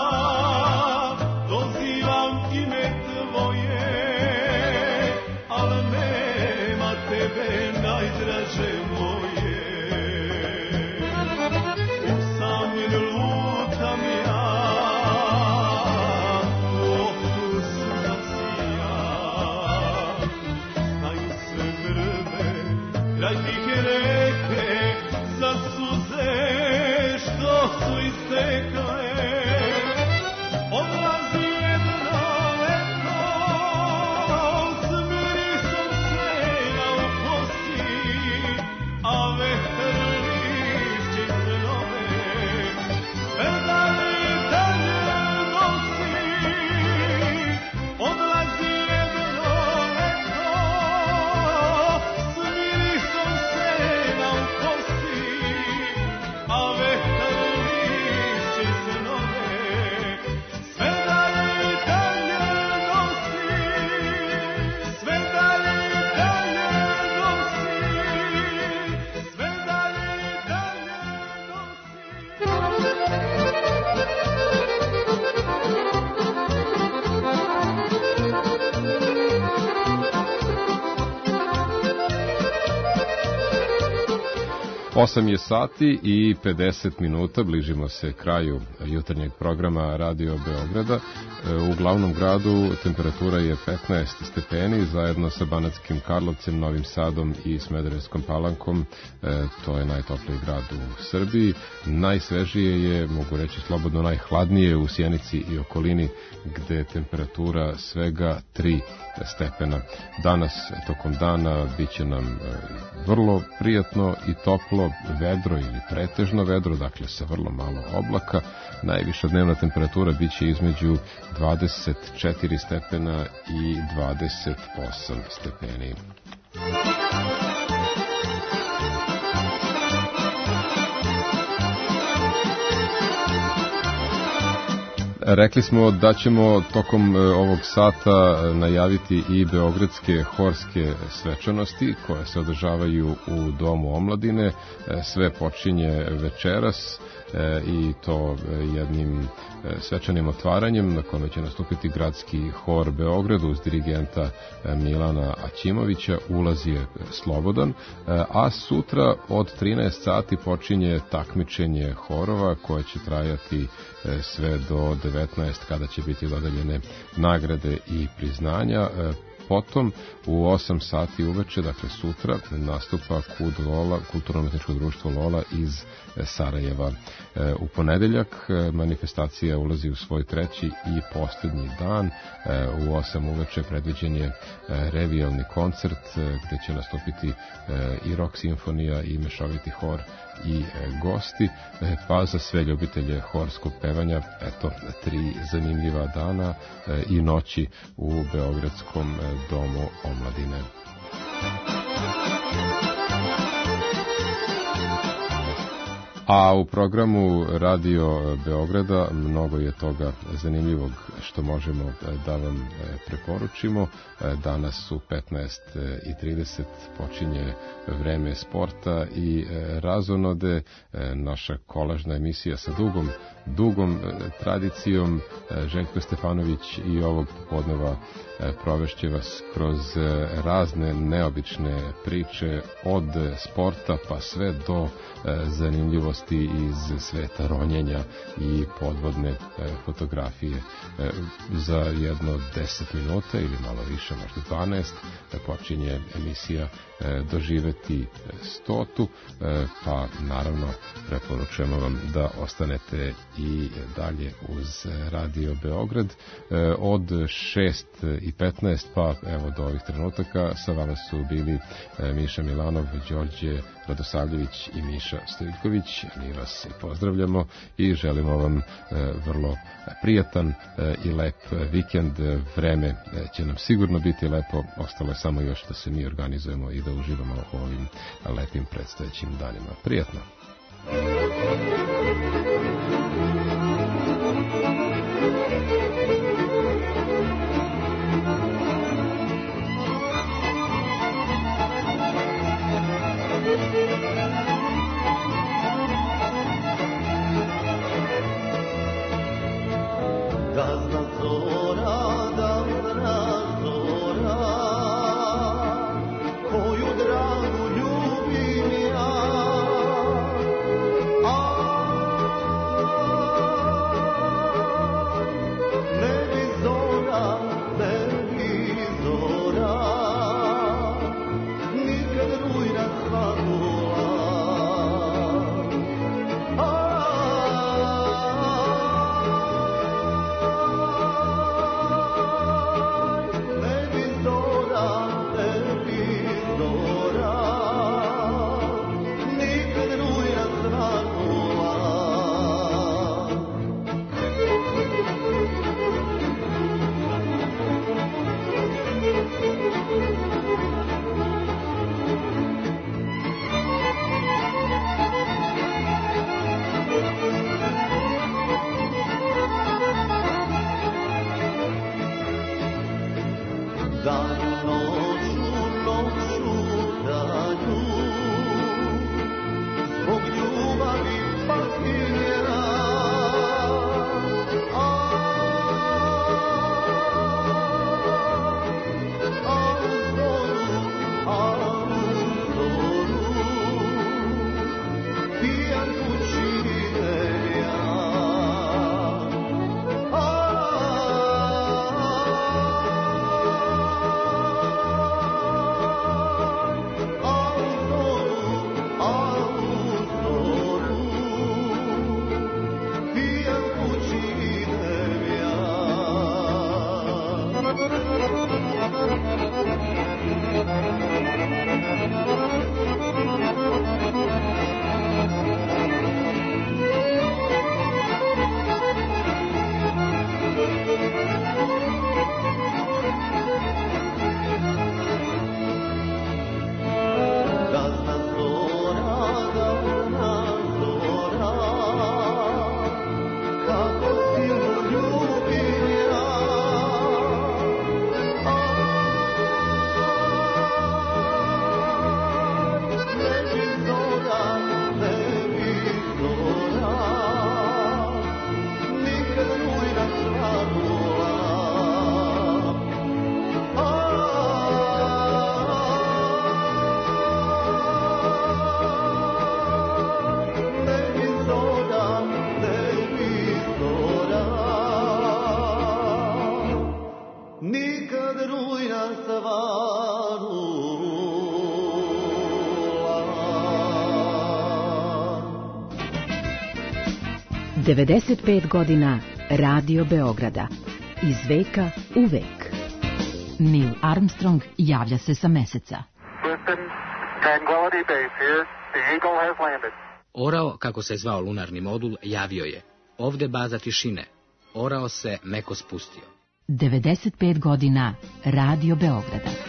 dozivam ime tvoje, ali nema tebe najdraže moje. Usamljen lutam ja, u oku suza sija, staju se grbe kraj tihe 8 je sati i 50 minuta, bližimo se kraju jutarnjeg programa Radio Beograda. U glavnom gradu temperatura je 15 stepeni, zajedno sa Banatskim Karlovcem, Novim Sadom i Smederevskom Palankom. To je najtopliji grad u Srbiji. Najsvežije je, mogu reći slobodno, najhladnije u Sjenici i okolini, gde je temperatura svega 3 stepena. Danas, tokom dana, bit će nam vrlo prijatno i toplo, vedro ili pretežno vedro, dakle sa vrlo malo oblaka. Najviša dnevna temperatura bit će između 24 stepena i 28 stepeni. Rekli smo da ćemo tokom ovog sata najaviti i beogradske horske svečanosti koje se održavaju u Domu omladine. Sve počinje večeras i to jednim svečanim otvaranjem na kome će nastupiti gradski hor Beogradu uz dirigenta Milana Aćimovića. Ulaz je slobodan, a sutra od 13 sati počinje takmičenje horova koje će trajati sve do 19 kada će biti dodeljene nagrade i priznanja. Potom u 8 sati uveče, dakle sutra, nastupa KUD Lola, Kulturno-umetničko društvo Lola iz Sarajeva. U ponedeljak manifestacija ulazi u svoj treći i posljednji dan. U 8 uveče predviđen je revijalni koncert gde će nastupiti i rock simfonija i mešoviti hor i gosti, pa za sve ljubitelje horskog pevanja, eto, 3 zanimljiva dana i noći u Beogradskom domu omladine. A u programu Radio Beograda mnogo je toga zanimljivog što možemo da vam preporučimo. Danas u 15:30 počinje Vreme sporta i razonode, naša kolažna emisija sa dugom tradicijom. Željko Stefanović i ovog popodneva provešće vas kroz razne neobične priče od sporta pa sve do zanimljivosti iz sveta ronjenja i podvodne fotografije. Za jedno 10 minuta ili malo više, možda 12, počinje emisija Doživeti 100, pa naravno preporučujemo vam da ostanete i dalje uz Radio Beograd. Od 6:15 pa evo do ovih trenutaka sa vama su bili Miša Milanov, Đorđe Radosavljević i Miša Stojković. Mi vas pozdravljamo i želimo vam vrlo prijatan i lep vikend. Vreme će nam sigurno biti lepo, ostalo je samo još da se mi organizujemo i da uživamo u ovim lepim predstojećim danima. Prijatno! rujna svanula. 95 godina Radio Beograda. Iz veka u vek. Neil Armstrong javlja se sa Meseca. Orao, kako se zvao lunarni modul, javio je: ovde baza tišine. Orao se, meko spustio. 95 godina Radio Beograda.